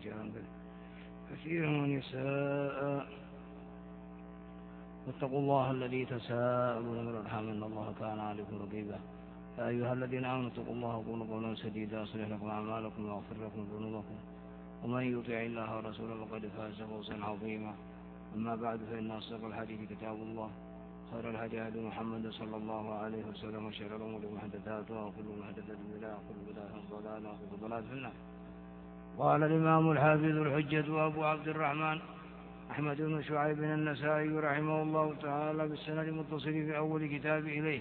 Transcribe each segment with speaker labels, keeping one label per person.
Speaker 1: رجالا كثيرا ونساء واتقوا الله الذي تساءلون بالأرحام إن الله كان عليكم رقيبا. يا أيها الذين آمنوا اتقوا الله وقولوا قولا سديدا يصلح لكم أعمالكم ويغفر لكم ذنوبكم ومن يطع الله ورسوله فقد فاز فوزا عظيما. أما بعد فإن أصدق الحديث كتاب الله خير الهدي هدي محمد صلى الله عليه وسلم وشر الأمور محدثاتها وكل محدثة بدعة وكل بدعة ضلالة وكل ضلالة في النار. قال الإمام الحافظ الحجة أبو عبد الرحمن أحمد بن شعيب النسائي رحمه الله تعالى بالسند المتصل في أول كتاب إليه: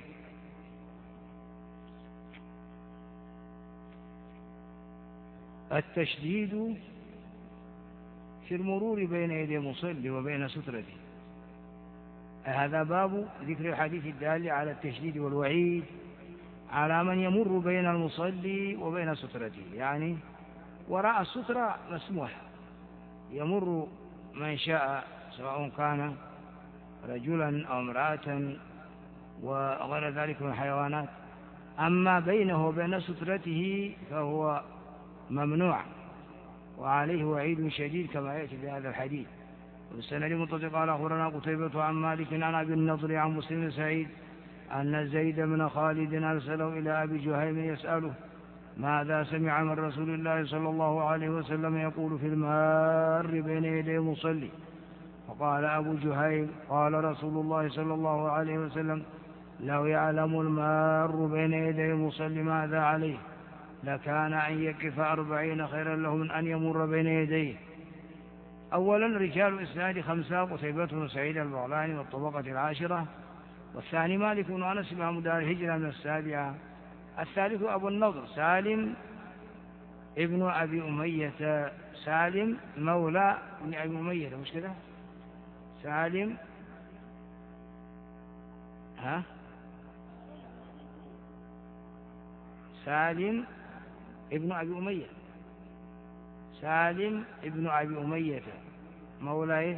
Speaker 1: التشديد في المرور بين يدي المصلي وبين سترته. هذا باب ذكر الحديث الدال على التشديد والوعيد على من يمر بين المصلي وبين سترته، يعني وراء السترة مسموح يمر من شاء سواء كان رجلا أو امرأة وغير ذلك من الحيوانات، أما بينه وبين سترته فهو ممنوع وعليه وعيد شديد كما يأتي في هذا الحديث. والسند المتصل قال أخبرنا قتيبة عن مالك عن أبي النضر عن مسلم بن سعيد أن زيد بن خالد أرسله إلى أبي جهيم يسأله ماذا سمع من رسول الله صلى الله عليه وسلم يقول في المار بين يدي المصلي، فقال أبو جهيم قال رسول الله صلى الله عليه وسلم لو يعلم المار بين يدي المصلي ماذا عليه لكان أن يكف 40 خيرا له من أن يمر بين يديه. أولا رجال إسناد 5: قتيبة بن سعيد البغلاني والطبقة 10، والثاني مالك بن أنس إمام دار الهجرة من 7، الثالث أبو النضر سالم ابن أبي أمية، سالم مولى ابن أبي أمية، مش كده؟ سالم سالم ابن أبي أمية، سالم ابن أبي أمية مولاه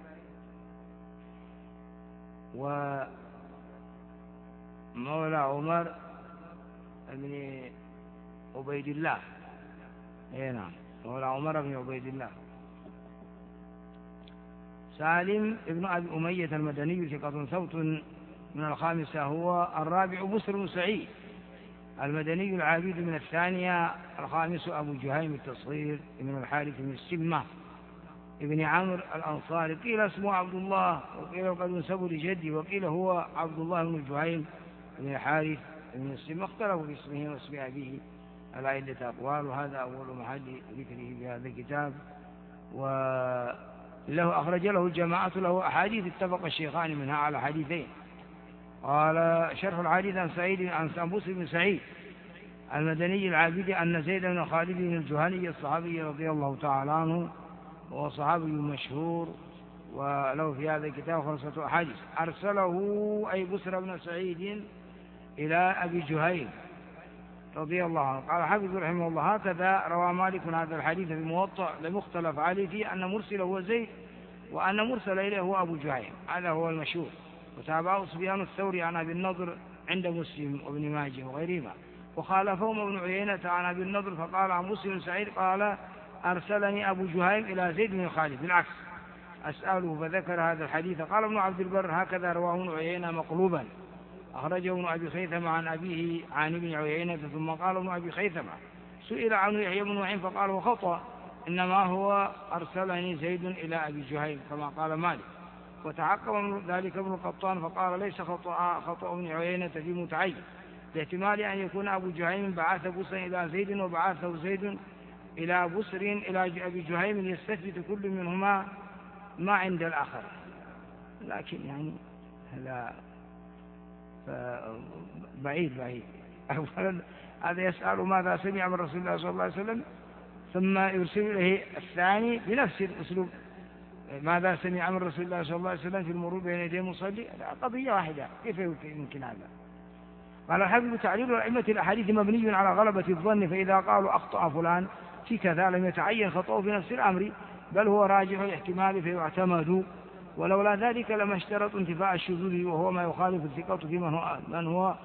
Speaker 1: ومولى عمر بن عبيد الله. نعم، مولى عمر بن عبيد الله. سالم ابن أبي أمية المدني ثقة ثبت من الخامسة، هو الرابع بسر بن سعيد المدني العابد من الثانية، الخامس أبو جهيم التصغير من الحارث من السمة ابن عمرو الأنصاري، قيل اسمه عبد الله وقيل قد ينسب لجدي وقيل هو عبد الله بن جهيم بن الحارث من السمة، اختلفوا في اسمه واسم أبيه على عدة أقوال، وهذا أول محل ذكره في هذا الكتاب. وله أخرج له الجماعة له أحاديث اتفق الشيخان منها على حديثين. قال شرح الحديث عن سعيد عن سنبوس بن سعيد المدني العابد أن زيد بن خالد الجهني الصحابي رضي الله تعالى عنه وهو صحابي مشهور وله في هذا الكتاب 5 أحاديث، أرسله أي بسر بن سعيد إلى أبي جهيم رضي الله عنه. قال حافظ رحمه الله هكذا روى مالك هذا الحديث في الموطأ لم يختلف عليه فيه أن مرسل هو زيد وأن مرسل إليه هو أبو جهيم، هذا هو المشهور. وتابعه سفيان الثوري عن أبي النضر عند مسلم وابن ماجه وغيرهما، وخالفهم ابن عيينة عن أبي النضر فقال عن مسلم سعيد قال أرسلني أبو جهيم إلى زيد بن خالد بالعكس أسأله فذكر هذا الحديث. قال ابن عبد البر هكذا رواه ابن عيينة مقلوبا، أخرجه ابن أبي خيثمة عن أبيه عن ابن عيينة. ثم قال ابن أبي خيثمة سئل عنه يحيى بن معين فقال هو خطأ، إنما هو أرسلني زيد إلى أبي جهيم كما قال مالك. وتعقب من ذلك ابن القطان فقال ليس خطأ ابن عيينة في متعين، باحتمال أن يكون أبو جهيم بعث بسرا إلى زيد وبعثه زيد إلى بسر إلى أبي جهيم يستثبت كل منهما ما عند الآخر، لكن يعني هذا بعيد. أولا هذا يسأل ماذا سمع من رسول الله صلى الله عليه وسلم، ثم يرسل إليه الثاني بنفس الأسلوب ماذا سمع من رسول الله صلى الله عليه وسلم في المرور بين يدي المصلي، قضية واحدة، كيف يمكن هذا؟ قال الحافظ تعليل أئمة الأحاديث مبني على غلبة الظن، فإذا قالوا أخطأ فلان في كذا لم يتعين خطأه في نفس الأمر، بل هو راجح الاحتمال فيعتمد، ولولا ذلك لما اشترط انتفاء الشذوذ وهو ما يخالف الثقة في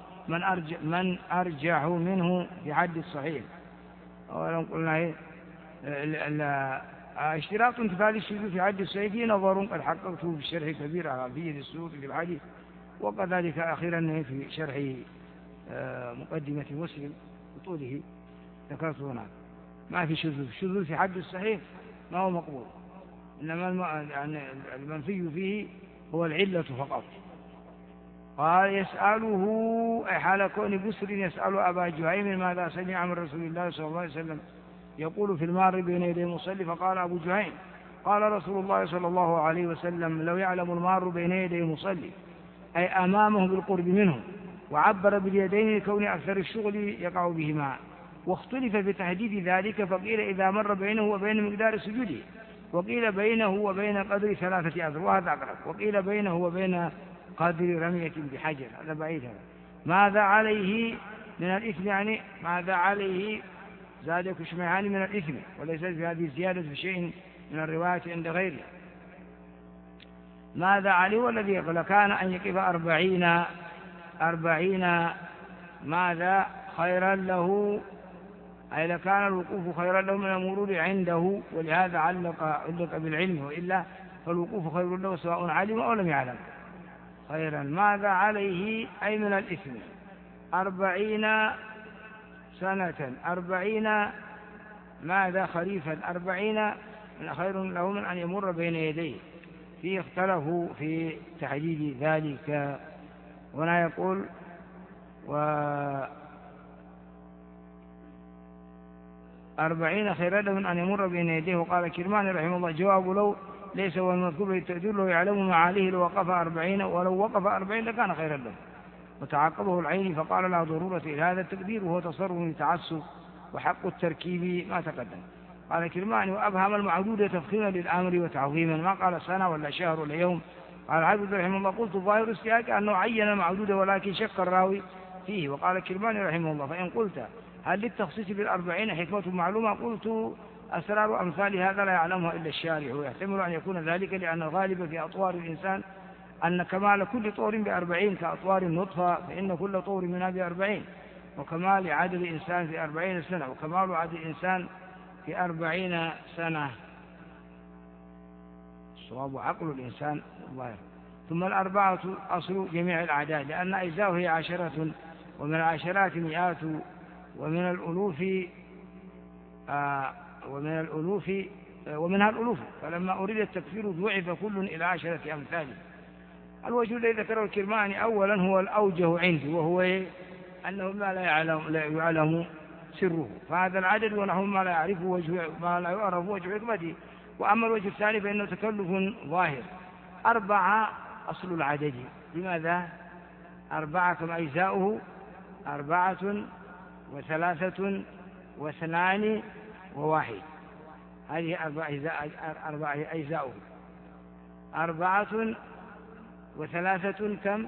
Speaker 1: من أرجح منه في حد الصحيح. أولا قلنا اشتراط انتفاذ الشذوذ في حد الصحيح فيه نظر قد حققته في الشرح الكبير على ألفية السيوطي في الحديث، وكذلك أخيرا في شرح مقدمة مسلم بطوله ذكرت هناك. ما في شذوذ، الشذوذ في حد الصحيح ما هو مقبول، إنما المنفي فيه هو العلة فقط. قال يسأله أي حال كون بسر يسأل أبا جهيم ماذا سمع من رسول الله صلى الله عليه وسلم يقول في المار بين يدي المصلي، فقال أبو جهيم قال رسول الله صلى الله عليه وسلم لو يعلم المار بين يدي المصلي أي أمامه بالقرب منه، وعبر باليدين لكون أكثر الشغل يقع بهما، واختلف في تحديد ذلك، فقيل إذا مر بينه وبين مقدار سجوده، وقيل بينه وبين قدر 3 أذرع وهذا أقرب، وقيل بينه وبين قدر رمية بحجر، هذا بعيد. ماذا عليه من الإثم، يعني ماذا عليه زاد كشميهان من الإثم، وليس في هذه الزيادة في شيء من الرواية عند غيره. ماذا عليه والذي يقول كان أن يقف 40 ماذا خيرا له، أي لكان الوقوف خيرا له من المرور عنده، ولهذا علق بالعلم، وإلا فالوقوف خير له سواء علم أو لم يعلم خيرا. ماذا عليه أي من الإثم 40 سنة، 40 ماذا خريفا، 40 خير له من أن يمر بين يديه. فيه اختلفوا في تحديد ذلك. هنا يقول 40 خير له من أن يمر بين يديه. وقال كرماني رحمه الله جواب لو ليس هو المذكور في التقدير، لو يعلم ما عليه لو وقف 40، ولو وقف 40 لكان خيرا له. وتعقبه العين فقال لا ضرورة إلى هذا التقدير، وهو تصرف لتعسف، وحق التركيب ما تقدم. قال كرماني وأبهم المعدود تفخيما للأمر وتعظيما، ما قال سنة ولا شهر ولا يوم. قال الحافظ رحمه الله قلت ظاهر السياق أنه عين المعدود ولكن شك الراوي فيه. وقال كرماني رحمه الله فإن قلت هل للتخصيص بال40 حكمة معلومة، قلت أسرار أمثال هذا لا يعلمها إلا الشارع، ويحتمل أن يكون ذلك لأن الغالب في أطوار الإنسان أن كمال كل طور ب40 كأطوار النطفة، فإن كل طور منها ب40، وكمال عدد الإنسان في 40 سنة، وكمال عدد الإنسان في 40 سنة. الصواب عقل الإنسان الظاهر. ثم 4 أصل جميع الأعداد، لأن أجزاؤه هي 10، ومن العشرات مئات، ومنها الألوف، فلما أريد التكفير ضعف كل إلى 10 أمثاله. الوجه الذي ذكره الكرماني أولا هو الأوجه عندي، وهو أنه ما لا يعلم سره، فهذا العدد ونحو ما لا يعرف ما لا يعرف وجه حكمته. وأما الوجه الثاني فإنه تكلف ظاهر. 4 أصل العدد، لماذا 4 كما أجزاؤه 4 و3 و2 و1، هذه 4 أجزاؤه. 4 و3 كم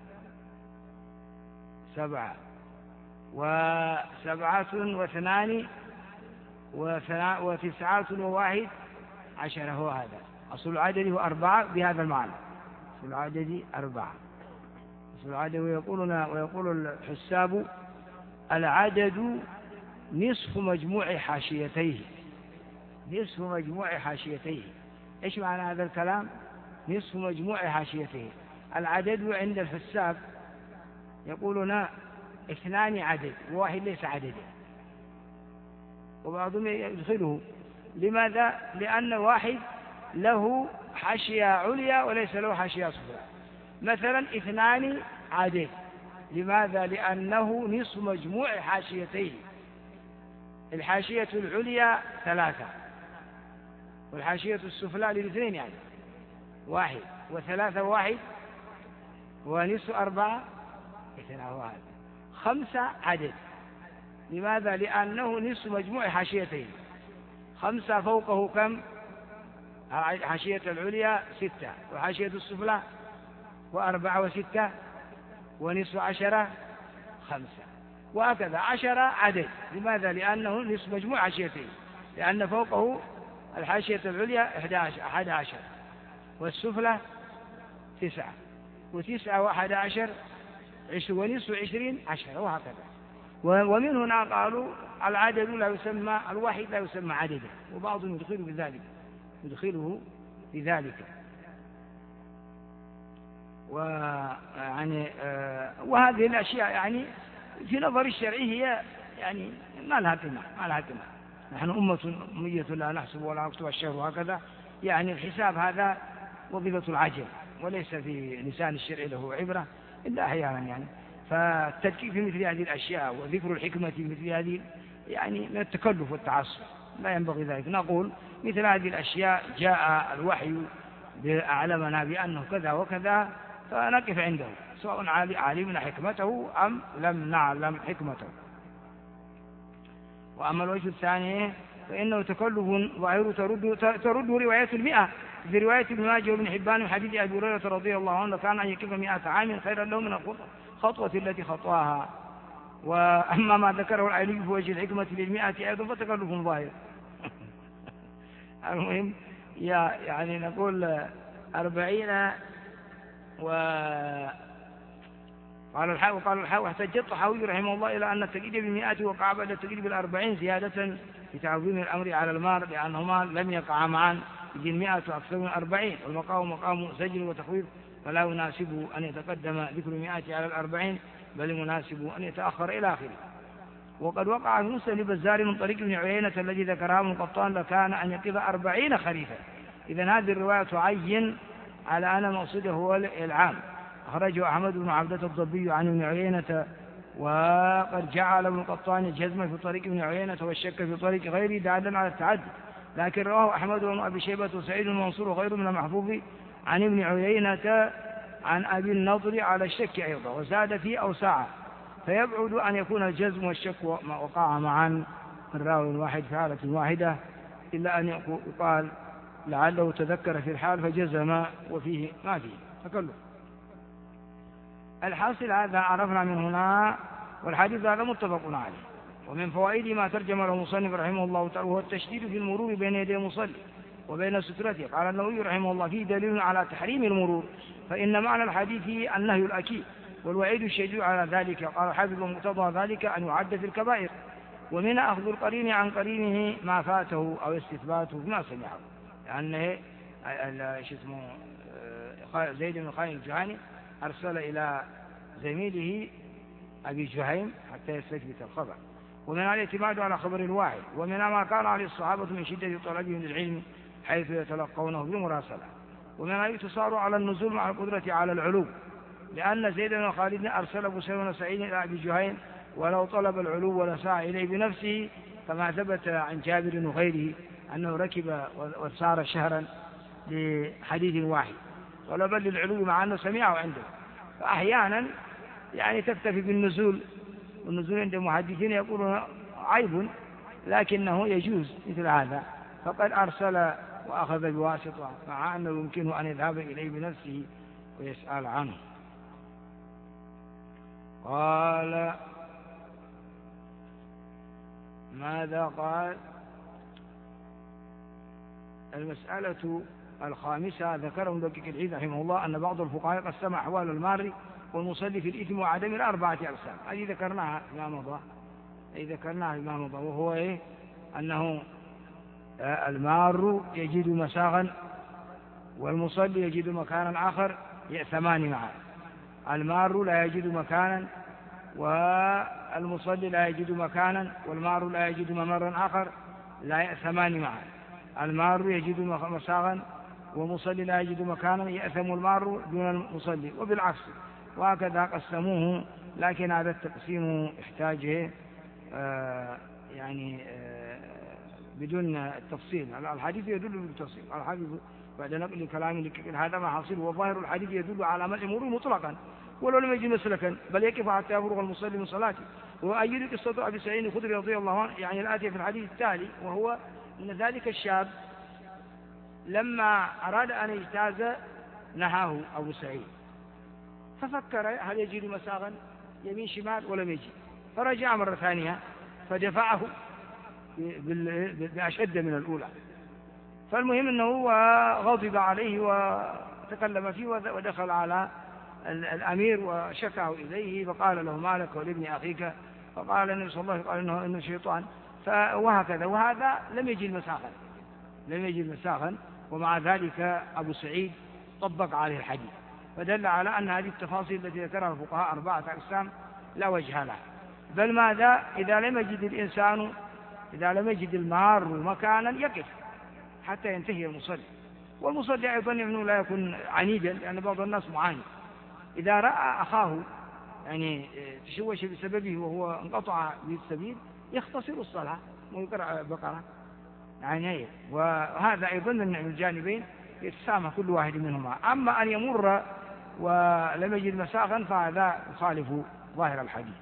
Speaker 1: 7، و7 و2 و9 و1 10. هو هذا أصل العدد هو 4 بهذا المعنى. أصل العدد 4. أصل العدد ويقول الحساب العدد نصف مجموع حاشيتيه. نصف مجموع حاشيتيه، إيش معنى هذا الكلام؟ نصف مجموع حاشيتيه. العدد عند الحساب يقولون 2 عدد و1 ليس عددا، وبعضهم يدخله. لماذا؟ لأن 1 له حاشية عليا وليس له حاشية سفلى. مثلا 2 عدد، لماذا؟ لأنه نصف مجموع حاشيتيه. الحاشية العليا 3، والحاشية السفلى للاثنين، يعني 1 و3 و1 ونصف 4 2 5 عدد. لماذا؟ لأنه نصف مجموع حاشيتين. 5 فوقه كم؟ حاشية العليا 6، وحاشية السفلى 4 و6 ونصف 10 5، وهكذا 10 عدد. لماذا؟ لأنه نصف مجموع حاشيتين، لأن فوقه الحاشية العليا 11 والسفلى 9، و9 و11 ونصف 20 10، وهكذا. ومن هنا قالوا العدد لا يسمى، الواحد لا يسمى عددا، وبعضهم يدخله بذلك. ويعني وهذه الأشياء يعني في نظر الشرعي هي يعني ما لها قيمة. نحن أمة أمية لا نحسب ولا نكتب الشهر وهكذا، يعني الحساب هذا وظيفة العجل، وليس في لسان الشرع له عبرة إلا أحيانا يعني. فالتدقيق في مثل هذه الأشياء وذكر الحكمة في مثل هذه يعني من التكلف والتعصب، لا ينبغي ذلك. نقول مثل هذه الأشياء جاء الوحي أعلمنا بأنه كذا وكذا، فنقف عنده سواء علمنا حكمته أم لم نعلم حكمته. وأما الوجه الثاني فإنه تكلف ظاهر ترد رواية 100 في رواية ابن ماجه وابن حبان من حديث أبي هريرة رضي الله عنه كان أن يكف 100 عام خيرا له من الخطوة التي خطواها. وأما ما ذكره العلي في وجه الحكمة لل100 أيضا فتكلف ظاهر. المهم يعني نقول 40 وقال الحاوي احتج الطحاوي رحمه الله إلى أن التقييد ب100 وقع بعد التقييد ب40 زيادة في تعظيم الأمر على المار، لأنهما لم يقعا معا، يجي 100 أكثر من 40، والمقام مقام سجن وتخويف، فلا يناسب أن يتقدم ذكر 100 على 40، بل مناسب أن يتأخر إلى آخره. وقد وقع في مسند البزار من طريق ابن عيينة الذي ذكرها ابن قطان لكان أن يقف 40 خريفا. إذن هذه الرواية تعين على أن مقصده هو العام. أخرجه أحمد بن عبدة الضبي عن ابن عيينة، وقد جعل ابن قطان الجزم في طريق ابن عيينة والشك في طريق غيره دالا على التعدي، لكن رواه أحمد بن أبي شيبة وسعيد ومنصور وغيره من المحفوظ عن ابن عيينة عن أبي النضر على الشك أيضا، وزاد فيه أو ساعة، فيبعد أن يكون الجزم والشك وقع معا من راوي واحد في حالة واحدة، إلا أن يقال لعله تذكر في الحال فجزم وفيه ما فيه تكلف. الحاصل هذا عرفنا من هنا، والحديث هذا متفق عليه. ومن فوائد ما ترجم له المصنف رحمه الله تعالى وهو التشديد في المرور بين يدي المصلي وبين سترته. قال النووي رحمه الله فيه دليل على تحريم المرور، فإن معنى الحديث النهي الأكيد والوعيد الشديد على ذلك. قال الحافظ ومقتضى ذلك أن يعد في الكبائر، ومن أخذ القرين عن قرينه ما فاته أو استثباته بما سمعه، لأنه زيد بن خالد الجهني أرسل إلى زميله أبي جهيم حتى يستثبت الخبر. ومن الاعتماد على خبر الواحد، ومن ما كان عليه الصحابة من شدة طلبهم للعلم حيث يتلقونه بالمراسلة. ومن الاقتصار على النزول مع القدرة على العلو، لأن زيد بن خالد أرسل بسير بن سعيد إلى أبي جهيم ولو طلب العلو لسعى إليه بنفسه، كما ثبت عن جابر وغيره أنه ركب وسار شهرا لحديث واحد طلبا للعلو مع أنه سمعه عنده. فأحيانا يعني تكتفي بالنزول، والنزول عند المحدثين يقولون عيب، لكنه يجوز مثل هذا، فقد أرسل وأخذ بواسطة مع أنه يمكنه أن يذهب إليه بنفسه ويسأل عنه. قال ماذا قال؟ المسألة الخامسة ذكره مدقق العيد رحمه الله أن بعض الفقهاء قسم أحوال المار والمصلي في الإثم وعدم الأربعة أقسام. هذه ذكرناها فيما مضى، وهو أنه المار يجد مساغا والمصلي يجد مكانا آخر يأثمان معا. المار لا يجد مكانا والمصلي لا يجد مكانا، والمار لا يجد ممرا آخر لا يأثمان معا. المار يجد مساغا والمصلي لا يجد مكانا يأثم المار دون المصلي، وبالعكس، وهكذا قسموه. لكن هذا التقسيم يحتاج بدون التفصيل. الحديث يدل بالتفصيل. الحديث بعد نقل كلام هذا ما حاصل، وظاهر الحديث يدل على منع المرور مطلقا ولو لم يجد مسلكا، بل يكف حتى يفرغ المصلي من صلاته. وأيد قصة أبي سعيد الخدري رضي الله عنه يعني الآتي في الحديث التالي، وهو من ذلك الشاب لما أراد أن يجتاز نهاه أبو سعيد، ففكر هل يجد مساغا يمين شمال ولم يجد، فرجع مرة ثانية فدفعه بأشد من الأولى. فالمهم أنه غضب عليه وتكلم فيه ودخل على الأمير وشكاه إليه، فقال له ما لك ولابن أخيك فقال النبي صلى الله عليه وسلم قال إنه شيطان، وهكذا. وهذا لم يجد مساخا، ومع ذلك أبو سعيد طبق عليه الحديث، فدل على أن هذه التفاصيل التي ذكرها الفقهاء 4 أقسام لا وجه لها. بل ماذا إذا لم يجد الإنسان، إذا لم يجد المار مكانا يقف حتى ينتهي المصلي. والمصلي أيضا أنه لا يكون عنيدا، لأن بعض الناس معاند، إذا رأى أخاه يعني تشوش بسببه وهو انقطع به السبيل يختصر الصلاة ويقرأ بقرة يعني. وهذا أيضا من الجانبين يتسامى كل واحد منهما. أما أن يمر ولم يجد مساغا فهذا يخالف ظاهر الحديث.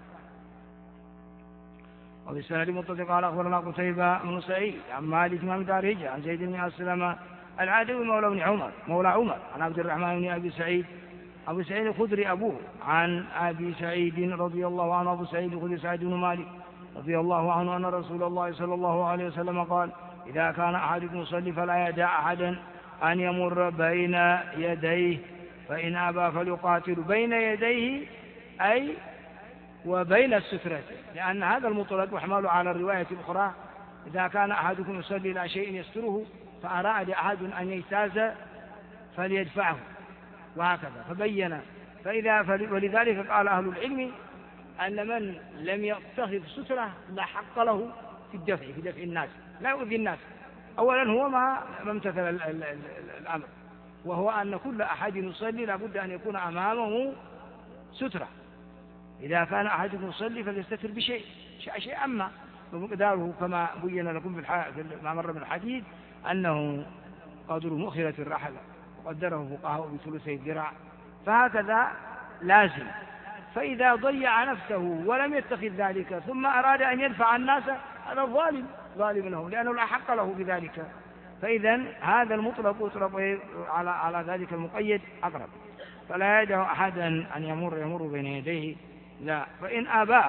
Speaker 1: وبالسند المتصل قال أخبرنا قتيبة بن سعيد عن مالك بن دار هجرة عن زيد بن أسلم العدوي مولى عمر عن عبد الرحمن بن أبي سعيد الخدري أبوه عن أبي سعيد رضي الله عنه. أبو سعيد الخدري سعيد بن مالك رضي الله عنه أن رسول الله صلى الله عليه وسلم قال: إذا كان أحدكم يصلي فلا يدع أحدا أن يمر بين يديه، فإن أبى فليقاتل بين يديه أي وبين السترة، لأن هذا المطلق يحمل على الرواية الأخرى: إذا كان أحدكم يصلي إلى شيء يستره فأراد أحد أن يجتاز فليدفعه، وهكذا. فبين ولذلك قال أهل العلم أن من لم يتخذ سترة لا حق له في دفع الناس، لا يؤذي الناس. أولا هو ما امتثل الأمر، وهو أن كل أحد يصلي لابد أن يكون أمامه سترة. إذا كان أحدكم يصلي فليستتر بشيء أما ومقداره كما بين لكم ما مر من الحديث أنه قدر مؤخرة الرحل وقدره فقهاء بثلثي الذراع، فهكذا لازم. فإذا ضيع نفسه ولم يتخذ ذلك ثم أراد أن يدفع الناس هذا ظالم له، لأنه لا حق له بذلك. فإذا هذا المطلق يطلق على ذلك المقيد أقرب. فلا يدع أحدا أن يمر بين يديه، لا. فإن أبى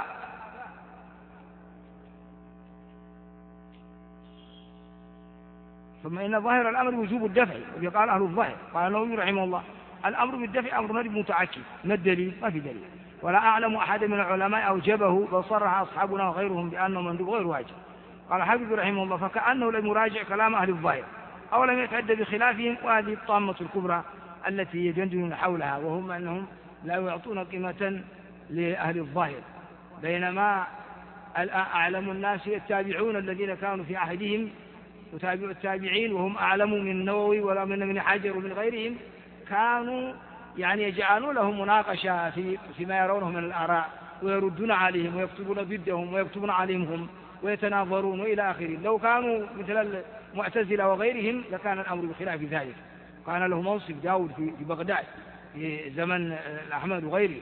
Speaker 1: ثم إن ظاهر الأمر وجوب الدفع، وقال أهل الظاهر قال النووي رحمه الله: الأمر بالدفع أمر ندب متعكد. ما الدليل؟ ما في دليل، ولا أعلم أحد من العلماء أوجبه، بل صرح أصحابنا وغيرهم بأنه مندوب غير واجب. قال حافظ رحمه الله: فكأنه لم يراجع كلام أهل الظاهر أو لم يتعد بخلافهم. وهذه الطامة الكبرى التي يجندون حولها، وهم أنهم لا يعطون قيمة لأهل الظاهر، بينما أعلم الناس التابعون الذين كانوا في عهدهم وتابعوا التابعين، وهم أعلم من النووي ولا من ابن حجر ومن غيرهم، كانوا يعني يجعلون لهم مناقشة فيما يرونه من الآراء، ويردون عليهم ويكتبون ضدهم ويكتبون عليهم هم ويتناظرون وإلى آخره. لو كانوا مثل المعتزلة وغيرهم لكان الأمر بخلاف ذلك. كان له منصب داود في بغداد في زمن أحمد وغيره.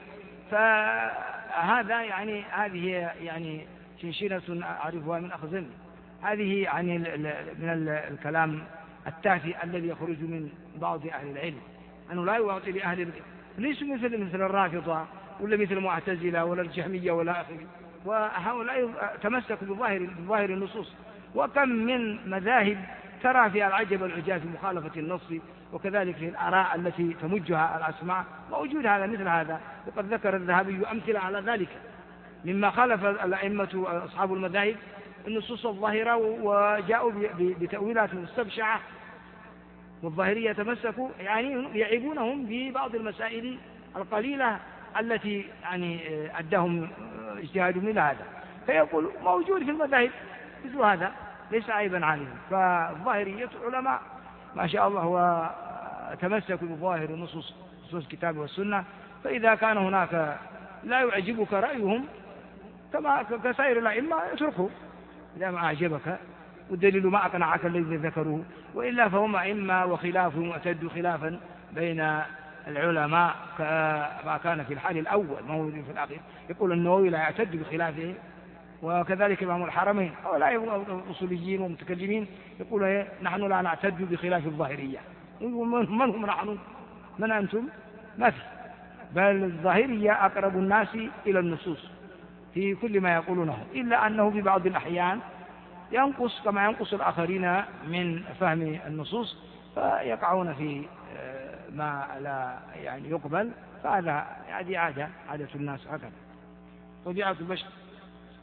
Speaker 1: فهذا يعني هذه يعني شنشنة أعرفها من أخزن، هذه يعني من الكلام التافه الذي يخرج من بعض أهل العلم، أنه لا يعطي لأهل ليسوا مثل الرافضة ولا مثل المعتزلة ولا الجهمية ولا آخره، وهؤلاء تمسكوا بظاهر النصوص. وكم من مذاهب ترى فيها العجب والعجاب في مخالفة النص، وكذلك في الآراء التي تمجها الأسماء موجود هذا مثل هذا. وقد ذكر الذهبي أمثلة على ذلك مما خالف الأئمة أصحاب المذاهب النصوص الظاهرة وجاءوا بتأويلات مستبشعة، والظاهرية تمسكوا يعني يعيبونهم ببعض المسائل القليلة التي يعني أداهم اجتهادهم إلى هذا. فيقول موجود في المذاهب مثل هذا ليس عيبا عليهم. فالظاهرية علماء ما شاء الله وتمسكوا بظاهر نصوص الكتاب والسنة. فإذا كان هناك لا يعجبك رأيهم كما كسائر الأئمة اتركه إذا ما أعجبك، والدليل ما أقنعك الذي ذكروه، وإلا فهم أئمة وخلافهم اعتدوا خلافا بين العلماء كما كان في الحال الأول موجود في الأخير. يقول النووي لا يعتد بخلافه، وكذلك إمام الحرمين أو الأصوليين والمتكلمين يقول نحن لا نعتد بخلاف الظاهرية. من هم نحن؟ من أنتم؟ ما في. بل الظاهرية أقرب الناس إلى النصوص في كل ما يقولونه، إلا أنه في بعض الأحيان ينقص كما ينقص الآخرين من فهم النصوص، فيقعون في ما لا يعني يقبل. فهذا هذه عادة الناس هكذا، طبيعة البشر.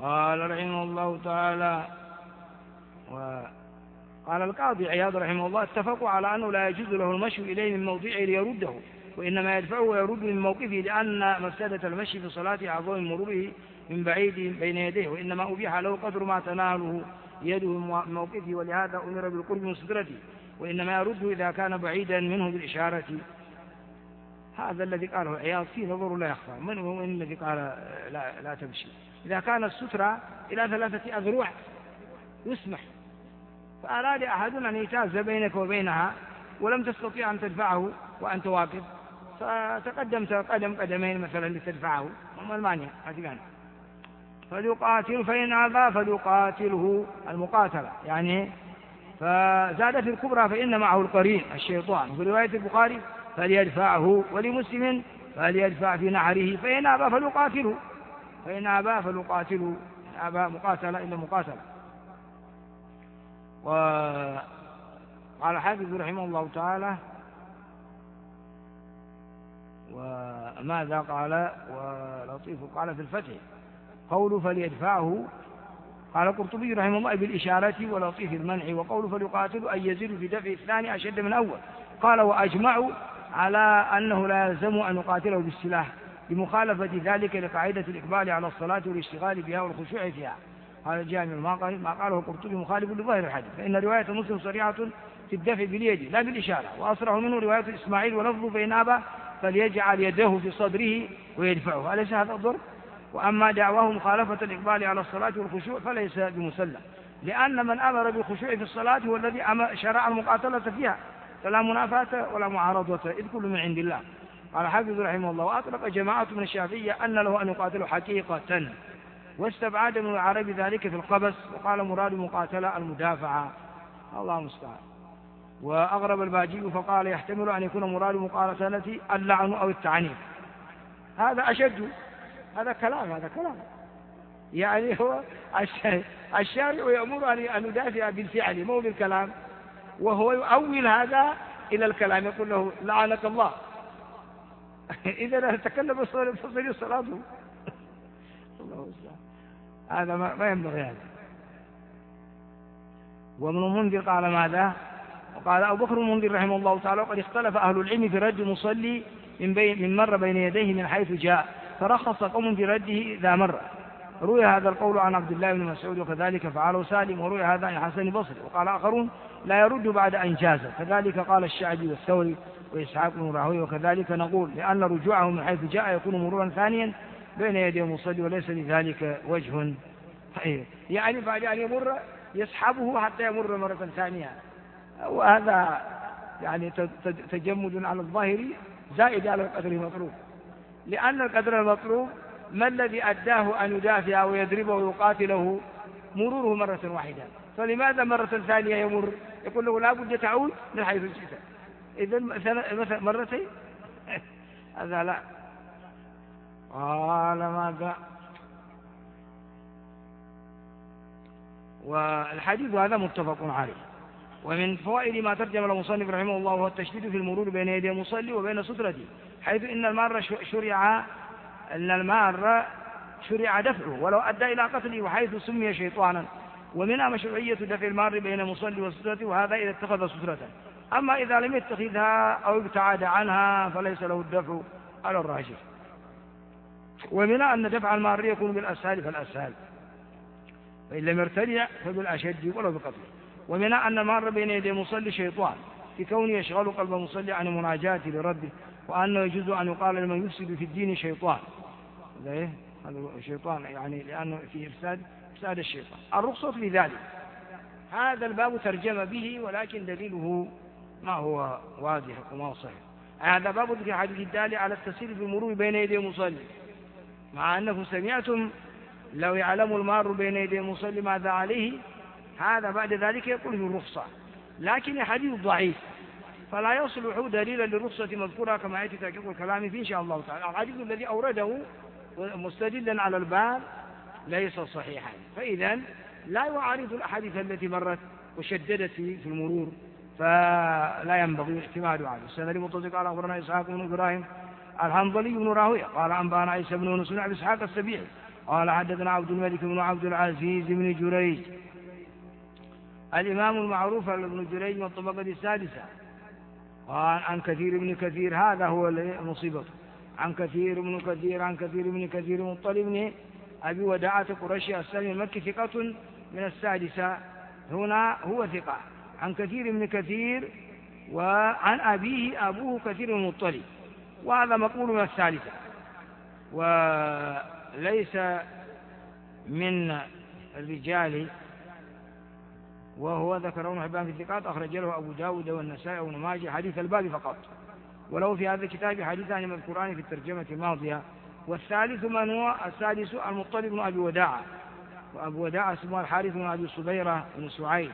Speaker 1: قال رحمه الله تعالى. وقال القاضي عياض رحمه الله: اتفقوا على أنه لا يجوز له المشي إليه من موضعه ليرده، وإنما يدفعه ويرد من موقفه، لأن مفسدة المشي في صلاته أعظم من مروره من بعيد بين يديه، وإنما أبيح له قدر ما تناله يده من موقفه، ولهذا أمر بالقرب من سترته، وإنما يرده إذا كان بعيدا منه بالإشارة. هذا الذي قاله عياض فيه نظر لا يخفى. من هو الذي قال لا تمشي؟ إذا كان السترة إلى 3 أذرع يسمح، فأراد أحد أن يتاز بينك وبينها ولم تستطيع أن تدفعه وأنت واقف، فتقدمت قدمين مثلا لتدفعه، ما المانع؟ فليقاتل، فإن أبى فليقاتله، المقاتلة يعني. فزاد في الكبرى: فإن معه القرين الشيطان. وفي رواية البخاري: فليدفعه. ولمسلم: فليدفع في نحره، فإن أبى فليقاتله. فإن أبى فليقاتله، أبى مقاتلة إلا مقاتلة. وقال حافظ رحمه الله تعالى: وماذا قال؟ ولطيف قال في الفتح قوله فليدفعه، قال القرطبي رحمه الله: بالإشارة، ولطيف المنع. وقوله فليقاتل أن يزيد في دفع الثاني أشد من أول. قال: وأجمعوا على أنه لا يلزم أن يقاتله بالسلاح، لمخالفة ذلك لقاعدة الإقبال على الصلاة والاشتغال بها والخشوع فيها. هذا الجامع ما قاله القرطبي مخالف لظاهر الحديث، فإن رواية مسلم صريحة في الدفع باليد لا بالإشارة، وأصرح منه رواية إسماعيل ولفظه: فإن أبى فليجعل يده في صدره ويدفعه. أليس هذا الضرب؟ وأما دعواه مخالفة الإقبال على الصلاة والخشوع فليس بمسلم، لأن من أمر بالخشوع في الصلاة هو الذي شرع المقاتلة فيها، فلا منافاة ولا معارضة، إذ كل من عند الله. قال حافظ رحمه الله: وأطلق جماعة من الشافعية أن له أن يقاتل حقيقة، واستبعد من العرب ذلك في القبس، وقال مراد مقاتلة المدافعة. الله المستعان. وأغرب الباجي فقال: يحتمل أن يكون مراد مقاتلة اللعن أو التعنيف. هذا أشد، هذا كلام يعني هو الشارع يأمر أن يدافع بالفعل مو بالكلام، وهو يؤول هذا إلى الكلام، يقول له لعنك الله. إذا تكلم فصل صلاته. هذا ما ينبغي هذا. وابن المنذر قال ماذا؟ وقال أبو بكر المنذر رحمه الله تعالى: وقد اختلف أهل العلم في رد المصلي من مر بين يديه من حيث جاء، فرخص قوم في رده إذا مر. روي هذا القول عن عبد الله بن مسعود، وكذلك فعله سالم، وروي هذا عن حسن البصري. وقال آخرون: لا يرد بعد أن جاز، كذلك قال الشعبي والثوري وإسحاق بن راهويه. وكذلك نقول: لأن رجوعه من حيث جاء يكون مرورا ثانيا بين يدي المصلي، وليس لذلك وجه. يعني بعد أن يمر يسحبه حتى يمر مرة ثانية، وهذا يعني تجمد على الظاهر زائد على القدر المطلوب، لأن القدر المطلوب ما الذي أداه أن يدافع ويضربه ويقاتله؟ مروره مرة واحدة، فلماذا مرة ثانية يمر؟ يقول له لا بد تعود من حيث جئت. إذن مثلا مرتين هذا لا. قال ماذا؟ والحديث هذا متفق عليه. ومن فوائد ما ترجم المصنف رحمه الله هو التشديد في المرور بين يدي المصلي وبين سترته، حيث إن المار شرع دفعه ولو أدى إلى قتله، وحيث سمي شيطانا. ومنها مشروعية دفع المار بين المصلي وسترته، وهذا إذا اتخذ سترته. أما إذا لم يتخذها أو ابتعد عنها فليس له الدفع على الراجح. ومنها أن دفع المار يكون بالأسهل فالأسهل، فإن لم يرتدع فبالأشد ولو بقتله. ومنها أن المار بين يدي المصلي شيطان، في كونه يشغل قلب المصلي عن المناجاة لربه، وأنه يجوز أن يقال لمن يفسد في الدين شيطان. هذا شيطان يعني لأنه في إفساد الشيطان. الرخصة في ذلك هذا الباب ترجم به، ولكن دليله ما هو واضح وما هو صحيح. هذا باب في حديث الدالي على التسهيل في المرور بين يدي المصلي، مع أنكم سمعتم لو يعلم المار بين يدي المصلي ماذا عليه، هذا بعد ذلك يقول في الرخصة، لكن الحديث ضعيف فلا يصلح دليلا للرخصة مذكورة كما يأتي تحقيق الكلام فيه إن شاء الله تعالى. الحديث الذي أورده مستدلا على الباب ليس صحيحا، فإذا لا يعارض الأحاديث التي مرت وشددت في المرور، فلا ينبغي الاعتماد عليه. السند المتصل قال أخبرنا إسحاق بن إبراهيم الحنظلي بن راهويه قال أنبأنا عيسى بن يونس بن أبي إسحاق السبيعي قال حدثنا عبد الملك بن عبد العزيز بن جريج الإمام المعروف ابن جريج من الطبقة السادسة. قال عن كثير بن كثير، هذا هو المصيبة، عن كثير بن كثير عن كثير بن كثير مطلب بن أبي وداعة قرشي السلمي المكي ثقة من السادسة، هنا هو ثقة. عن كثير بن كثير وعن أبيه أبوه كثير بن مطلب، وهذا مقبول من الثالثة وليس من الرجال، وهو ذكره ابن حبان في الثقات، أخرج له أبو داود والنسائي وابن ماجه حديث الباب فقط، وله في هذا الكتاب حديثان مذكوران في الترجمة الماضية. والثالث من هو السادس المطلب بن أبي وداعة، وأبو وداعة اسمه الحارث بن أبي صبيرة بن سعيد.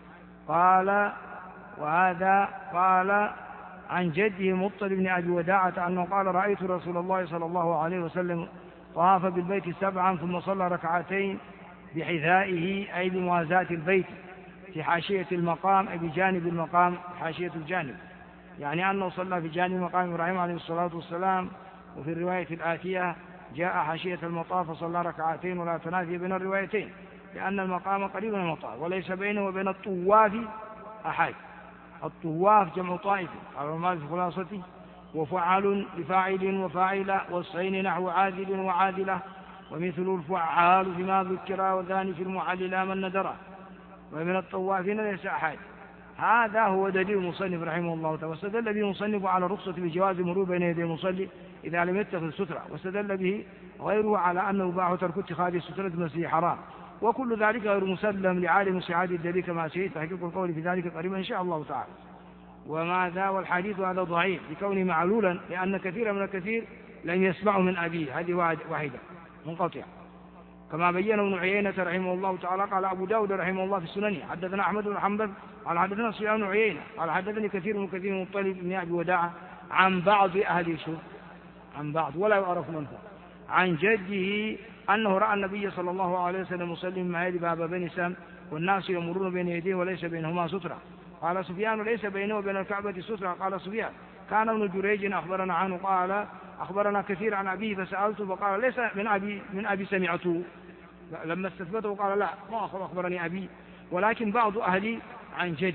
Speaker 1: قال وهذا قال عن جده مطلب بن أبي وداعة أنه قال رأيت رسول الله صلى الله عليه وسلم طاف بالبيت 7 ثم صلى ركعتين بحذائه أي بموازاة البيت في حاشية المقام أي بجانب المقام، حاشية الجانب، يعني أنه صلى في جانب مقام إبراهيم عليه الصلاة والسلام. وفي الرواية الآتية جاء حاشية المطاف فصلى ركعتين ولا تنافي بين الروايتين، لأن المقام قريب من المطاف وليس بينه وبين الطواف أحد. الطواف جمع طائف على المال في خلاصته، وفعل بفاعل وفاعلة، والصين نحو عادل وعادلة، ومثل الفعال فيما ذكر وذاني في المعلل لا من ندره، ومن الطوافين ليس أحد. هذا هو دليل المصنف رحمه الله تعالى، واستدل به المصنف على الرخصة بجواز المرور بين يدي المصلي إذا لم يتخذ سترة، واستدل به غيره على أنه يباح ترك اتخاذ السترة المسجد حرام، وكل ذلك غير مسلم لعالم صحة الدليل كما سيأتي تحقيق القول في ذلك قريبا إن شاء الله تعالى. وماذا والحديث هذا ضعيف لكونه معلولا، لأن كثيرا من الكثير لم يسمعه من أبيه، هذه واحدة منقطعة، كما بين ابن عيينة رحمه الله تعالى. قال أبو داود رحمه الله في السنن حدثنا أحمد بن حنبل قال حدثنا سفيان بن عيينة قال حدثني كثير من كثير مطلب بن أبي وداعة عن بعض أهل شو عن بعض ولا يعرف من هو، عن جده أنه رأى النبي صلى الله عليه وسلم يصلي من معيد باب بني سام والناس يمرون بين يديه وليس بينهما سترة. قال سفيان ليس بينه وبين الكعبة سترة. قال سفيان كان ابن جريج أخبرنا عنه قال أخبرنا كثير عن أبيه فسألته فقال ليس من أبي سمعته، لما استثبته قال لا ما أخبرني أبي ولكن بعض أهلي عن جدي.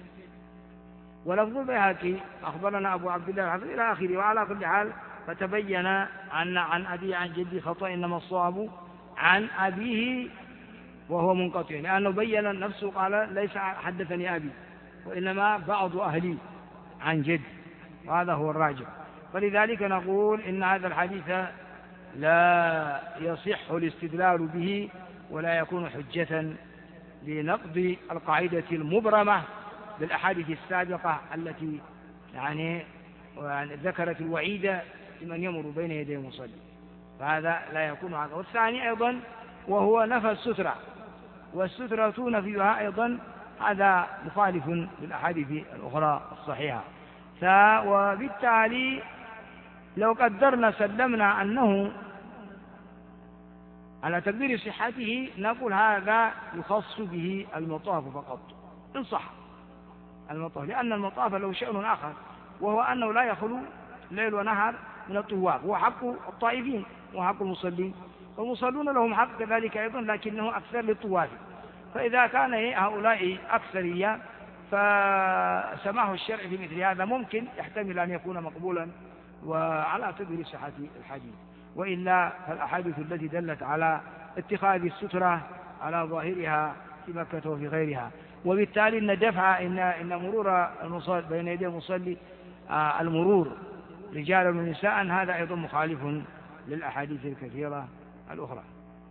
Speaker 1: ولفظ البيهقي أخبرنا أبو عبد الله الحفظ إلى آخره. وعلى كل حال فتبين أن عن أبي عن جدي خطأ، إنما الصواب عن أبيه وهو منقطع، لأنه بين نفسه قال ليس حدثني أبي وإنما بعض أهلي عن جدي، وهذا هو الراجح. فلذلك نقول إن هذا الحديث لا يصح الاستدلال به ولا يكون حجة لنقض القاعدة المبرمة بالأحاديث السابقة التي يعني ذكرت الوعيد لمن يمر بين يدي المصلي، فهذا لا يكون هذا. والثاني أيضا وهو نفى السترة، والسترة نفيها أيضا هذا مخالف للأحاديث الأخرى الصحيحة. وبالتالي لو قدرنا سلمنا أنه على تقدير صحته نقول هذا يخص به المطاف فقط إن صح المطاف، لأن المطاف له شأن آخر، وهو أنه لا يخلو ليل ونهار من الطواف، هو حق الطائفين وحق المصلين، والمصلون لهم حق كذلك أيضا لكنه أكثر للطواف. فإذا كان هؤلاء أكثرية فسماح الشرع في مثل هذا ممكن يحتمل أن يكون مقبولا وعلى تقدير صحة الحديث، وإلا فالأحاديث التي دلت على اتخاذ السترة على ظاهرها في مكة وفي غيرها. وبالتالي إن دفع إن مرور المصلي بين يدي المصلي المرور رجالا ونساء هذا أيضا مخالف للأحاديث الكثيرة الأخرى.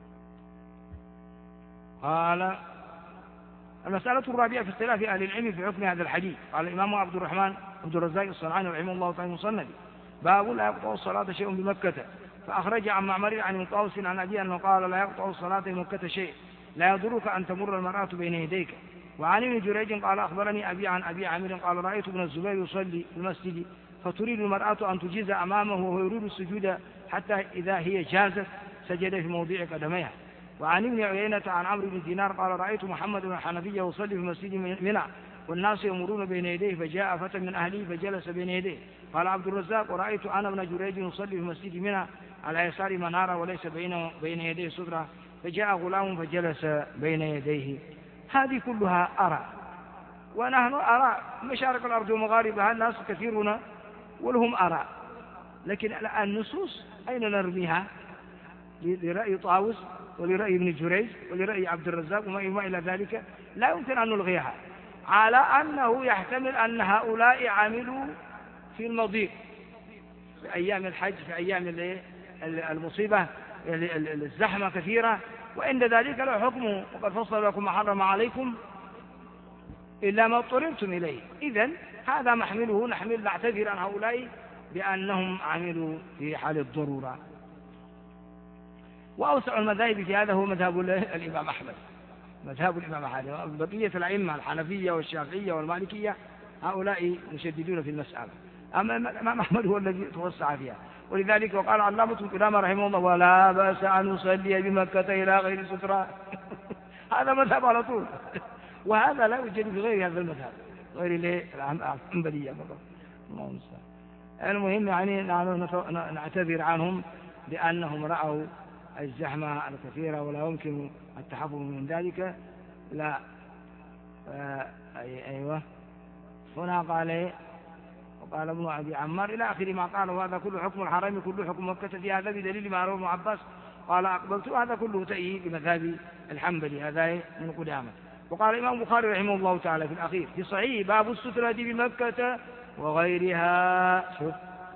Speaker 1: قال المسألة الرابعة في اختلاف أهل العلم في حكم هذا الحديث. قال الإمام عبد الرحمن عبد الرزاق الصنعاني رحمه الله تعالى مصنف باب لا يقطع الصلاة شيء بمكة، فأخرج عن معمر عن طاووس عن أبي أنه قال لا يقطع الصلاة بمكة شيء لا يضرك أن تمر المرأة بين يديك. وعن ابن جريج قال أخبرني أبي عن أبي عامر قال رأيت ابن الزبير يصلي في المسجد فتريد المرأة أن تجيز أمامه وهو يريد السجود حتى إذا هي جازت سجد في موضع قدميها. وعن ابن عيينة عن عمرو بن دينار قال رأيت محمد بن حنفية يصلي في مسجد منى والناس يمرون بين يديه فجاء فتى من أهله فجلس بين يديه. قال عبد الرزاق: ورأيت أنا ابن جريج يصلي في مسجد منى على يسار منارة وليس بين يديه سترة، فجاء غلام فجلس بين يديه. هذه كلها آراء، ونحن آراء مشارق الأرض ومغاربها الناس كثيرون ولهم آراء، لكن النصوص أين نرميها؟ لرأي طاووس ولرأي ابن جريج ولرأي عبد الرزاق وما إلى ذلك لا يمكن أن نلغيها، على أنه يحتمل أن هؤلاء عملوا في المضيق في أيام الحج، في أيام المصيبة الزحمة كثيرة، وعند ذلك له حكمه، وقد فصل لكم ما حرم عليكم إلا ما اضطررتم إليه. إذن هذا محمله نعتذر عن هؤلاء بأنهم عملوا في حال الضرورة. وأوسع المذاهب في هذا هو مذهب الإمام أحمد، مذهب الإمام أحمد. بقية الأئمة الحنفية والشافعية والمالكية هؤلاء مشددون في المسألة، أما الإمام أحمد هو الذي توسع فيها. ولذلك وقال علامة القدامى رحمه الله: ولا بأس أن نصلي بمكة إلى غير سترة. هذا مذهب على طول، وهذا لا يوجد في غير هذا المذهب، غير الحنبلية فقط. المهم يعني نعتذر عنهم بأنهم رأوا الزحمة الكثيرة ولا يمكن التحفظ من ذلك. لا أيوة. هنا وقال ابن أبي عمار إلى آخر ما قال: وهذا كل حكم الحرم كل حكم مكة في هذا بدليل ما رواه ابن عباس قال أقبلت. هذا كله تأييد بمذهب الحنبلي، هذا من قدامى. وقال الإمام البخاري رحمه الله تعالى في الأخير في صحيح: باب السترة بمكة وغيرها. شوف،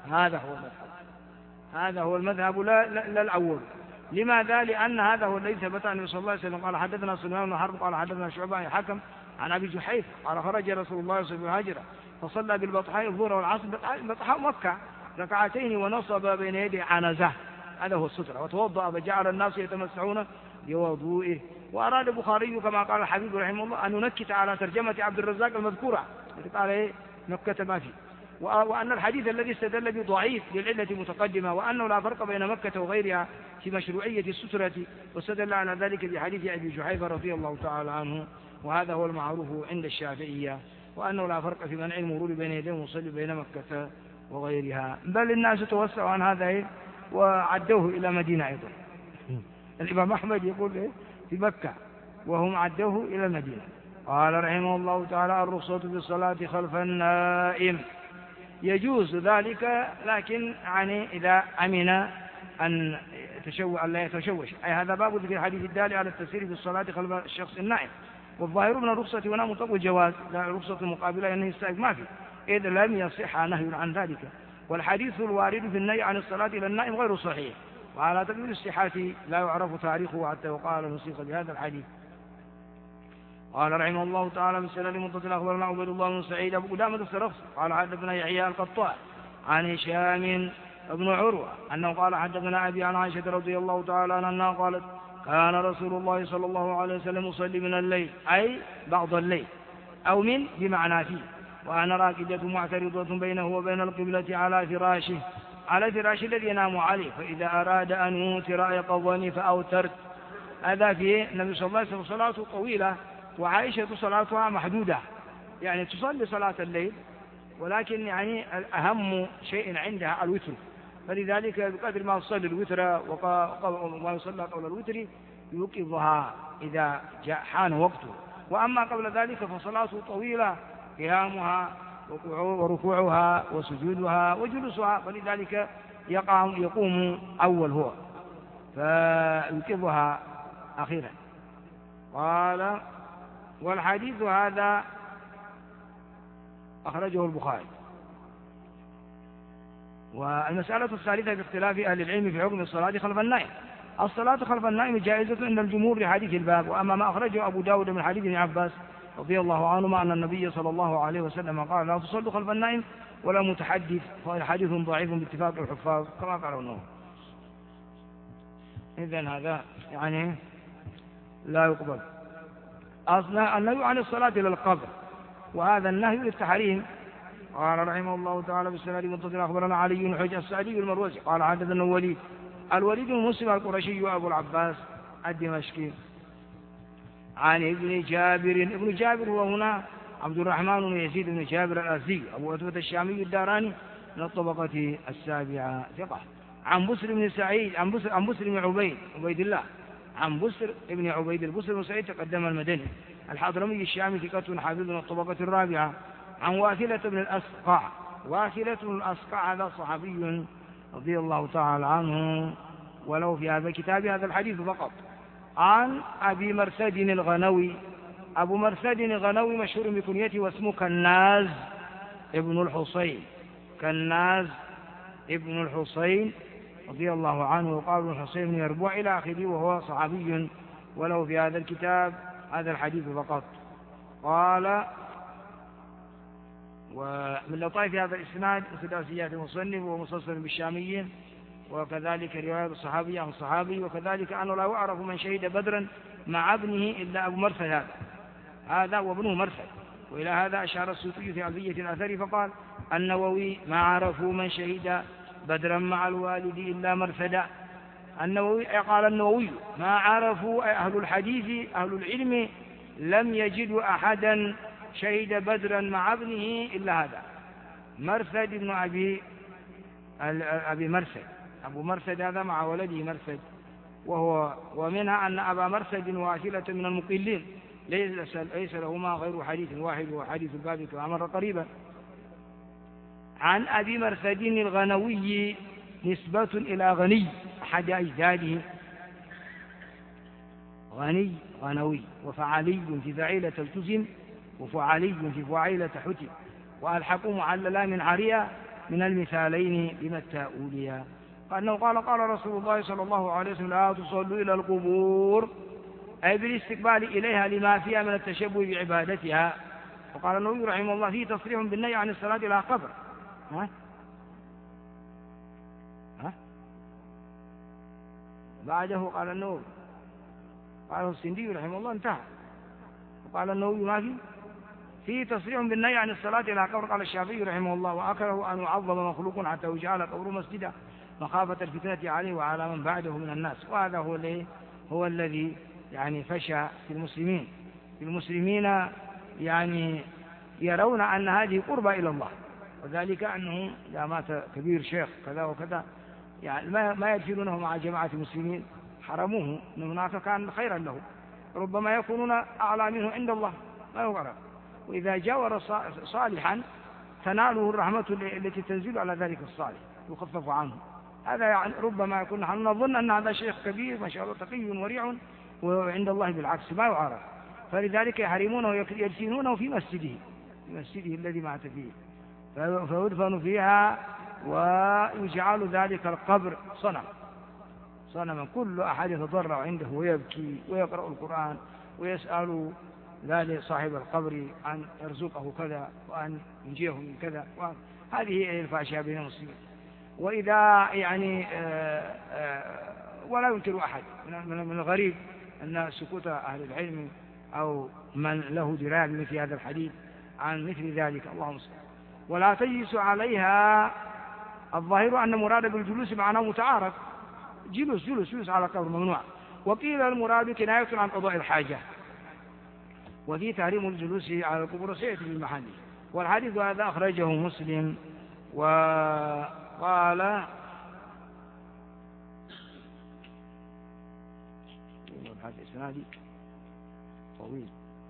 Speaker 1: هذا هو المذهب لا الأول. لماذا؟ لأن هذا هو الذي ثبت عن النبي صلى الله عليه وسلم. قال حدثنا سليمان بن حرب قال حدثنا شعبة عن الحكم عن أبي جحيفة قال: خرج رسول الله صلى الله عليه وسلم فصلى بالبطحاء الظهر والعصر، بطحاء مكة، ركعتين ونصب بين يديه عنزة، هذا هو السترة، وتوضأ فجعل الناس يتمسحون بوضوئه. وأراد البخاري كما قال الحبيب رحمه الله أن ينكت على ترجمة عبد الرزاق المذكورة، قال مكة ما فيه، وأن الحديث الذي استدل به ضعيف للعلة متقدمة، وأنه لا فرق بين مكة وغيرها في مشروعية السترة، واستدل على ذلك بحديث أبي جحيفة رضي الله تعالى عنه، وهذا هو المعروف عند الشافعية، وأنه لا فرق في منع المرور بين يديه المصلي بين مكة وغيرها، بل الناس توسعوا عن هذا وعدوه إلى مدينة أيضا. الإمام أحمد يقول في مكة وهم عدوه إلى المدينة. قال رحمه الله تعالى: الرخصة في الصلاة خلف النائم. يجوز ذلك، لكن يعني إذا أمن أن لا يتشوش، أي هذا باب ذكر الحديث الدالي على التسير في الصلاة خلف الشخص النائم. والظاهر من الرخصة هنا مطلق الجواز، لا الرخصة المقابلة أنه يستحق ما فيه، إذا لم يصح نهي عن ذلك. والحديث الوارد في النهي عن الصلاة إلى النائم غير صحيح، وعلى تقدير الصحة لا يعرف تاريخه حتى يقال نسيخ بهذا الحديث. قال رحمه الله تعالى: من سنة متصل أخبرنا عبد الله بن سعيد أبو قدامة السرخسي قال حدثنا يحيى القطاع عن هشام بن عروة أنه قال حدثنا أبي عن عائشة رضي الله تعالى عنها قالت: كان رسول الله صلى الله عليه وسلم يصلي من الليل، أي بعض الليل، أو من بمعنى فيه، وأنا راكدة معترضة بينه وبين القبلة على فراش الذي ينام عليه، فإذا أراد أن يوتر أيقظني فأوترت. هذا فيه النبي صلى الله عليه وسلم صلاته طويلة، وعائشة صلاتها محدودة، يعني تصلي صلاة الليل، ولكن يعني أهم شيء عندها الوتر، فلذلك بقدر ما تصلي الوتر وما يصلى قبل الوتر يوقظها إذا حان وقته، وأما قبل ذلك فصلاته طويلة، قيامها وركوعها وسجودها وجلوسها، فلذلك يقوم أول هو فيوقظها أخيرا. قال: والحديث هذا أخرجه البخاري. والمسألة الثالثة في اختلاف أهل العلم في حكم الصلاة خلف النائم. الصلاة خلف النائم جائزة عند الجمهور لحديث الباب، وأما ما أخرجه أبو داود من حديث ابن عباس رضي الله عنهما أن النبي صلى الله عليه وسلم قال: لا تصلوا خلف النائم ولا متحدث، فهو حديث ضعيف باتفاق الحفاظ كما قالوا النووي. إذن هذا يعني لا يقبل. أصلا النهي عن الصلاة إلى القبر، وهذا النهي للتحريم. قال رحمه الله تعالى: بالسناد متصل أخبرنا علي بن حجر السعدي المروزي قال حدثنا الوليد بن مسلم القرشي وأبو العباس الدمشقي عن ابن جابر. ابن جابر هو هنا عبد الرحمن بن يزيد بن جابر الأزدي أبو أسود الشامي الداراني من الطبقة السابعة ثقة. عن بسر بن سعيد عن بسر بن عبيد الله عن بسر بن عبيد البسر بن سعيد تقدم المدني الحضرمي الشامي ثقة حافظ من الطبقة الرابعة. عن واثلة بن الأسقع واثلة بن الأسقع هذا صحابي رضي الله تعالى عنه ولو في هذا الكتاب هذا الحديث فقط. عن أبي مرثد الغنوي أبو مرثد الغنوي مشهور بكنيته واسمه كناز ابن الحصين كناز ابن الحصين رضي الله عنه وقال ابن الحصين بن يربوع إلى آخره وهو صحابي وله في هذا الكتاب هذا الحديث فقط. قال ومن لطائف هذا الإسناد سداسيات المصنف ومسلسل بالشاميين وكذلك رواية الصحابي عن الصحابي وكذلك أنه لا يعرف من شهد بدرا مع ابنه إلا أبو مرثد هذا وابنه مرثد. وإلى هذا أشار السيوطي في علبية الأثر فقال النووي ما عرفوا من شهد بدرا مع الوالد إلا مرثدا. قال النووي ما عرفوا أهل الحديث أهل العلم لم يجدوا أحدا شهد بدرا مع ابنه إلا هذا مرثد بن أبي مرثد أبو مرثد هذا مع ولده مرثد ومنها أن أبا مرثد واثلة من المقلين ليس لهما غير حديث واحد وحديث الباب كما مر قريبا. عن أبي مرثد الغنوي نسبة إلى غني أحد أجداده غنوي وفعلي في فعيلة التزم وفعلي في فعيلة حتم وألحقوا معللا من عريا من المثالين بما التأوليا. فأنه قال رسول الله صلى الله عليه وسلم لا تصلوا إلى القبور أي بالاستقبال إليها لما فيها من التشبه بعبادتها. وقال النووي رحمه الله فيه تصريح بالنهي عن الصلاة إلى قبر. بعده قال النووي قال السندي رحمه الله انتهى. وقال النووي ما فيه تصريح بالنهي عن الصلاة إلى قبر. قال الشافعي رحمه الله وأكره أن يعظم مخلوق حتى يجعل قبره مسجدا مخافة الفتنة عليه وعلى من بعده من الناس. وهذا هو الذي يعني فشى في المسلمين يعني يرون أن هذه قربة إلى الله وذلك أنه إذا مات كبير شيخ كذا وكذا يعني ما يدفنونه مع جماعة المسلمين حرموه إن هناك كان خيرا له ربما يكونون أعلى منه عند الله ما يغرق. وإذا جاور صالحا تناله الرحمة التي تنزل على ذلك الصالح يخفف عنه. هذا يعني ربما يكون نحن نظن أن هذا شيخ كبير ما شاء الله تقي وريع وعند الله بالعكس ما يعرف. فلذلك يحرمونه ويدفنونه في مسجده الذي مات فيه فيدفن فيها ويجعل ذلك القبر صنما كل أحد يتضرع عنده ويبكي ويقرأ القرآن ويسأل ذلك صاحب القبر أن يرزقه كذا وأن ينجيه من كذا. هذه هي الفاشية بين المسلمين. وإذا يعني ولا ينكر أحد من الغريب أن سكوت أهل العلم أو من له دراية بمثل هذا الحديث عن مثل ذلك اللهم صل. ولا تجلس عليها الظاهر أن مراد بالجلوس معناه متعارف جلوس على قبر ممنوع. وقيل المراد كناية عن قضاء الحاجة وفي تحريم الجلوس على القبور سيأتي بالمحل. والحديث هذا أخرجه مسلم. وقال هذا إسنادي طويل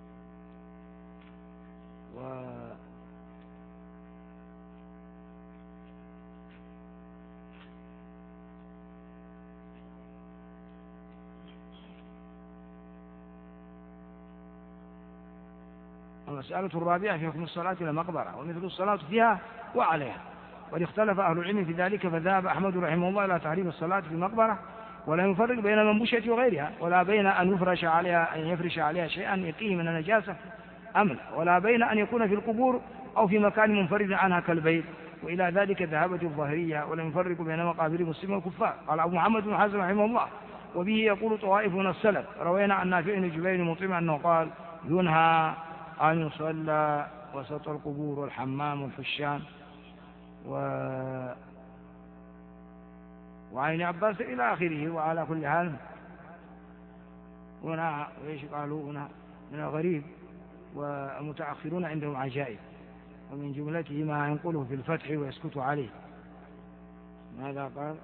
Speaker 1: المسألة الرابعة في حكم الصلاة إلى مقبرة ومثل الصلاة فيها وعليها. وقد اختلف أهل العلم في ذلك فذهب أحمد رحمه الله إلى تحريم الصلاة في المقبرة ولا يفرق بين المنبوشة وغيرها ولا بين أن يفرش عليها شيئا يقيه من النجاسة أمن ولا بين أن يكون في القبور أو في مكان منفرد عنها كالبيت. وإلى ذلك ذهبت الظاهرية ولا يفرق بين مقابر المسلمين والكفار. قال أبو محمد بن حزم رحمه الله وبه يقول طوائف من السلف. روينا عن نافع بن جبير مطعم أنه قال ينهى أن يصلى وسط القبور والحمام والفشان وعين عباس إلى آخره. وعلى كل حال هنا وإيش قالوا هنا من الغريب والمتأخرون عندهم عجائب، ومن جملته ما ينقله في الفتح ويسكت عليه. ماذا قال؟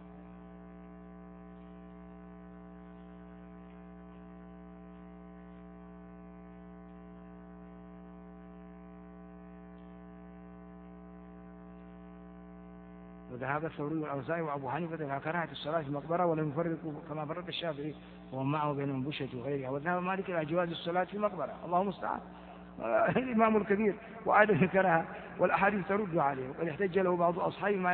Speaker 1: وذهب الثوري والأوزاعي وأبو حنيفة إلى كراهة الصلاة في المقبرة ولم يفرقوا كما فرق الشافعي وهم معه بين المنبوشة وغيرها، وذهب مالك إلى جواز الصلاة في المقبرة. الله المستعان. الإمام الكبير وعدم الكراهة، والأحاديث ترد عليه، وقد احتج له بعض أصحابه ما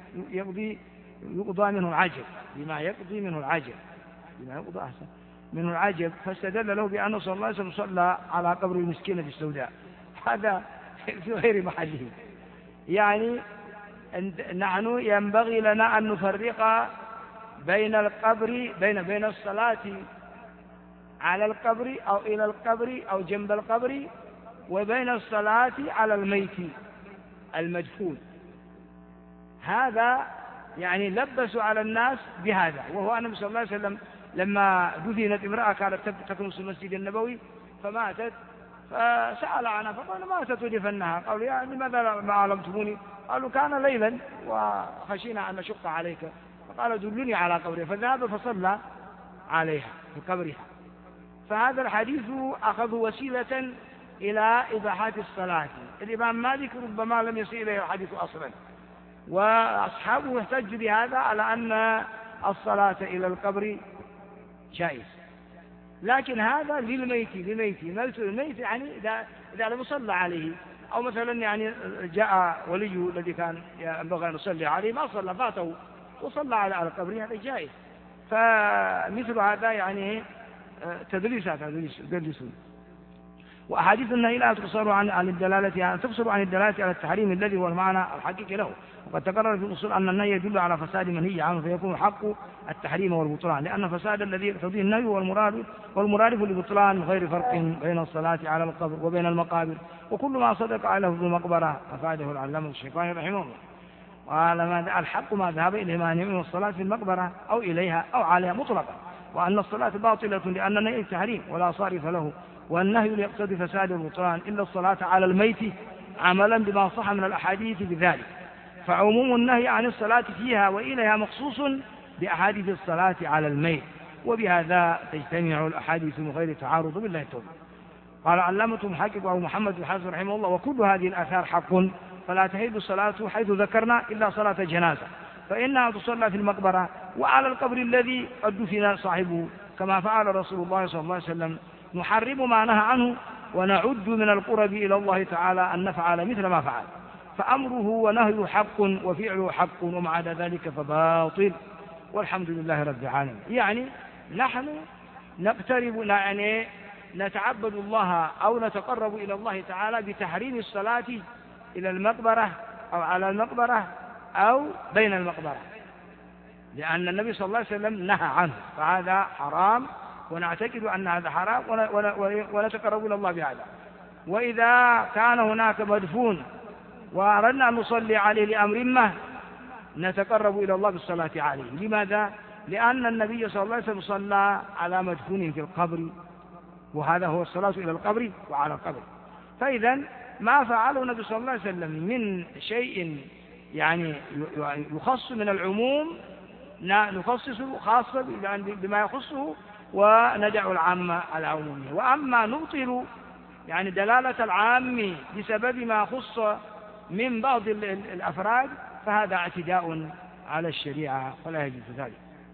Speaker 1: يقضى منه العجب، بما يقضي منه العجب، بما يقضى أحسن منه العجب، فاستدل له بأنه صلى الله عليه وسلم صلى على قبر المسكينة السوداء. هذا في غير محله. يعني نحن ينبغي لنا أن نفرق بين القبر بين الصلاة على القبر أو إلى القبر أو جنب القبر، وبين الصلاة على الميت المدفون. هذا يعني لبسوا على الناس بهذا، وهو النبي صلى الله عليه وسلم لما دفنت امرأة كانت تكنس في المسجد النبوي فماتت، فسأل عنها فقال ماتت ودفنها. قالوا يعني لماذا ما علمتموني؟ قالوا كان ليلا وخشينا أن نشق عليك، فقال دلني على قبرها، فذهب فصلى عليها في قبرها. فهذا الحديث أخذ وسيلة إلى إباحة الصلاة. الإمام مالك ربما لم يصل إليه الحديث أصلا، وأصحابه احتجوا بهذا على أن الصلاة إلى القبر جائز، لكن هذا للميت الميت يعني إذا لم يصلى عليه، أو مثلا يعني جاء ولي الذي كان ينبغي أن يصلي عليه ما صلى فاته وصلى على القبر، هذا جائز. فمثل هذا يعني تدليسون. وأحاديث النهي لا تقصر عن الدلالة، يعني تقصر عن الدلالة على التحريم الذي هو المعنى الحقيقي له. وقد تقرر في الأصول أن النهي يدل على فساد منهي عنه، فيكون حق التحريم والبطلان، لأن فساد الذي يقتضيه النهي والمرادف للبطلان غير فرق بين الصلاة على القبر وبين المقابر. وكل ما صدق عليه في المقبرة أفاده العلامة الشيخاني رحمه الله. قال الحق ما ذهب إليه مانع من الصلاة في المقبرة أو إليها أو عليها مطلقا، وأن الصلاة باطلة لأن النهي تحريم ولا صارف له، والنهي يقتضي فساد البطلان إلا الصلاة على الميت عملا بما صح من الأحاديث بذلك. فعموم النهي عن الصلاة فيها وإليها مخصوص بأحاديث الصلاة على الميت، وبهذا تجتمع الأحاديث من غير تعارض بالله التوفيق. قال علامة محقق أبو محمد الحافظ رحمه الله: وكل هذه الآثار حق، فلا تحل الصلاة حيث ذكرنا إلا صلاة جنازة، فإنها تصلى في المقبرة وعلى القبر الذي قد دفن صاحبه، كما فعل رسول الله صلى الله عليه وسلم. نحرم ما نهى عنه ونعد من القرب إلى الله تعالى أن نفعل مثل ما فعل، فأمره ونهيه حق وفعله حق، وما عدا ذلك فباطل، والحمد لله رب العالمين. يعني نحن نقترب، يعني نتعبد الله أو نتقرب إلى الله تعالى بتحريم الصلاة إلى المقبرة أو على المقبرة أو بين المقبرة، لأن النبي صلى الله عليه وسلم نهى عنه، فهذا حرام ونعتقد أن هذا حرام ونتقرب إلى الله بهذا. وإذا كان هناك مدفون وأردنا أن نصلي عليه لأمر ما نتقرب إلى الله بالصلاة عليه. لماذا؟ لأن النبي صلى الله عليه وسلم صلى على مدفون في القبر، وهذا هو الصلاة إلى القبر وعلى القبر. فإذا ما فعله النبي صلى الله عليه وسلم من شيء يعني يخص من العموم نخصصه خاصة بما يخصه وندع العام على عمومه. وأما نبطل يعني دلالة العام بسبب ما خص من بعض الأفراد فهذا اعتداء على الشريعة ولا يجوز ذلك.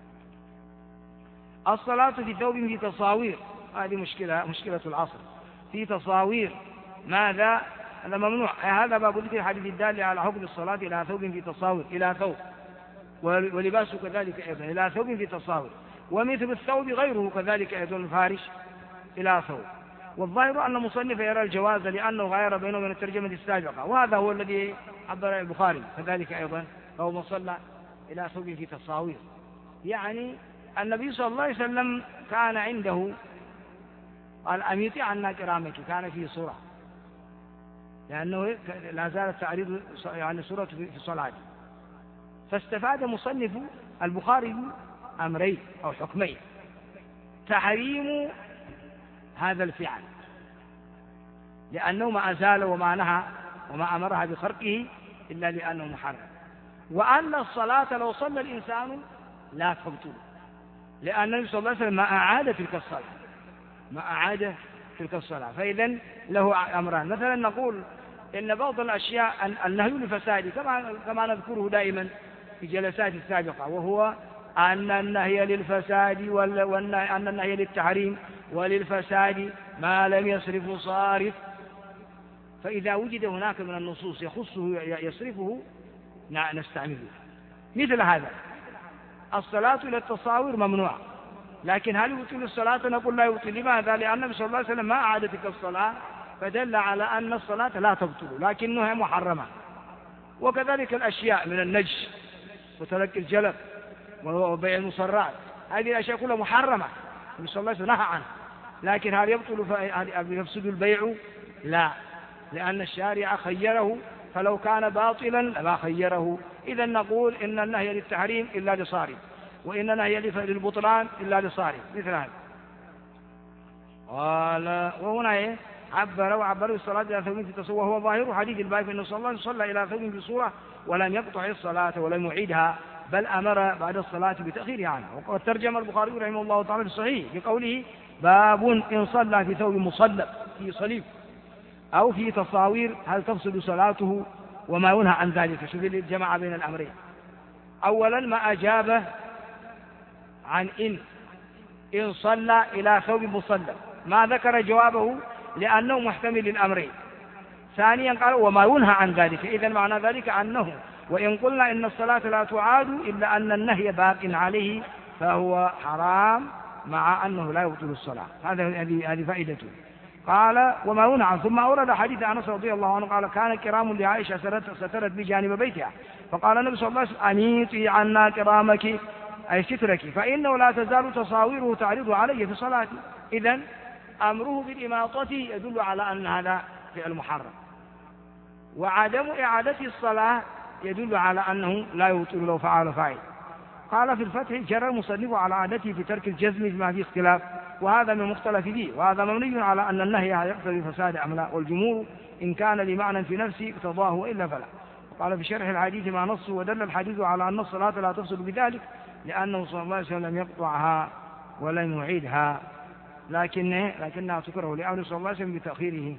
Speaker 1: الصلاة في ثوب في تصاوير، هذه مشكلة العصر، في تصاوير ماذا؟ هذا ممنوع. هذا باب ذكر الحديث الدال على حكم الصلاة إلى ثوب في تصاوير، إلى ثوب، ولباسه كذلك أيضا إلى ثوب في تصاوير، ومثل الثوب غيره كذلك أيضا الفارش إلى ثوب. والظاهر أن المصنف يرى الجواز لأنه غير بينه من الترجمة السابقة، وهذا هو الذي عبر البخاري كذلك أيضا، فهو من صلى إلى ثوب في تصاوير. يعني النبي صلى الله عليه وسلم كان عنده قال أميطي عنا كرامك، كان فيه صورة، لأنه لا زالت تعريض يعني صورة في الصلاة. فاستفاد مصنف البخاري أمرين أو حكمين: تحريم هذا الفعل لأنه ما أزال وما نهى وما أمرها بخرقه إلا لأنه محرم. وأن الصلاة لو صلى الإنسان لا تبطل، لأن النبي صلى الله عليه وسلم ما أعاد تلك الصلاة. فإذن له أمران. مثلا نقول إن بعض الأشياء النهي لفساد كما نذكره دائما في جلسات السابقة، وهو أن النهي للفساد أن النهي للتحريم وللفساد ما لم يصرف صارف. فإذا وجد هناك من النصوص يخصه يصرفه نستعمله. مثل هذا الصلاة إلى التصاوير ممنوع، لكن هل يبطل الصلاة؟ نقول لا يبطل. لماذا؟ لأن النبي صلى الله عليه وسلم ما أعاد تلك الصلاة، فدل على أن الصلاة لا تبطل لكنها محرمة. وكذلك الأشياء من النجش وترك الجلب وبيع المصرات، هذه الأشياء كلها محرمة، النبي صلى الله عليه وسلم نهى عنها. لكن هل يفسد البيع؟ لا، لأن الشارع خيره، فلو كان باطلا لما خيره. إذا نقول إن النهي للتحريم إلا لصارف، وإن النهي للبطلان إلا لصارف. مثل هذا قال وهنا عبروا الصلاة إلى ثوب في تصور، وهو ظاهر حديث الباب أنه صلى الله عليه وسلم صلى إلى ثوب بصورة ولم يقطع الصلاة ولم يعيدها، بل أمر بعد الصلاة بتأخيرها عنها. وقد ترجم البخاري رحمه الله تعالى في الصحيح بقوله باب إن صلى في ثوب مصلب في صليب أو في تصاوير هل تفسد صلاته وما ينهى عن ذلك. شوف الجماعة بين الأمرين. أولا ما أجابه عن إن صلى إلى ثوب مصلب، ما ذكر جوابه لأنه محتمل للأمرين. ثانيا قال وما ينهى عن ذلك، إذا معنى ذلك أنه وإن قلنا إن الصلاة لا تعاد إلا أن النهي باق عليه فهو حرام، مع أنه لا يبطل الصلاة. هذه فائدته. قال وما ينهى. ثم أورد حديث أنس رضي الله عنه قال كان كرام لعائشة سترت بجانب بيتها، فقال النبي صلى الله عليه وسلم أميطي عنا كرامك أي سترك، فإنه لا تزال تصاويره تعرض علي في صلاتي. إذن أمره بالإماطة يدل على أن هذا فعل محرم، وعدم إعادة الصلاة يدل على أنه لا يبطل لو فعل فاعل. قال في الفتح جرى المصنف على عادته في ترك الجزم بما فيه اختلاف، وهذا من مختلف فيه، وهذا مبني على أن النهي يقتضي فساد أم لا، والجمهور إن كان لمعنى في نفسه اقتضاه وإلا فلا. قال في شرح الحديث مع نصه ودل الحديث على أن الصلاة لا تفسد بذلك، لأنه صلى الله عليه وسلم لم يقطعها ولم يعيدها، لكنها تكره لأمر صلى الله عليه وسلم بتأخيره.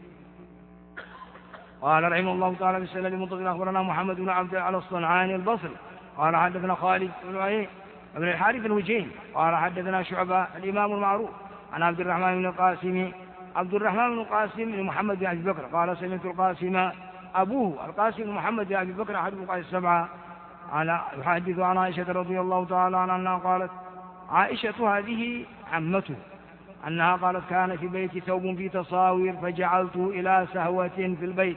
Speaker 1: قال رحمه الله تعالى في السنة المنتظر أخبرنا محمد بن عبد على الصنعاني البصري قال حدثنا خالد بن الحارث الوجيني قال حدثنا شعبة الإمام المعروف عن عبد الرحمن بن القاسم بن محمد بن أبي بكر قال سمعت القاسم أبوه القاسم بن محمد بن أبي بكر أحد الفقهاء السبعة يحدث عن عائشة رضي الله تعالى عنها قالت عائشة هذه عمته أنها قالت كان في بيتي ثوب في تصاوير فجعلته إلى سهوة في البيت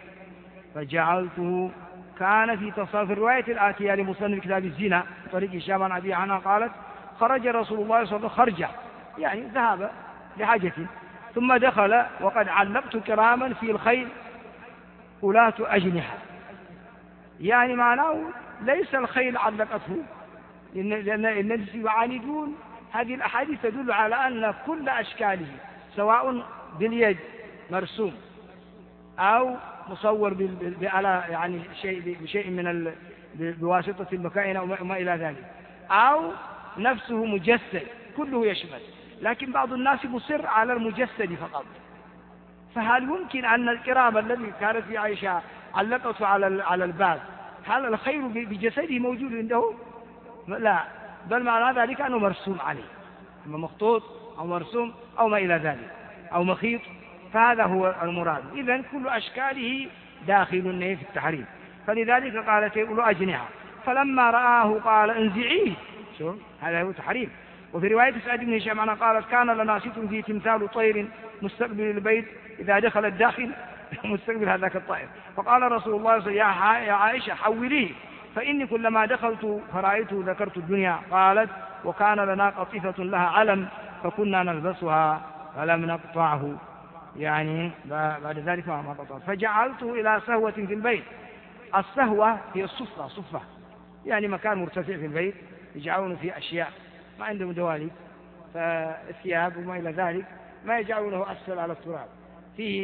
Speaker 1: كان في تصاوير. في الرواية الآتية لمصنف كتاب الزنا طريق هشام عن أبي عنها قالت خرج رسول الله صلى الله عليه وسلم خرجه يعني ذهب لحاجة ثم دخل وقد علقت كراما في الخيل أولاة أجنحة، يعني معناه ليس الخيل علقته، لأن الناس يعاندون. هذه الأحاديث تدل على أن كل أشكاله سواء باليد مرسوم أو مصور يعني بشيء من بواسطة المكائن أو ما إلى ذلك، أو نفسه مجسد كله يشمل، لكن بعض الناس مصر على المجسد فقط. فهل يمكن أن الكرام الذي كانت في عائشة علقته على الباب هل الخير بجسده موجود عنده؟ لا، بل معنى ذلك أنه مرسوم عليه، إما مخطوط أو مرسوم أو ما إلى ذلك أو مخيط، فهذا هو المراد. إذن كل أشكاله داخل في التحريم. فلذلك قالت يقول أجنحة، فلما رآه قال انزعيه. شوف هذا هو التحريم. وفي رواية سعد بن هشام عنها قالت كان لنا ست في تمثال طير مستقبل البيت إذا دخل الداخل مستقبل هذاك الطائر، فقال رسول الله صلى الله عليه وسلم يا عائشة حوليه فإني كلما دخلت فرأيته ذكرت الدنيا. قالت وكان لنا قطيفة لها علم فكنا نلبسها فلم نقطعه، يعني بعد ذلك ما قطعت. فجعلته إلى سهوة في البيت. السهوة هي الصفة يعني مكان مرتفع في البيت يجعلون فيه أشياء ما عندهم دواليب، فالثياب وما إلى ذلك ما يجعلونه أسفل على التراب، فيه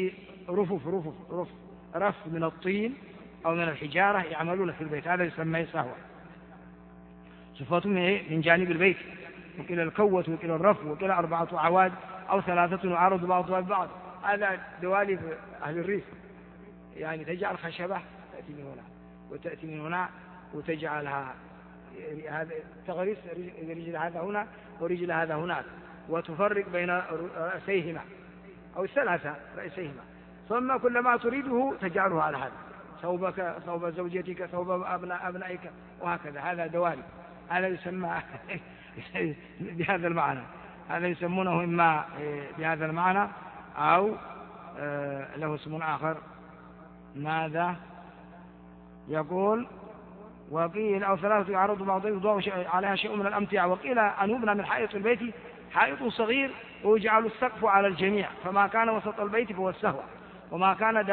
Speaker 1: رف من الطين أو من الحجارة يعملون في البيت، هذا يسمى سهوة. صفات من جانب البيت، وقيل الكوة وقيل الرف وقيل 4 أعواد أو 3 يعارض بعضها ببعض. هذا دواليب أهل الريف، يعني تجعل خشبة تأتي من هنا وتأتي من هنا وتجعلها هذا تغرس رجل هذا هنا ورجل هذا هناك، وتفرق بين رأسيهما أو 3 رأسيهما، ثم كل ما تريده تجعله على هذا، ثوبك ثوب زوجتك ثوب أبنائك وهكذا. هذا دواليب، هذا يسمى بهذا المعنى، هذا يسمونه إما بهذا المعنى أو له اسم آخر. ماذا يقول؟ وقيل أو 3 يعرض بعض يضاء عليها شيء من الأمتعة. وقيل أن يبنى من حائط البيت حائط صغير ويجعل السقف على الجميع، فما كان وسط البيت فهو السهوة، وما كان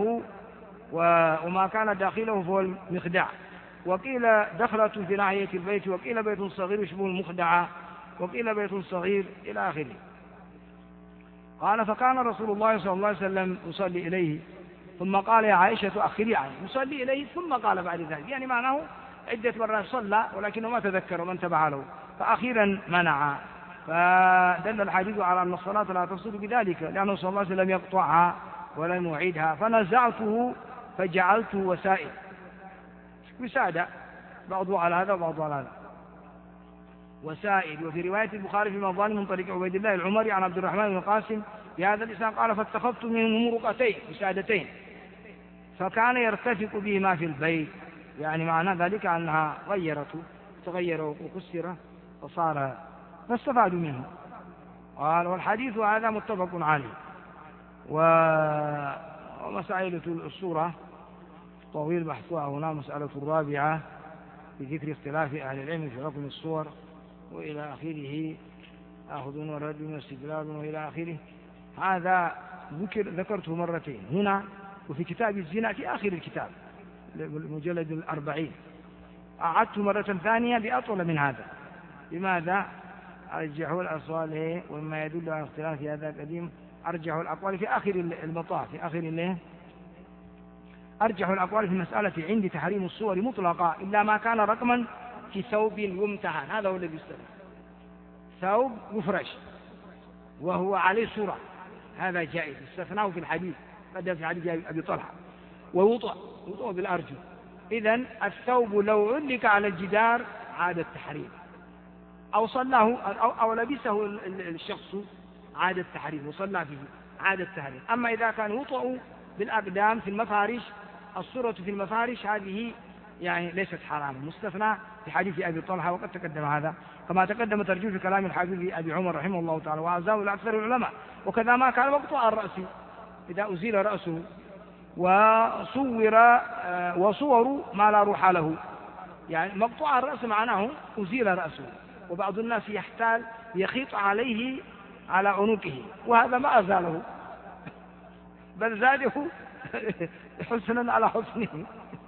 Speaker 1: داخله فهو المخدع. وقيل دخلة في ناحية البيت، وقيل بيت صغير يشبه المخدعة، وقيل بيت صغير إلى آخره. قال فكان رسول الله صلى الله عليه وسلم يصلي إليه ثم قال يا عائشة أخري عنه، يصلي إليه ثم قال بعد ذلك، يعني معناه عدة مرات صلى ولكنه ما تذكر وما انتبه له، فأخيرا منع. فدل الحديث على أن الصلاة لا تصل بذلك، لأنه صلى الله عليه وسلم يقطعها ولم يعيدها. فنزعته فجعلته وسائل، وسادة بعضه على هذا وبعضه على هذا، وسائل. وفي رواية البخاري في مظالم من طريق عبيد الله العمري عن عبد الرحمن بن القاسم بهذا الإسناد قال فاتخذت منهم رقتين وسادتين فكان يرتفق بهما في البيت، يعني معنى ذلك أنها تغير وكسر فصار فاستفادوا منه. قال والحديث هذا متفق عليه. ومسائل الصورة طويل بحثها هنا. مسألة الرابعة في ذكر اختلاف أهل العلم في حكم الصور وإلى آخره، أخذ ورد واستدلال وإلى آخره. هذا ذكرته مرتين هنا وفي كتاب الزنا في آخر الكتاب المجلد 40. أعدت مرة ثانية بأطول من هذا. لماذا؟ أرجحوا الأصوال وما يدل على اختلاف هذا القديم. أرجحوا الأقوال في آخر المطاف، في آخر الليل أرجحوا الأقوال في المسألة عند تحريم الصور مطلقا إلا ما كان رقما في ثوب يمتهن، هذا هو الذي يستثنى، ثوب مفرش وهو عليه صورة، هذا جائز، استثناه في الحديث قد في حديث أبي طلحة. ووضع بالأرجل. إذن الثوب لو علق على الجدار عاد التحريم، أو صلاه أو لبسه الشخص عاد التحريم وصلى فيه عاد التحريم. أما إذا كان يوطأ بالأقدام في المفارش، الصورة في المفارش هذه يعني ليست حراما، مستثنى في حديث أبي طلحة وقد تقدم هذا كما تقدم ترجيح في كلام الحبيب أبي عمر رحمه الله تعالى وعزاه لأكثر العلماء. وكذا ما كان مقطوع الرأس إذا أزيل رأسه، وصور ما لا روح له، يعني مقطوع الرأس معناه أزيل رأسه. وبعض الناس يحتال يخيط عليه على عنقه، وهذا ما أزاله بل زاده حسنا على حسنه.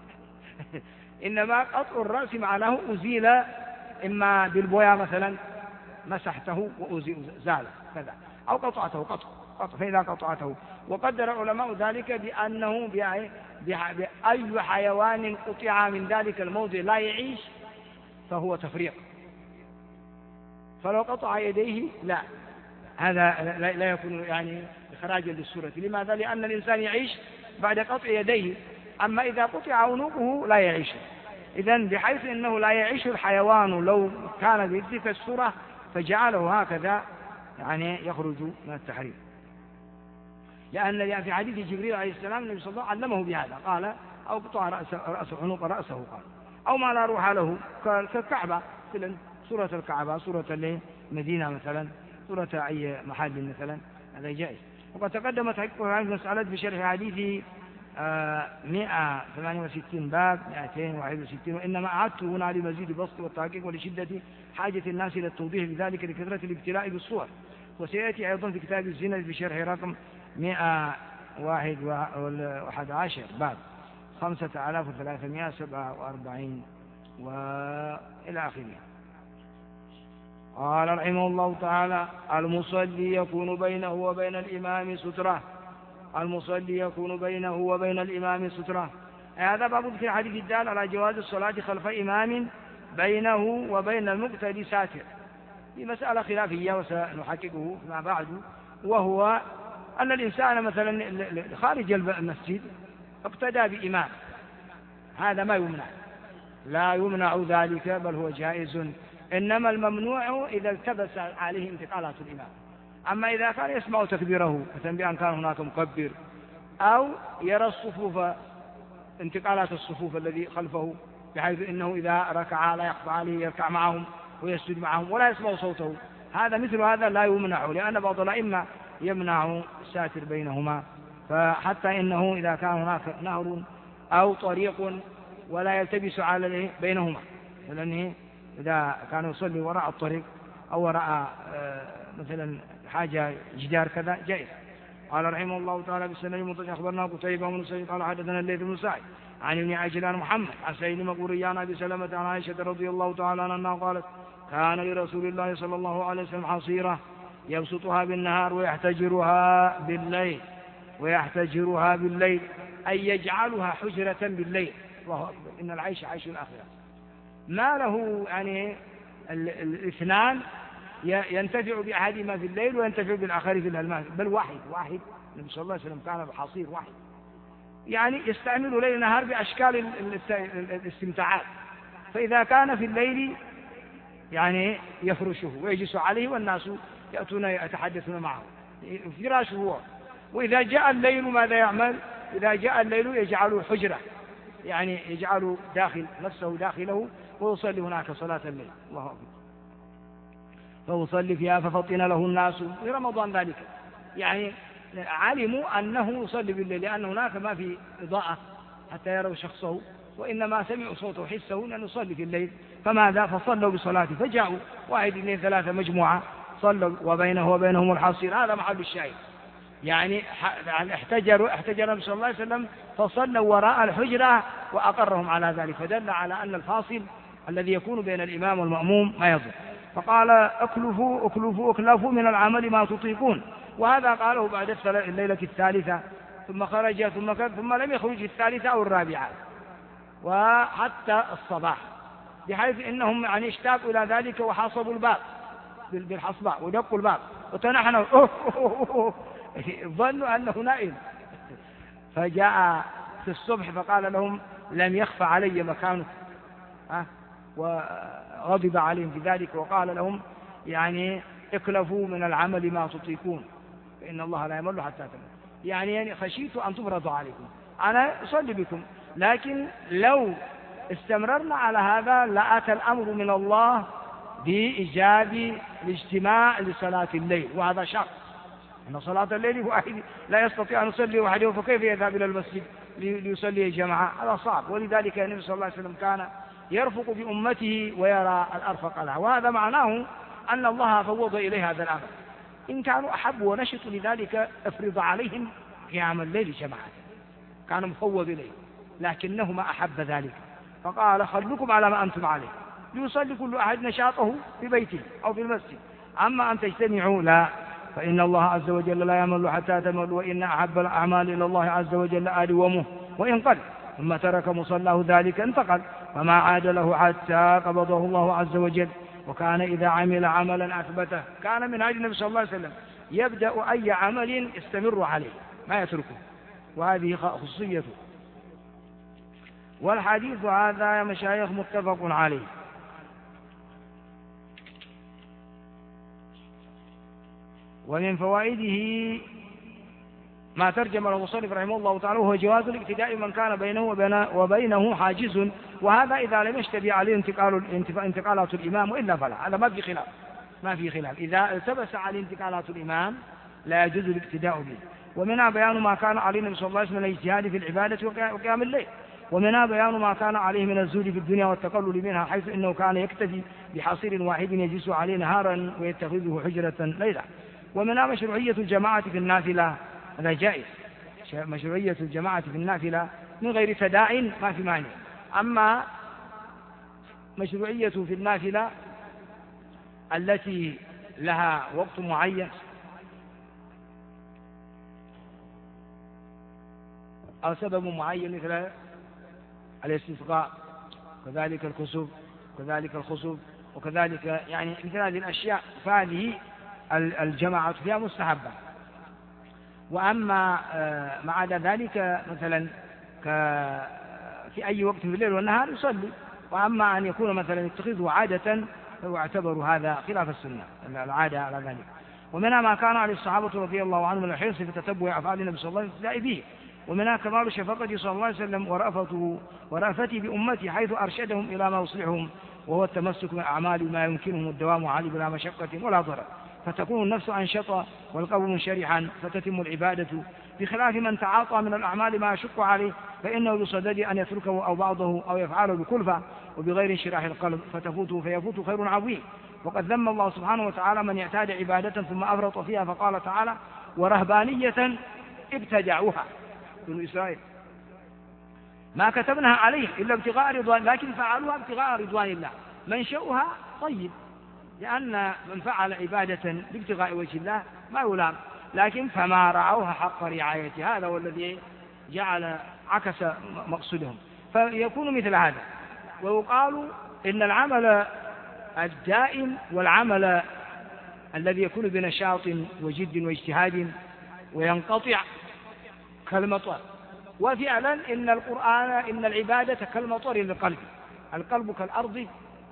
Speaker 1: إنما قطع الرأس معناه أزيل، إما بالبويا مثلا مسحته وزال كذا، أو قطعته قطع. فإذا قطعته، وقدر علماء ذلك بأنه بأي حيوان قطع من ذلك الموضع لا يعيش فهو تفريق. فلو قطع يديه هذا لا يكون يعني إخراجا للسورة. لماذا؟ لأن الإنسان يعيش بعد قطع يديه، أما إذا قطع عنقه لا يعيش. إذن بحيث أنه لا يعيش الحيوان لو كان بتلك السورة فجعله هكذا يعني يخرج من التحريم. لأن في حديث جبريل عليه السلام النبي صلى الله عليه وسلم علمه بهذا، قال أو قطع عنق رأسه، قال أو ما لا روح له كالكعبة مثلا، سورة الكعبة، سورة المدينة مثلا، سورة أي محل مثلا، هذا جائز. وقد تقدمت حقيقة هذه المسألة بشرح حديث 168 باب 261. وإنما أعدت هنا لمزيد البسط والتحقيق ولشدة حاجة الناس إلى التوضيح بذلك لكثرة الابتلاء بالصور. وسيأتي أيضا في كتاب الزنا بشرح رقم 111 باب 5347 وإلى آخره. قال رحمه الله تعالى المصلي يكون بينه وبين الإمام سترة المصلي يكون بينه وبين الإمام سترة. هذا باب ذكر حديث الدال على جواز الصلاة خلف إمام بينه وبين المقتدي ساتر. في مسألة خلافية وسنحققه فيما بعد، وهو أن الإنسان مثلا خارج المسجد اقتدى بإمام، هذا ما يمنع، لا يمنع ذلك بل هو جائز، إنما الممنوع إذا التبس عليه انتقالات الإمام. أما إذا كان يسمع تكبيره مثلا بأن كان هناك مكبر، أو يرى الصفوف انتقالات الصفوف الذي خلفه بحيث إنه إذا ركع لا يخفى عليه يركع معهم ويسجد معهم ولا يسمع صوته، هذا مثل هذا لا يمنع، لأن بعض الأئمة يمنع الساتر بينهما. فحتى إنه إذا كان هناك نهر أو طريق ولا يلتبس على بينهما، لأنه إذا كان يصلي وراء الطريق أو وراء مثلا حاجة جدار كذا جائز. قال رحمه الله تعالى بالسنة المنتج أخبرنا قتيبة بن سعيد قال حدثنا الليث بن سعد عن ابن عجلان محمد عن سعيد المقبوري عن أبي سلمة عن عائشة رضي الله تعالى عنها قالت كان لرسول الله صلى الله عليه وسلم حصيرة يبسطها بالنهار ويحتجرها بالليل أي يجعلها حجرة بالليل. الله أكبر، إن العيش عيش الآخرة. ما له يعني الاثنان ينتفع بأحدهما في الليل وينتفع بالآخر في النهار، بل واحد. النبي صلى الله عليه وسلم كان بحصير واحد، يعني يستعمل ليل نهار بأشكال الاستمتاعات. فإذا كان في الليل يعني يفرشه ويجلس عليه والناس يأتون يتحدثون معه، فراشه هو. وإذا جاء الليل ماذا يعمل؟ إذا جاء الليل يجعله حجرة، يعني يجعل نفسه داخله ويصلي هناك صلاة الليل. الله أكبر. فيصلي فيها ففطن له الناس في رمضان ذلك، يعني علموا أنه يصلي بالليل لأن هناك ما في إضاءة حتى يروا شخصه، وإنما سمعوا صوته وحسه لأنه يصلي في الليل. فماذا؟ فصلوا بصلاته، فجاءوا 1 2 3 مجموعة صلوا وبينه وبينهم الحصير. هذا محل الشاهد، يعني احتجر النبي صلى الله عليه وسلم فصلوا وراء الحجرة وأقرهم على ذلك، فدل على أن الفاصل الذي يكون بين الإمام والمأموم ما يضر. فقال اكلفوا من العمل ما تطيقون، وهذا قاله بعد الليلة الثالثة، ثم خرج ثم لم يخرج في الثالثة أو الرابعة وحتى الصباح، بحيث إنهم يعني اشتاقوا إلى ذلك وحاصبوا الباب بالحصباء ودقوا الباب وتنحنوا ظنوا أنه نائم. فجاء في الصبح فقال لهم لم يخفى علي مكانه، وغضب عليهم في ذلك وقال لهم يعني اكلفوا من العمل ما تطيقون فإن الله لا يمل حتى تمل. يعني خشيت أن تفرض عليكم، أنا أصلي بكم، لكن لو استمررنا على هذا لأتى الأمر من الله بإيجاب الاجتماع لصلاة الليل، وهذا شرط. أن صلاة الليل واحد لا يستطيع أن يصلي وحده، فكيف يذهب إلى المسجد ليصلي جماعة؟ هذا صعب. ولذلك النبي صلى الله عليه وسلم كان يرفق بأمته ويرى الأرفق لها، وهذا معناه أن الله فوض إليه هذا الأمر. إن كانوا أحبوا ونشطوا لذلك افرض عليهم قيام الليل جماعة، كان مفوض إليه، لكنه ما أحب ذلك، فقال خلكم على ما أنتم عليه، ليصلي كل أحد نشاطه في بيته أو في المسجد، أما أن تجتمعوا لا، فإن الله عز وجل لا يمل حتى تمل، وإن أحب الأعمال إلى الله عز وجل أدومه وإن قل، ثم ترك مصلاه ذلك انتقل، فما عاد له حتى قبضه الله عز وجل. وكان إذا عمل عملا أثبته، كان من هذه النبي صلى الله عليه وسلم يبدأ أي عمل يستمر عليه ما يتركه، وهذه خصوصيته. والحديث هذا يا مشايخ متفق عليه. ومن فوائده ما ترجم المصنف رحمه الله تعالى وهو جواز الاقتداء من كان بينه وبينه حاجز، وهذا إذا لم يشتبه عليه انتقالات الإمام، وإلا فلا، هذا ما في خلاف إذا التبس عليه انتقالات الإمام لا يجوز الاقتداء به. ومنها بيان ما كان عليه النبي صلى الله عليه وسلم من الاجتهاد في العبادة وقيام الليل، ومنها بيان ما كان عليه من الزهد في الدنيا والتقلل منها، حيث إنه كان يكتفي بحصير واحد يجلس عليه نهارا ويتخذه حجرة ليلة. ومنها مشروعية الجماعة في النافلة، هذا جائز، مشروعية الجماعة في النافلة من غير تداع ما في مانع. أما مشروعية في النافلة التي لها وقت معين أو سبب معين مثل الاستسقاء، كذلك الكسوف، كذلك الخسوف، وكذلك يعني مثل هذه الأشياء، فهذه الجماعة فيها مستحبة. وأما ما عدا ذلك مثلا في أي وقت في الليل والنهار يصلي. وأما أن يكون مثلا يتخذه عادة فهو يعتبر هذا خلاف السنة، العادة على ذلك. ومنها ما كان على الصحابة رضي الله عنهم من الحرص في تتبع أفعال النبي صلى الله عليه وسلم به، ومنها كمال شفقته صلى الله عليه وسلم ورأفته بأمته حيث أرشدهم إلى ما يصلحهم، وهو التمسك بالأعمال ما يمكنهم الدوام عليه بلا مشقة ولا ضرر، فتكون النفس أنشطة والقلب منشرحا، فتتم العبادة، بخلاف من تعاطى من الأعمال ما يشق عليه فإنه يصدد أن يتركه أو بعضه أو يفعله بكلفة وبغير انشراح القلب فيفوت خير عظيم. وقد ذم الله سبحانه وتعالى من يعتاد عبادة ثم أفرط فيها، فقال تعالى: ورهبانية ابتدعوها بنو إسرائيل ما كتبناها عليه إلا ابتغاء رضوان، لكن فعلوها ابتغاء رضوان الله، منشأها طيب، لأن من فعل عبادة بابتغاء وجه الله ما يلام، لكن فما رعوها حق رعايتها، هذا هو الذي جعل عكس مقصودهم، فيكون مثل هذا. ويقال إن العمل الدائم والعمل الذي يكون بنشاط وجد واجتهاد وينقطع كالمطر. وفعلا إن العبادة كالمطر للقلب، القلب كالأرض،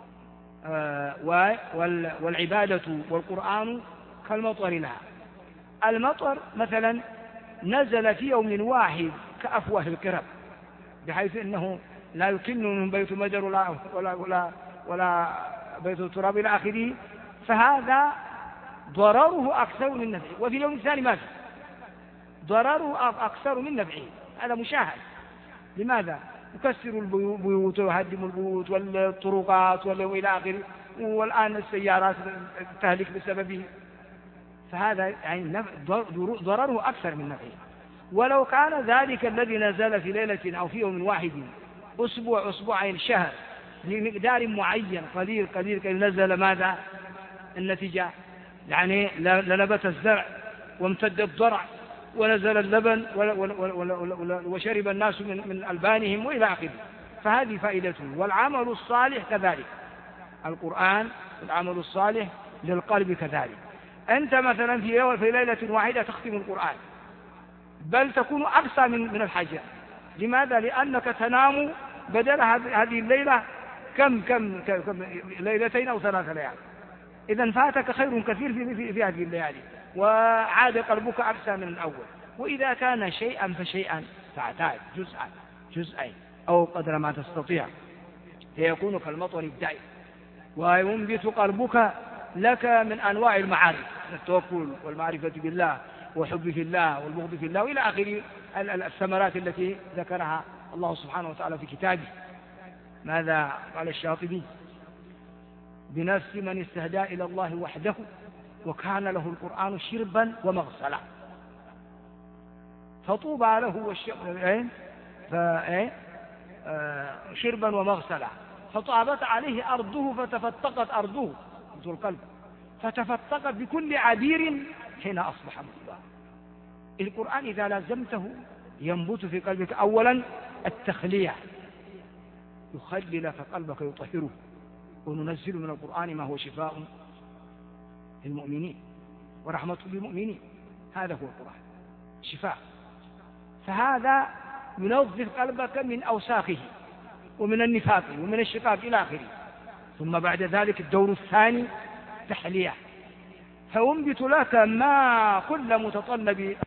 Speaker 1: والعبادة والقرآن كالمطر لها. المطر مثلا نزل في يوم واحد كأفواه الكرب، بحيث أنه لا يكن من بيت مدر ولا بيت التراب إلى آخره، فهذا ضرره أكثر من نفعه. وفي اليوم الثاني ماذا؟ ضرره أكثر من نفعه، هذا مشاهد. لماذا؟ يكسر البيوت ويهدم البيوت والطرقات وإلى آخره، والآن السيارات تهلك بسببه، فهذا يعني ضرره أكثر من نفعه. ولو كان ذلك الذي نزل في ليلة أو في يوم واحد أسبوع أسبوعين شهر لمقدار معين قليل كي نزل ماذا النتيجة؟ يعني لنبت الزرع وامتد الضرع ونزل اللبن وشرب الناس من ألبانهم وإلى آخره، فهذه فائدته. والعمل الصالح كذلك، القرآن العمل الصالح للقلب كذلك. أنت مثلا في ليلة واحدة تختم القرآن، بل تكون أقصى من الحاجة. لماذا؟ لأنك تنام بدل هذه الليلة كم ليلتين أو 3 ليال، إذن فاتك خير كثير في هذه الليالي، وعاد قلبك أقسى من الأول. وإذا كان شيئا فشيئا فاعتاد جزءين أو قدر ما تستطيع، فيكون كالمطر الدائم، وينبت قلبك لك من أنواع المعارف، التوكل والمعرفة بالله وحب في الله والبغض في الله وإلى آخر الثمرات التي ذكرها الله سبحانه وتعالى في كتابه. ماذا قال الشاطبي؟ بنفس من استهدى إلى الله وحده وكان له القرآن شربا ومغسلا، فطوبى له شربا ومغسلا، فطابت عليه أرضه فتفتقت أرضه القلب فتفتقت بكل عبير حين أصبح مطلوبا. القرآن إذا لازمته ينبت في قلبك أولا التخلية، يخلي لك قلبك يطهره، وننزل من القرآن ما هو شفاء للمؤمنين ورحمة للمؤمنين، هذا هو القرآن شفاء. فهذا ينظف قلبك من أوساخه ومن النفاق ومن الشقاق إلى آخره. ثم بعد ذلك الدور الثاني تحلية، فينبت لك ما كل متطلب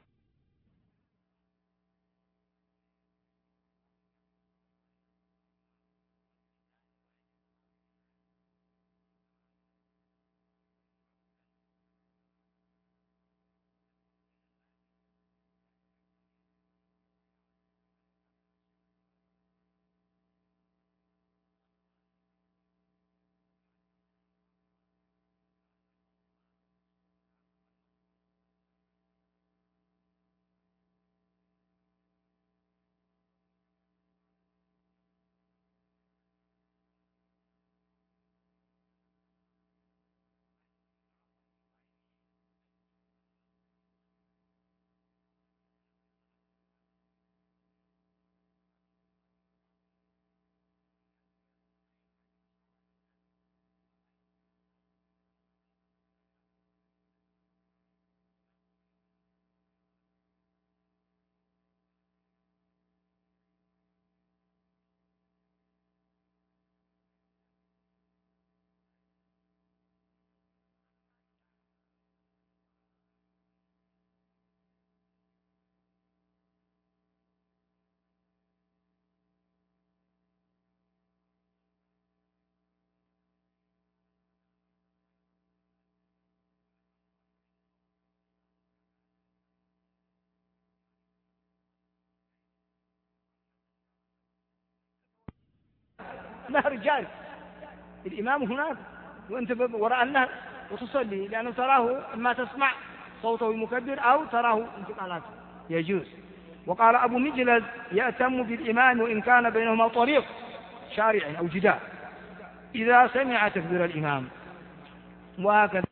Speaker 1: نهر جاري، الإمام هناك وأنت وراء النهر وتصلي، لأنه تراه إما تسمع صوته المكبر أو تراه انتقالاته، يجوز. وقال أبو مجلد يأتم بالإمام وإن كان بينهما طريق شارع أو جدار إذا سمع تكبير الإمام. وهكذا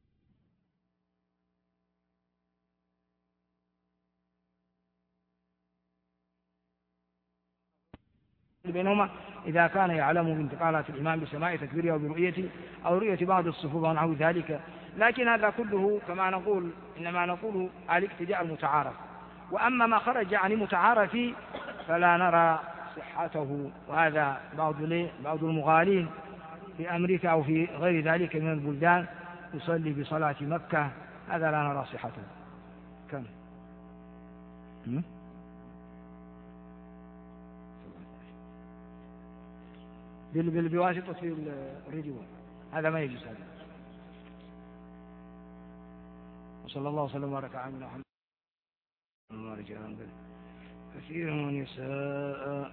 Speaker 1: بينهما إذا كان يعلم بانتقالات الإمام بسماع تكبيره أو برؤيته أو رؤية بعض الصفوف ونحو ذلك. لكن هذا كله كما نقول إنما نقول الاقتداء المتعارف، وأما ما خرج عن المتعارف فلا نرى صحته. وهذا بعض المغالين في أمريكا أو في غير ذلك من البلدان يصلي بصلاة مكة، هذا لا نرى صحته. كم بواسطة في الراديو، هذا ما يجوز. هذا وصلى الله وسلم وبارك على محمد كثيرا ونساء.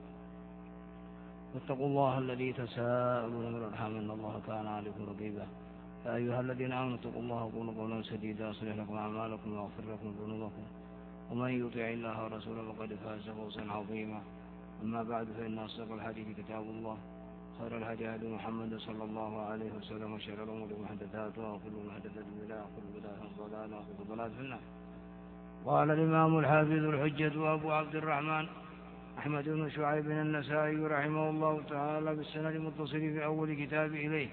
Speaker 1: واتقوا الله الذي تساءلون بالأرحام إن الله كان عليكم رقيبا. يا أيها الذين آمنوا اتقوا الله وقولوا قولا سديدا يصلح لكم أعمالكم ويغفر لكم ذنوبكم ومن يطع الله ورسوله فقد فاز فوزا عظيما. أما بعد فإن أصدق الحديث كتاب الله، خير الهدي هدي محمد صلى الله عليه وسلم، وشر الأمور محدثاتها وكل محدثة بدعة وكل بدعة ضلالة وكل ضلالة في النار. قال الإمام الحافظ الحجة أبو عبد الرحمن أحمد بن شعيب النسائي رحمه الله تعالى بالسند المتصل في أول كتاب إليه: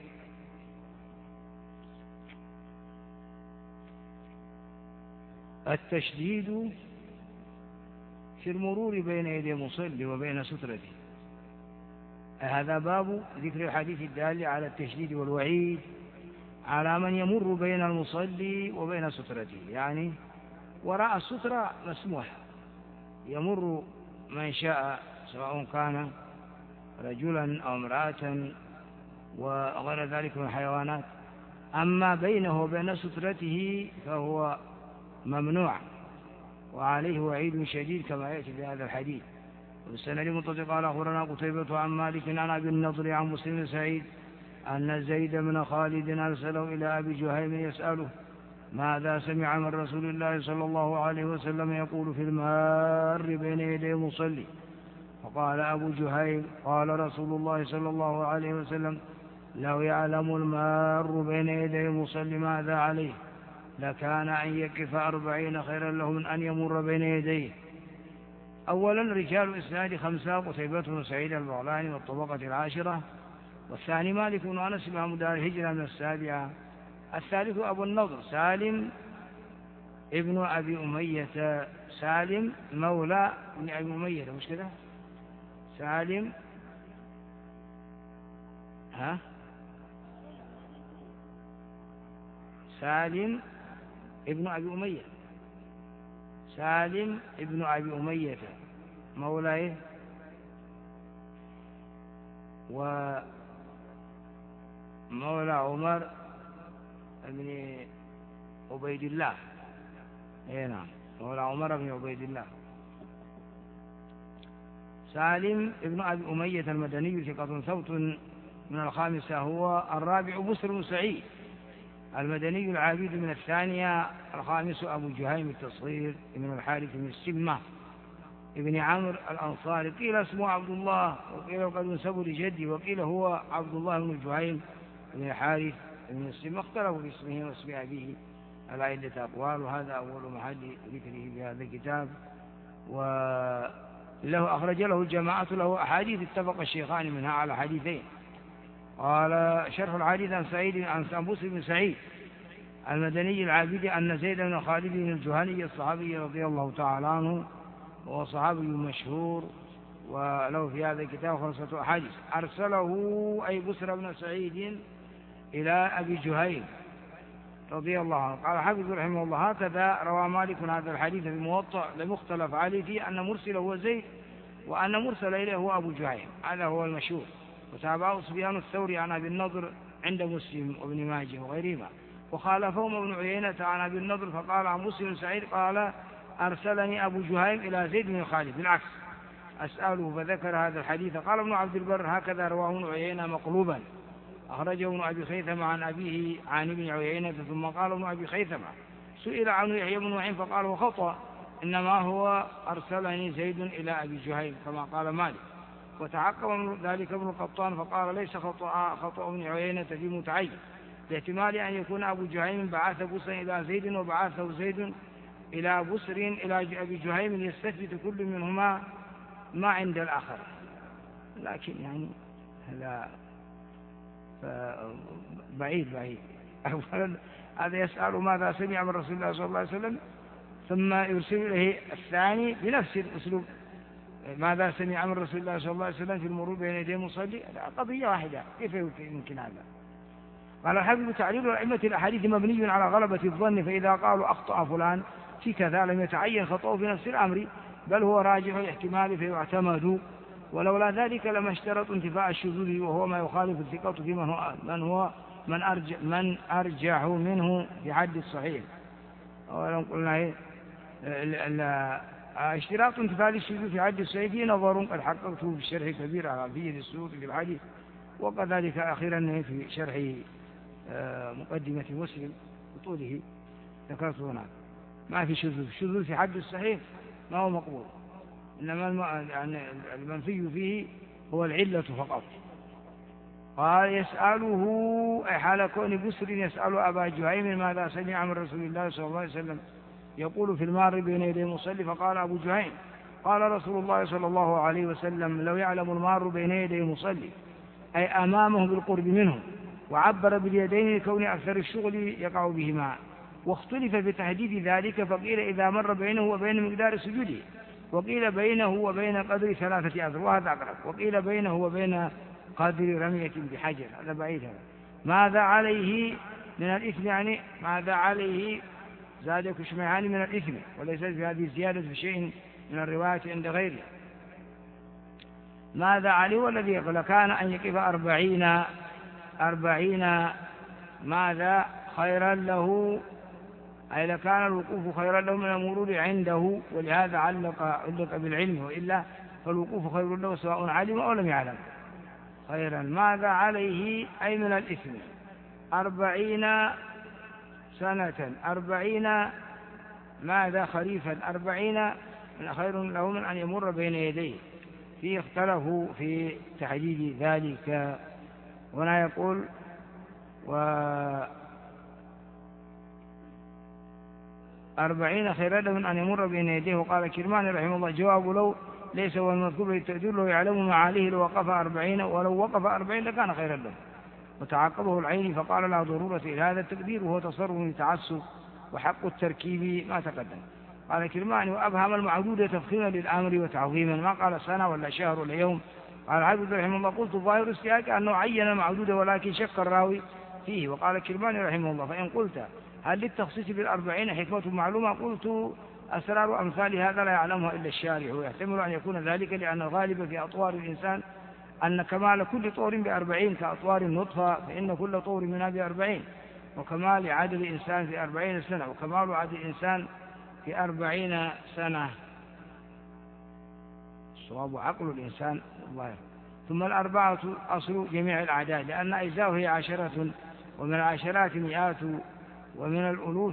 Speaker 1: التشديد في المرور بين يدي المصلي وبين سترته. هذا باب ذكر الحديث الدال على التشديد والوعيد على من يمر بين المصلي وبين سترته، يعني وراء السترة مسموح يمر من شاء سواء كان رجلا أو امرأة وغير ذلك من الحيوانات، أما بينه وبين سترته فهو ممنوع وعليه وعيد شديد كما يأتي في هذا الحديث. والسند المتصل قال أخبرنا قتيبة عن مالك عن أبي النضر عن مسلم بن سعيد أن زيد بن خالد أرسله إلى أبي جهيم يسأله ماذا سمع من رسول الله صلى الله عليه وسلم يقول في المار بين يدي المصلي. فقال أبو جهيم قال رسول الله صلى الله عليه وسلم لو يعلم المار بين يدي المصلي ماذا عليه لكان أن يكف 40 خيرا له من أن يمر بين يديه. أولا رجال إسناد 5: قتيبة بن سعيد البغلاني والطبقة 10، والثاني مالك بن أنس بن دار الهجرة من 7. الثالث أبو النضر سالم ابن أبي أمية، سالم مولى ابن أبي أمية، مش كده؟ سالم سالم ابن أبي أمية، سالم ابن أبي أمية مولاه ومولى عمر بن عبيد الله. نعم، مولى عمر بن عبيد الله. سالم ابن أبي أمية المدني ثقة ثبت من 5. هو الرابع بسر بن سعيد المدني العابد من 2. 5 أبو جهيم التصغير من الحارث بن السمة ابن عمرو الأنصاري، قيل اسمه عبد الله وقيل قد نسبه لجدي وقيل هو عبد الله بن جهيم بن الحارث بن السمة، اختلفوا في اسمه واسم أبيه على عدة أقوال، وهذا أول محل ذكره في هذا الكتاب. وله أخرج له الجماعة له أحاديث اتفق الشيخان منها على حديثين. قال شرح الحديث عن سعيد عن سامبوس بن سعيد المدني العابد أن زيد بن خالد بن الجهني الصحابي رضي الله تعالى عنه وهو صحابي مشهور وله في هذا الكتاب 5 أحاديث أرسله أي بسر بن سعيد إلى أبي جهيم رضي الله عنه. قال حافظ رحمه الله هكذا روى مالك هذا الحديث في الموطأ لم يختلف عليه فيه أن مرسل هو زيد وأن مرسل إليه هو أبو جهيم، هذا هو المشهور. وتابعه سفيان الثوري عن أبي النضر عند مسلم وابن ماجه وغيرهما، وخالفهم ابن عيينة عن أبي النضر فقال عن مسلم سعيد قال أرسلني أبو جهيم إلى زيد بن خالد بالعكس. أسأله فذكر هذا الحديث. قال ابن عبد البر هكذا رواه ابن عيينة مقلوبا، أخرجه ابن أبي خيثمة عن أبيه عن ابن عيينة. ثم قال ابن أبي خيثمة سئل عنه يحيى بن معين فقال وخطأ، إنما هو أرسلني زيد إلى أبي جهيم كما قال مالك. وتعقب من ذلك ابن القطان فقال ليس خطأ ابن عيينة في متعين، لاحتمال أن يكون أبو جهيم بعث بسرا إلى زيد وبعثه زيد إلى بسر إلى أبي جهيم ليستثبت كل منهما ما عند الآخر. لكن يعني لا بعيد أولا هذا يسأل ماذا سمع من رسول الله صلى الله عليه وسلم، ثم يرسل إليه الثاني بنفس الأسلوب ماذا سمع من رسول الله صلى الله عليه وسلم في المرور بين يدي المصلي. قضية واحدة، كيف يمكن هذا؟ قال الحافظ تعليل أئمة الأحاديث مبني على غلبة الظن، فإذا قالوا أخطأ فلان في كذا لم يتعين خطأه في نفس الأمر، بل هو راجح الاحتمال فيعتمد، ولولا ذلك لما اشترط انتفاء الشذوذ، وهو ما يخالف الثقة في من أرجح منه في حد الصحيح. ولو قلنا اشتراط انتفاء الشذوذ في حد الصحيح في نظر قد حققته في الشرح الكبير على فيه السيوطي في الحديث، وكذلك أخيرا في شرح مقدمة مسلم بطوله ذكرت هناك ما في شذوذ. الشذوذ في حد الصحيح ما هو مقبول، إنما يعني المنفي فيه هو العلة فقط. قال يسأله أي حال كون بسر يسأل أبا جهيم ماذا سمع من رسول الله صلى الله عليه وسلم يقول في المار بين يدي المصلي. فقال أبو جهيم قال رسول الله صلى الله عليه وسلم لو يعلم المار بين يدي المصلي أي أمامه بالقرب منه، وعبر باليدين لكون أكثر الشغل يقع بهما. واختلف بتحديد ذلك، فقيل إذا مر بينه وبين مقدار سجوده، وقيل بينه وبين قدر 3 أذرع وهذا أقرب، وقيل بينه وبين قدر رمية بحجر، هذا بعيد. هذا ماذا عليه من الإثم، يعني ماذا عليه زاد كشميهان من الإثم، وليس في هذه الزيادة في شيء من الرواية عند غيره. ماذا عليه والذي يقول كان أن يقف 40 ماذا خيرا له، أي لكان الوقوف خيرا له من المرور عنده، ولهذا علق بالعلم، وإلا فالوقوف خير له سواء علم أو لم يعلم خيرا. ماذا عليه أي من الإثم 40 سنة، 40 ماذا خريفا، 40 من خير له من أن يمر بين يديه. فيه اختلفوا في تحديد ذلك. هنا يقول 40 خيرا له من أن يمر بين يديه. وقال كرماني رحمه الله جواب لو ليس هو المذكور للتأجير، لو يعلم معاليه لو وقف 40، ولو وقف 40 لكان خيرا له. وتعقبه العيني فقال لا ضرورة إلى هذا التقدير، وهو تصرف للتعسف، وحق التركيب ما تقدم. قال كرماني وأبهم المعدود تفخيما للأمر وتعظيما، ما قال سنة ولا شهر ولا يوم. قال الحافظ رحمه الله قلت ظاهر السياق أنه عين المعدود ولكن شك الراوي فيه. وقال كرماني رحمه الله فإن قلت هل للتخصيص بال40 حكمة معلومة، قلت أسرار أمثال هذا لا يعلمها إلا الشارع، ويحتمل أن يكون ذلك لأن الغالب في أطوار الإنسان أن كمال كل طور ب40 كأطوار النطفة، فإن كل طور منها ب40، وكمال عدد الإنسان في 40 سنة، وكمال عدد الإنسان في 40 سنة. الصواب عقل الإنسان الظاهر. ثم 4 أصل جميع الأعداد، لأن أجزاؤه هي 10، ومن العشرات مئات، ومنها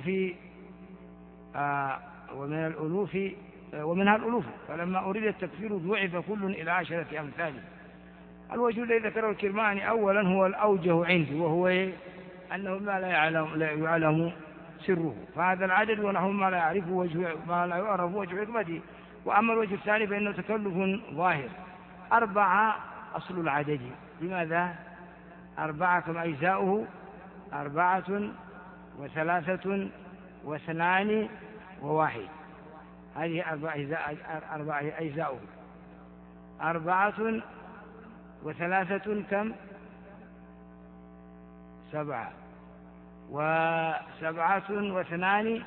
Speaker 1: الألوف، فلما أريد التكفير ضعف كل إلى 10 أمثاله. الوجه الذي ذكره الكرماني أولا هو الأوجه عندي، وهو أنه ما لا يعلم سره، فهذا العدد ونحو ما لا يعرف وجه حكمته. وأما الوجه الثاني فإنه تكلف ظاهر. 4 أصل العدد، لماذا 4 كما أجزاؤه 4 و3 و2 و1، هذه 4 أجزاؤه. 4 و3 كم 7، و7 و2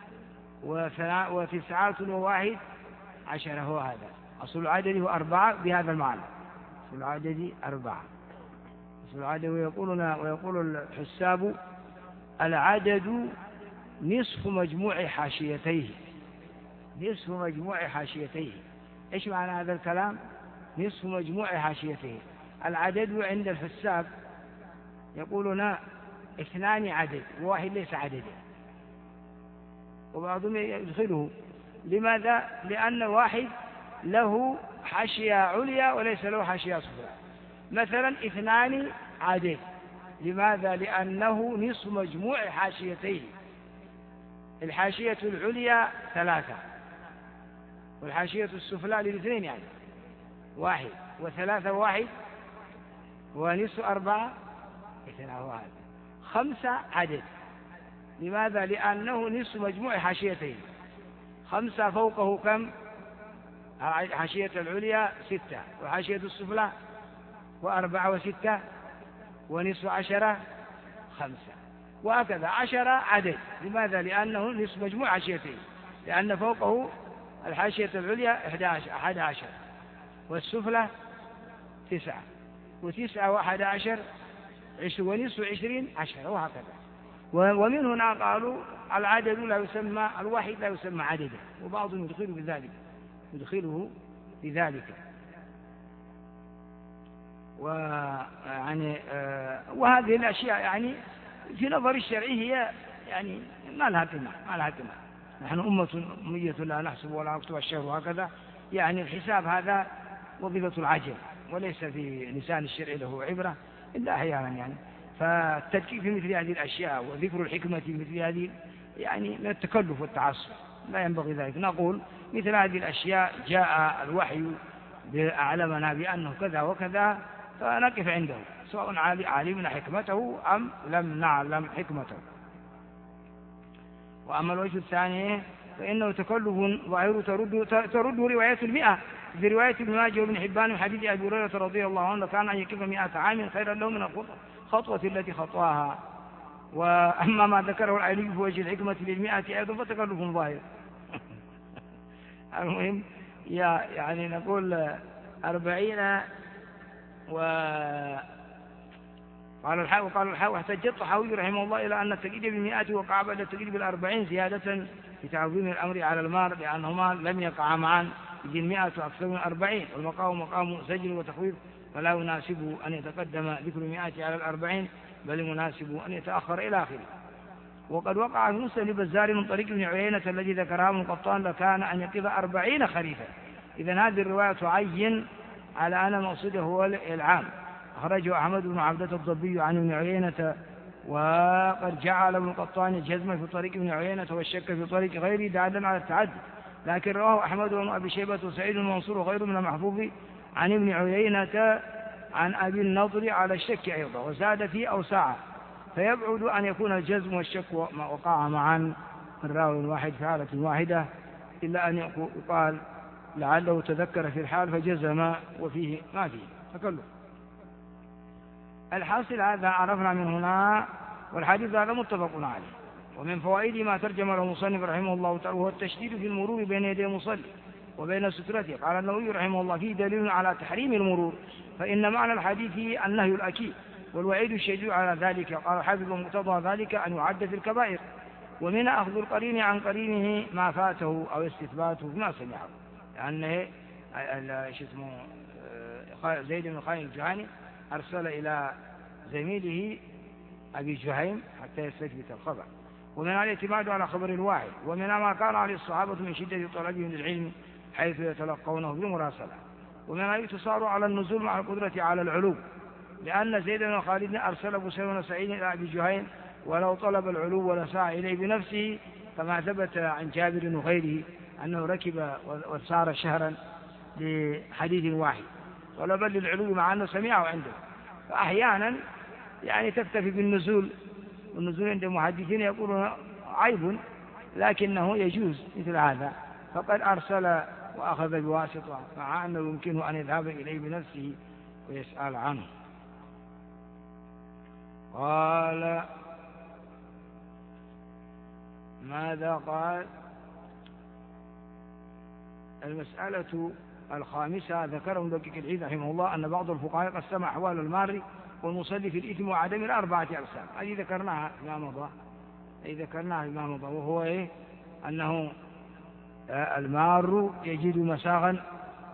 Speaker 1: و9 و1 10. هو هذا أصل العدد هو 4 بهذا المعنى. أصل العدد 4. أصل العدد ويقول الحساب العدد نصف مجموع حاشيتيه، نصف مجموع حاشيتيه. إيش معنى هذا الكلام؟ نصف مجموع حاشيته. العدد عند الحساب يقولون 2 عدد وواحد ليس عددا، وبعضهم يدخله. لماذا؟ لأن واحد له حاشية عليا وليس له حاشية سفلى. مثلا 2 عدد. لماذا؟ لأنه نصف مجموع حاشيتين. الحاشية العليا 3 والحاشية السفلى للاثنين، يعني 1 و3 1 ونصف 4 1 5 عدد. لماذا؟ لأنه نصف مجموع حاشيتين. 5 فوقه كم؟ حاشية العليا 6 وحاشية السفلى 4 و6 ونصف 10 5، وهكذا 10 عدد. لماذا؟ لأنه نصف مجموع حاشيتين، لأن فوقه الحاشية العليا 11 والسفلى 9 و9 و11 ونصف 20 10، وهكذا. ومن هنا قالوا العدد لا يسمى، الواحد لا يسمى عددا، وبعضهم يدخله بذلك. وهذه الأشياء يعني في نظر الشرعي هي يعني ما لها قيمة. نحن أمة أمية لا نحسب ولا نكتب الشهر، وهكذا يعني الحساب هذا وظيفة العجل، وليس في لسان الشرع له عبرة إلا أحيانا يعني. فالتدقيق في مثل هذه الأشياء وذكر الحكمة في مثل هذه يعني من التكلف والتعصب، لا ينبغي ذلك. نقول مثل هذه الأشياء جاء الوحي لأعلمنا بأنه كذا وكذا، فنقف عنده سواء علمنا حكمته أم لم نعلم حكمته. وأما الوجه الثاني فإنه تكلف ظاهر ترد رواية 100. في رواية ابن ماجه وابن حبان من حديث أبي هريرة رضي الله عنه كان أن يكف 100 عام خيرا له من الخطوة التي خطواها. وأما ما ذكره العلي في وجه الحكمة لل100 أيضا فتكلف ظاهر. المهم يعني نقول 40 قال الحاوي واحتج الطحاوي رحمه الله إلى أن التقييد ب100 وقع بعد التقييد ب40 زيادة في تعظيم الأمر على المار، لأنهما لم يقعا معا، إذ 100 أكثر من 40 والمقام مقام سجن وتخويف، فلا يناسب أن يتقدم ذكر 100 على 40، بل يناسب أن يتأخر إلى آخره. وقد وقع في مسند البزار من طريق ابن عيينة الذي ذكرها ابن قطان لكان أن يقف 40 خريفا. إذن هذه الرواية تعين على أن مقصده هو العام. أخرجه أحمد بن عبدة الضبي عن ابن عيينة، وقد جعل ابن قطان الجزم في طريق ابن عيينة والشك في طريق غيره دالا على التعدي، لكن رواه أحمد بن أبي شيبة وسعيد المنصور وغيره من المحفوظ عن ابن عيينة عن أبي النضر على الشك أيضا، وزاد فيه أو ساعة، فيبعد أن يكون الجزم والشك وقع معا من راوي واحد في حالة واحدة، إلا أن يقال لعله تذكر في الحال فجزم وفيه ما فيه تكلف. الحاصل هذا عرفنا من هنا، والحديث هذا متفق عليه. ومن فوائد ما ترجم له المصنف رحمه الله تعالى هو التشديد في المرور بين يدي المصلي وبين سترته. قال النووي رحمه الله فيه دليل على تحريم المرور، فإن معنى الحديث النهي الأكيد والوعيد الشديد على ذلك. قال حافظ مقتضى ذلك أن يعد في الكبائر، ومن أخذ القرين عن قرينه ما فاته أو استثباته بما سمعه، لأنه زيد بن خالد الجهني أرسل إلى زميله أبي جهيم حتى يستثبت الخبر. ومن الاعتماد على خبر الواحد، ومن ما كان عليه الصحابة من شدة طلبهم للعلم حيث يتلقونه بمراسلة. ومن يتصار على النزول مع القدرة على العلو، لأن زيد بن خالد أرسل بسير بن سعيد إلى أبي جهيم ولو طلب العلو ولسعى إليه بنفسه، كما ثبت عن جابر وغيره أنه ركب وسار شهرا لحديث واحد طلبا للعلو مع أنه سمعه عنده. فأحيانا يعني تكتفي بالنزول، والنزول عند المحدثين يقولون عيب، لكنه يجوز مثل هذا، فقد أرسل وأخذ بواسطة مع أنه يمكنه أن يذهب إليه بنفسه ويسأل عنه. قال ماذا قال؟ المسألة الخامسة ذكره مدقق العيد رحمه الله أن بعض الفقهاء قسم أحوال المار والمصلي في الإثم وعدم الأربعة أقسام. هذه ذكرناها فيما مضى، وهو أنه المار يجد مساغا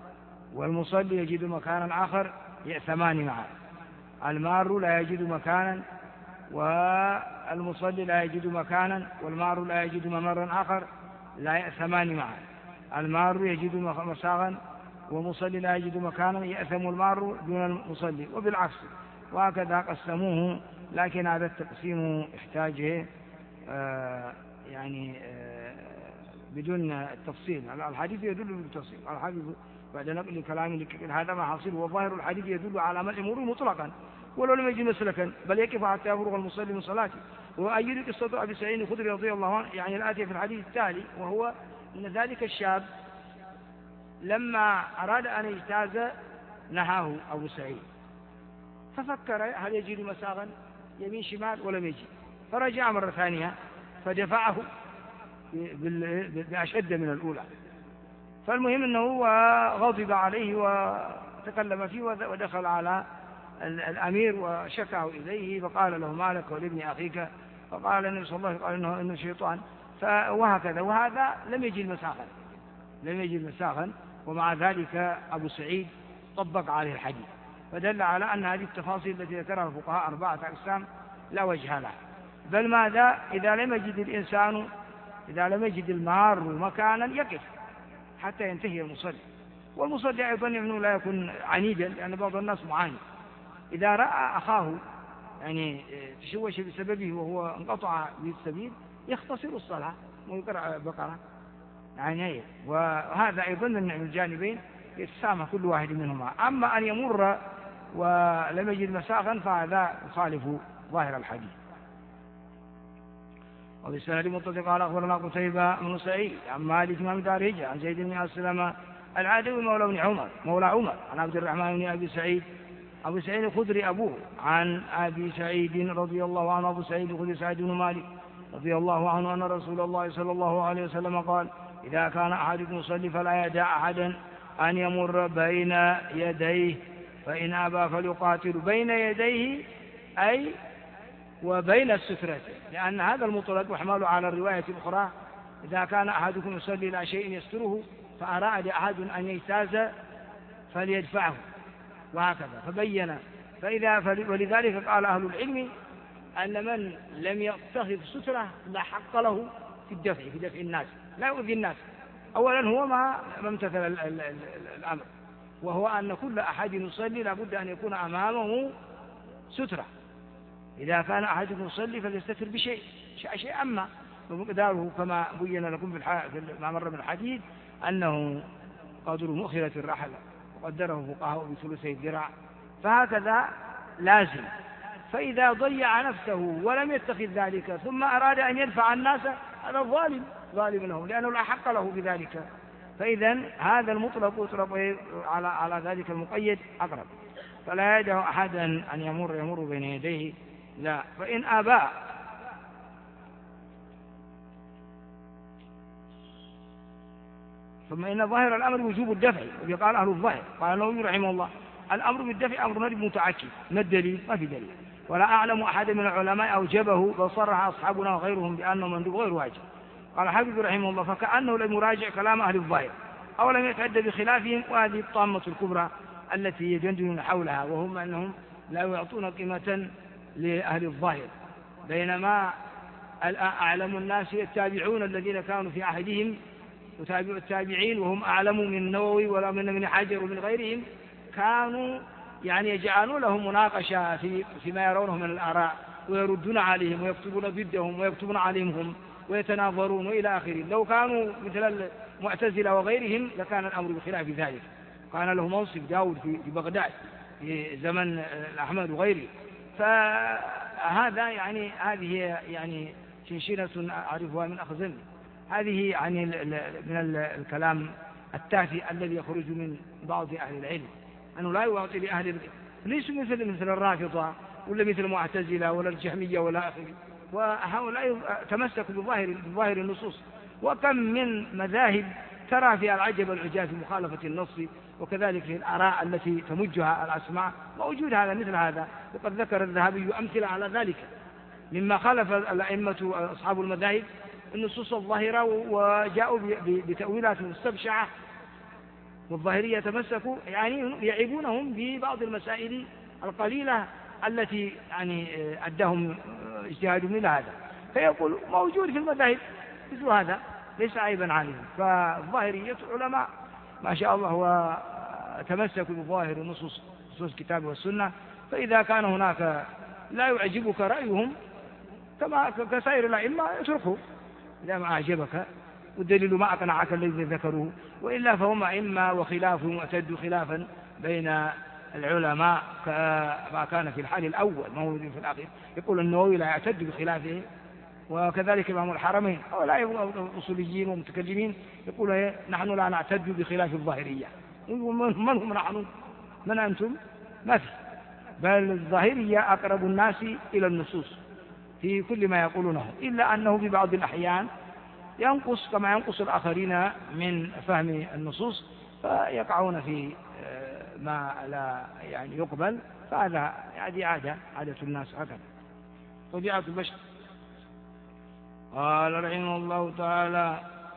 Speaker 1: والمصلي يجد مكانا آخر يأثمان معا. المار لا يجد مكانا والمصلي لا يجد مكانا والمار لا يجد ممرا آخر لا يأثمان معا. المار يجد مساغا ومصلي لا يجد مكانا يأثم المار دون المصلي وبالعكس، وهكذا قسموه. لكن هذا التقسيم يحتاج بدون التفصيل. الحديث يدل بالتفصيل. الحديث بعد نقل كلام هذا ما حاصل، وظاهر الحديث يدل على منع المرور مطلقا ولو لم يجد مسلكا، بل يكف حتى يفرغ المصلي من صلاته. وأيد قصة أبي سعيد الخدري رضي الله عنه الآتية في الحديث التالي، وهو أن ذلك الشاب لما أراد أن يجتاز نهاه أبو سعيد، ففكر هل يجد مساغا يمين شمال ولم يجد، فرجع مرة ثانية فدفعه بأشد من الأولى. فالمهم أنه غضب عليه وتكلم فيه ودخل على الأمير وشكاه إليه، فقال له ما لك ولابن أخيك؟ فقال النبي صلى الله عليه وسلم قال إنه شيطان. وهكذا. وهذا لم يجد مساغا، ومع ذلك أبو سعيد طبق عليه الحديث، فدل على أن هذه التفاصيل التي ذكرها الفقهاء 4 أقسام لا وجه لها. بل ماذا إذا لم يجد المار مكانا يقف حتى ينتهي المصلي. والمصلي أيضا أنه لا يكون عنيدا، لأن بعض الناس معاند، إذا رأى أخاه تشوش بسببه وهو انقطع به السبيل يختصر الصلاة ويقرأ بقرة وهذا أيضا من الجانبين يتسامح كل واحد منهما. أما أن يمر ولم يجد مساغا فهذا يخالف ظاهر الحديث. وبالسند متصل قال أخبرنا قتيبة بن سعيد عن مالك بن دارج عن زيد بن أسلم العدوي مولى عمر عن عبد الرحمن بن أبي سعيد الخدري أبوه عن أبي سعيد رضي الله عنه. أبو سعيد الخدري سعيد بن مالك رضي الله عنه أن رسول الله صلى الله عليه وسلم قال إذا كان أحدكم يصلي فلا يدع أحدا أن يمر بين يديه، فإن أبى فليقاتل بين يديه أي وبين السترة، لأن هذا المطلق يحمل على الرواية الأخرى إذا كان أحدكم يصلي إلى شيء يستره فأراد أحد أن يجتاز فليدفعه، وهكذا. فبين ولذلك قال أهل العلم أن من لم يتخذ سترة لا حق له في دفع الناس، لا يؤذي الناس. أولا هو ما امتثل الأمر، وهو أن كل أحد يصلي لابد أن يكون أمامه سترة. إذا كان أحدكم يصلي فليستتر بشيء أما ومقداره كما بين لكم ما مر من الحديث أنه قدر مؤخرة الرحل وقدره فقهاء بثلثي الذراع، فهكذا لازم. فإذا ضيع نفسه ولم يتخذ ذلك ثم أراد أن يدفع الناس هذا ظالم له، لأنه لا حق له بذلك. فإذا هذا المطلق يطلق على ذلك المقيد أقرب. فلا يدع أحدا أن يمر بين يديه، لا. فإن أبى ثم إن ظاهر الأمر وجوب الدفع، وقال أهل الظاهر قال النووي رحمه الله الأمر بالدفع أمر ندب متعكد، ما الدليل؟ ما في دليل. ولا أعلم أحد من العلماء أوجبه، بل صرح أصحابنا وغيرهم بأنه مندوب غير واجب. قال حافظ رحمه الله فكأنه لم يراجع كلام أهل الظاهر أو لم يتعد بخلافهم، وهذه الطامة الكبرى التي يجندون حولها، وهم أنهم لا يعطون قيمة لأهل الظاهر، بينما أعلم الناس التابعون الذين كانوا في عهدهم يتابعوا التابعين وهم أعلم من النووي ولا من ابن حجر ومن غيرهم، كانوا يجعلون لهم مناقشة فيما يرونه من الآراء ويردون عليهم ويكتبون ضدهم ويكتبون عليهم هم ويتناظرون وإلى آخره. لو كانوا مثل المعتزلة وغيرهم لكان الأمر بخلاف ذلك. كان له منصب داود في بغداد في زمن أحمد وغيره. فهذا هذه شنشنة أعرفها من أخزن، هذه من الكلام التافه الذي يخرج من بعض أهل العلم، أنه لا يعطي لأهل العلم، ليسوا مثل الرافضة ولا مثل المعتزلة ولا الجهمية ولا آخره، وهؤلاء تمسكوا بظاهر النصوص. وكم من مذاهب ترى فيها العجب والعجاب في مخالفة النص، وكذلك في الآراء التي تمجها الأسماع موجود هذا مثل هذا. وقد ذكر الذهبي أمثلة على ذلك مما خالف الأئمة أصحاب المذاهب النصوص الظاهرة وجاءوا بتأويلات مستبشعة والظاهرية تمسكوا يعني يعيبونهم ببعض المسائل القليلة التي يعني أداهم اجتهادهم إلى هذا، فيقول موجود في المذاهب مثل هذا ليس عيبا عليهم. فالظاهرية علماء ما شاء الله وتمسكوا بظاهر نصوص الكتاب والسنة، فإذا كان هناك لا يعجبك رأيهم كما كسائر الأئمة اتركه إذا ما أعجبك والدليل ما أقنعك الذي ذكروه، وإلا فهم أئمة وخلافهم اعتدوا خلافا بين العلماء كما كان في الحال الأول ما هو في الأخير. يقول النووي لا يعتد بخلافه، وكذلك إمام الحرمين هؤلاء الأصوليين والمتكلمين يقول نحن لا نعتد بخلاف الظاهرية. من هم نحن؟ من أنتم؟ ما في، بل الظاهرية أقرب الناس إلى النصوص في كل ما يقولونه، إلا أنه في بعض الأحيان ينقص كما ينقص الآخرين من فهم النصوص، فيقعون في ما لا يعني يقبل، فهذا هذه عادة الناس هكذا طبيعة البشر. قال رحمه الله تعالى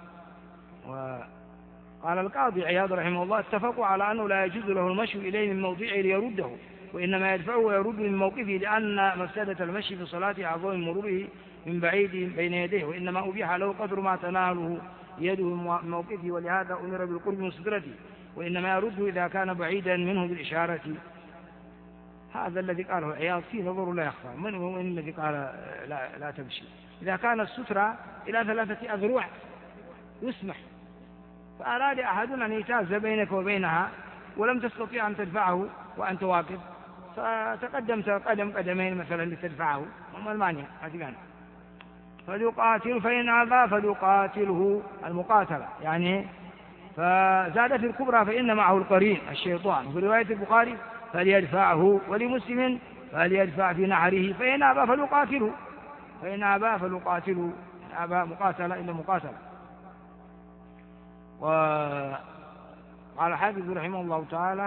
Speaker 1: وقال القاضي عياض رحمه الله اتفقوا على أنه لا يجوز له المشي إليه من موضعه ليرده، وإنما يدفعه ويرد من موقفه، لأن مفسدة المشي في صلاته أعظم من مروره من بعيد بين يديه، وإنما أبيح له قدر ما تناله يده من موقفه، ولهذا أمر بالقرب من سترته، وإنما يرده إذا كان بعيدا منه بالإشارة. هذا الذي قاله عياض فيه نظر لا يخفى، من هو الذي قال لا تمشي؟ إذا كان السترة إلى 3 أذرع يسمح، فأراد أحد أن يتاز بينك وبينها ولم تستطيع أن تدفعه وأنت واقف، فتقدمت قدمين مثلا لتدفعه، وما المانع؟ فليقاتل فإن أبى فليقاتله المقاتلة يعني. فزاد في الكبرى فإن معه القرين الشيطان، وفي رواية البخاري فليدفعه، ولمسلم فليدفع في نعره، فإن أبى فليقاتله، فإن أبى فليقاتله، أبى مقاتلة إلا مقاتلة. وقال الحافظ رحمه الله تعالى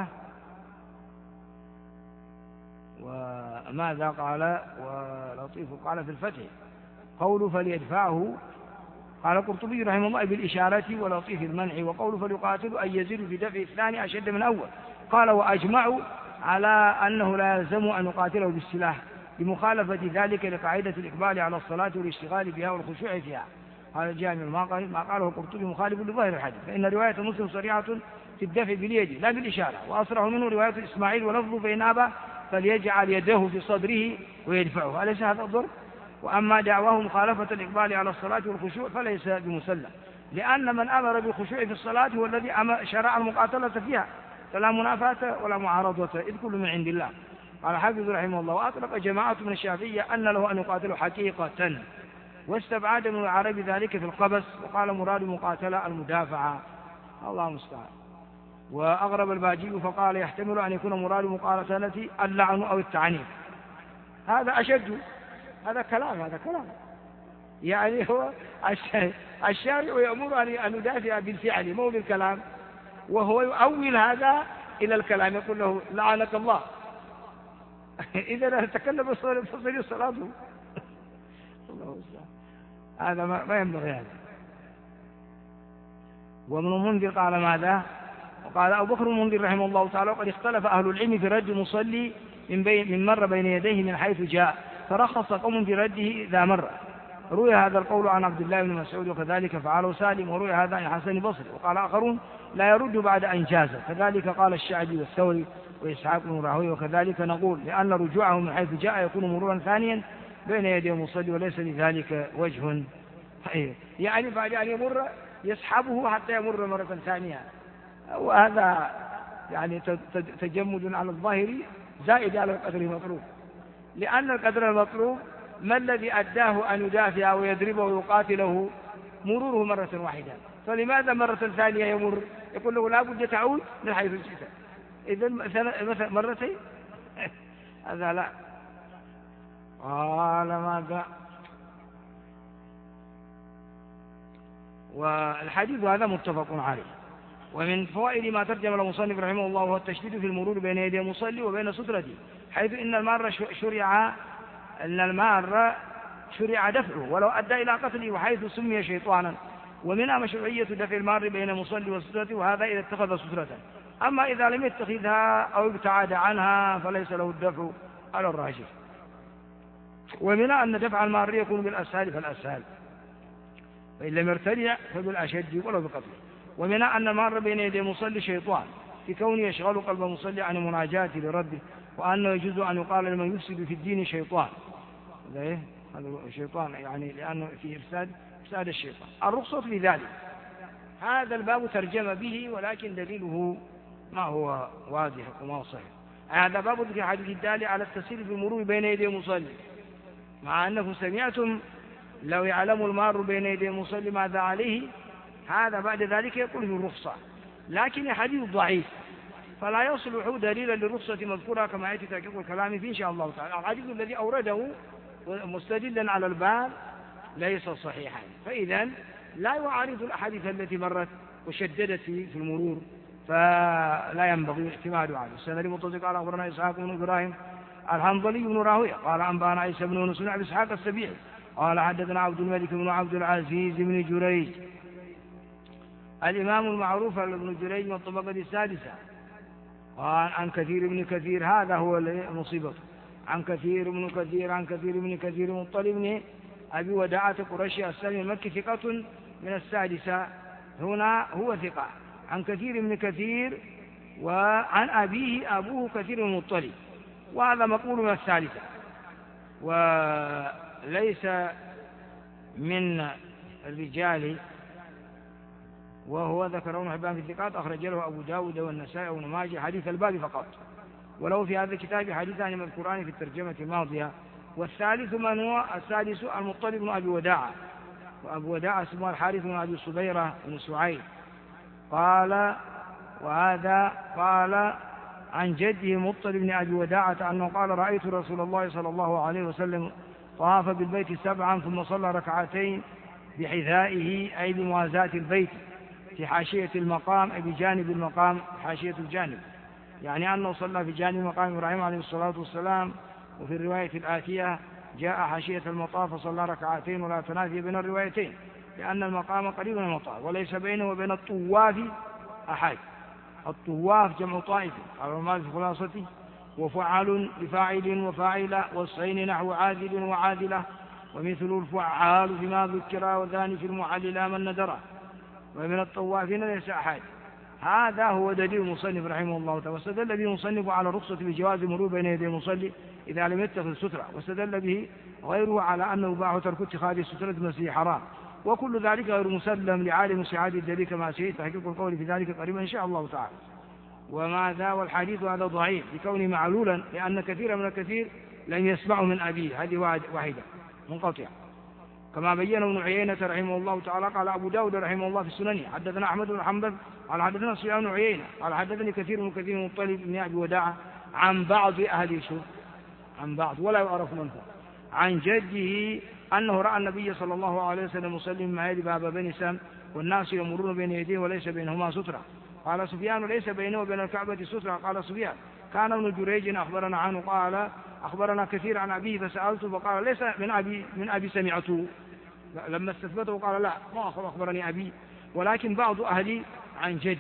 Speaker 1: وماذا قال ولطيف قال في الفتح قوله فليدفعه، قال القرطبي رحمه الله بالإشارة ولطيف المنع، وقوله فليقاتل أن يزيد في دفع الثاني أشد من أول. قال وأجمعوا على أنه لا يلزم أن يقاتله بالسلاح لمخالفة ذلك لقاعدة الإقبال على الصلاة والاشتغال بها والخشوع فيها. قال الجامع ما قاله القرطبي مخالف لظاهر الحديث، فإن رواية مسلم صريحة في الدفع باليد لا بالإشارة، وأصرح منه رواية إسماعيل ولفظه فإن أبى فليجعل يده في صدره ويدفعه، أليس هذا الضرب؟ وأما دعواه مخالفة الإقبال على الصلاة والخشوع فليس بمسلم، لأن من أمر بالخشوع في الصلاة هو الذي شرع المقاتلة فيها، فلا منافاة ولا معارضة إذ كل من عند الله. قال حافظ رحمه الله وأطلق جماعة من الشافعية أن له أن يقاتل حقيقة، واستبعد من العرب ذلك في القبس، وقال مراد مقاتلة المدافعة، الله المستعان. وأغرب الباجي فقال يحتمل أن يكون مراد مقاتلة اللعن أو التعنيف، هذا أشد، هذا كلام يعني هو الشارع يأمر أن يدافع بالفعل مو بالكلام، وهو يؤول هذا إلى الكلام، يقول له لعنك الله إذا تكلم فصل صلاته هذا ما ينبغي هذا. وابن المنذر قال ماذا؟ وقال أبو بكر المنذر رحمه الله تعالى وقد اختلف أهل العلم في رد المصلي من مر بين يديه من حيث جاء، فرخص قوم في رده إذا مر. روي هذا القول عن عبد الله بن مسعود وكذلك فعله سالم، وروي هذا عن حسن البصري، وقال آخرون لا يرد بعد أن جاز، كذلك قال الشعبي والثوري وإسحاق بن راهويه، وكذلك نقول لأن رجوعه من حيث جاء يكون مرورا ثانيا بين يدي المصلي وليس لذلك وجه، يعني بعد أن يمر يسحبه حتى يمر مرة ثانية، وهذا يعني تجمد على الظاهر زائد على القدر المطلوب، لأن القدر المطلوب ما الذي أداه أن يدافع ويضربه ويقاتله؟ مروره مرة واحدة، فلماذا مرة ثانية يمر؟ يقول له لا بد تعود من حيث جئت، إذن مثلا مرتين هذا لا. قال ماذا؟ والحديث هذا متفق عليه. ومن فوائد ما ترجم المصنف رحمه الله هو التشديد في المرور بين يدي المصلي وبين سترته، حيث إن المار شرع دفعه ولو أدى إلى قتله، وحيث سمي شيطانا ومنها مشروعية دفع المار بين المصلي والسترة، وهذا إذا اتخذ سترة. أما إذا لم يتخذها أو ابتعد عنها فليس له الدفع على الراجح. ومنها أن دفع المار يكون بالأسهل فالأسهل، فإن لم يرتدع فبالأشد ولو بقتله. ومنها أن المار بين يدي المصلي شيطان في كونه يشغل قلب المصلي عن المناجاة لرده، وأنه يجوز أن يقال لمن يفسد في الدين شيطان. هذا شيطان يعني لأنه في إفساد الشيطان. الرخصة في ذلك هذا الباب ترجم به، ولكن دليله ما هو واضح وما هو صحيح. هذا باب في حديث الدال على التسير في المرور بين يدي المصلي، مع أنكم سمعتم لو يعلم المار بين يدي المصلي ماذا عليه، هذا بعد ذلك يقول في الرخصة، لكن الحديث ضعيف فلا يصلح دليلا للرخصة مذكورة كما يأتي تحقيق الكلام فيه إن شاء الله تعالى. الحديث الذي أورده مستدلا على الباب ليس صحيحا، فإذا لا يعارض الأحاديث التي مرت وشددت في المرور، فلا ينبغي الاعتماد عليه. السند المتصل قال أخبرنا إسحاق بن إبراهيم الحنظلي بن راهويه قال أنبانا عيسى بن يونس بن إسحاق السبيعي قال حدثنا عبد الملك بن عبد العزيز بن جريج الإمام المعروف ابن جريج من الطبقة السادسة، قال عن كثير بن كثير، هذا هو المصيبة، عن كثير بن كثير عن كثير بن كثير مطلب بن أبي وداعة قرشي السلمي المكي ثقة من السادسة، هنا هو ثقة، عن كثير بن كثير وعن أبيه أبوه كثير بن مطلب، وهذا مقول من الثالثة وليس من الرجال، وهو ذكره حبان في الثقات أخرج له أبو داود والنسائي وابن ماجه حديث الباب فقط، ولو في هذا الكتاب حديثان مذكوران في الترجمة الماضية. والثالث من هو السادس المطلب بن أبي وداعة، وأبو وداعة اسمه الحارث بن أبي صبيرة بن سعيد، قال وهذا قال عن جده مطلب بن أبي وداعة أنه قال رأيت رسول الله صلى الله عليه وسلم طاف بالبيت 7 ثم صلى ركعتين بحذائه أي بموازاة البيت في حاشية المقام أي بجانب المقام حاشية الجانب، يعني أنه صلى في جانب مقام إبراهيم عليه الصلاة والسلام. وفي الرواية الآتية جاء حاشية المطاف فصلى ركعتين ولا تنافي بين الروايتين، لأن المقام قريب من المطاف وليس بينه وبين الطواف أحد. الطواف جمع طائف على ما في خلاصته، وفعل لفاعل وفاعلة، والصين نحو عادل وعادلة، ومثل الفعال فيما ذكر وذاني في المحل لا من ندره، ومن الطوافين ليس أحد. هذا هو دليل المصنف رحمه الله تعالى، واستدل به المصنف على الرخصة بجواز المرور بين يدي المصلي إذا لم يتخذ سترة، واستدل به غيره على أنه باع ترك اتخاذ السترة المسيح حرام، وكل ذلك غير مسلم لعالم صحة الدليل كما سيأتي تحقيق القول في ذلك قريبا إن شاء الله تعالى. وماذا والحديث هذا ضعيف لكونه معلولا، لأن كثيرا من الكثير لم يسمعه من أبيه، هذه واحدة منقطعة، كما بينه ابن عيينة رحمه الله تعالى. قال أبو داود رحمه الله في السنن حدثنا أحمد بن حنبل قال حدثنا سفيان بن عيينة قال حدثني كثير من كثير من طالب بن أبي وداعة عن بعض أهل شوف عن بعض ولا يعرف من هو، عن جده أنه رأى النبي صلى الله عليه وسلم مسلم مع يد باب بني سام والناس يمرون بين يديه وليس بينهما سترة. قال سفيان ليس بينه وبين الكعبة سترة. قال سفيان كان ابن جريج أخبرنا عنه قال أخبرنا كثير عن أبيه فسألته فقال ليس من أبي سمعته، لما استثبته قال لا ما أخبرني أبي ولكن بعض أهلي عن جدي.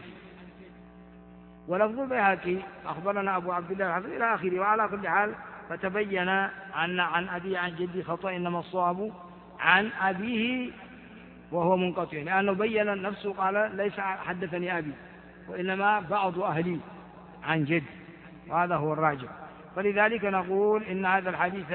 Speaker 1: ولفظ البيهقي أخبرنا أبو عبد الله الحافظ إلى آخره. وعلى كل حال فتبين أن عن أبي عن جدي خطأ، إنما الصواب عن أبيه وهو منقطع، لأنه بين نفسه قال ليس حدثني أبي وإنما بعض أهلي عن جدي، وهذا هو الراجع. فلذلك نقول إن هذا الحديث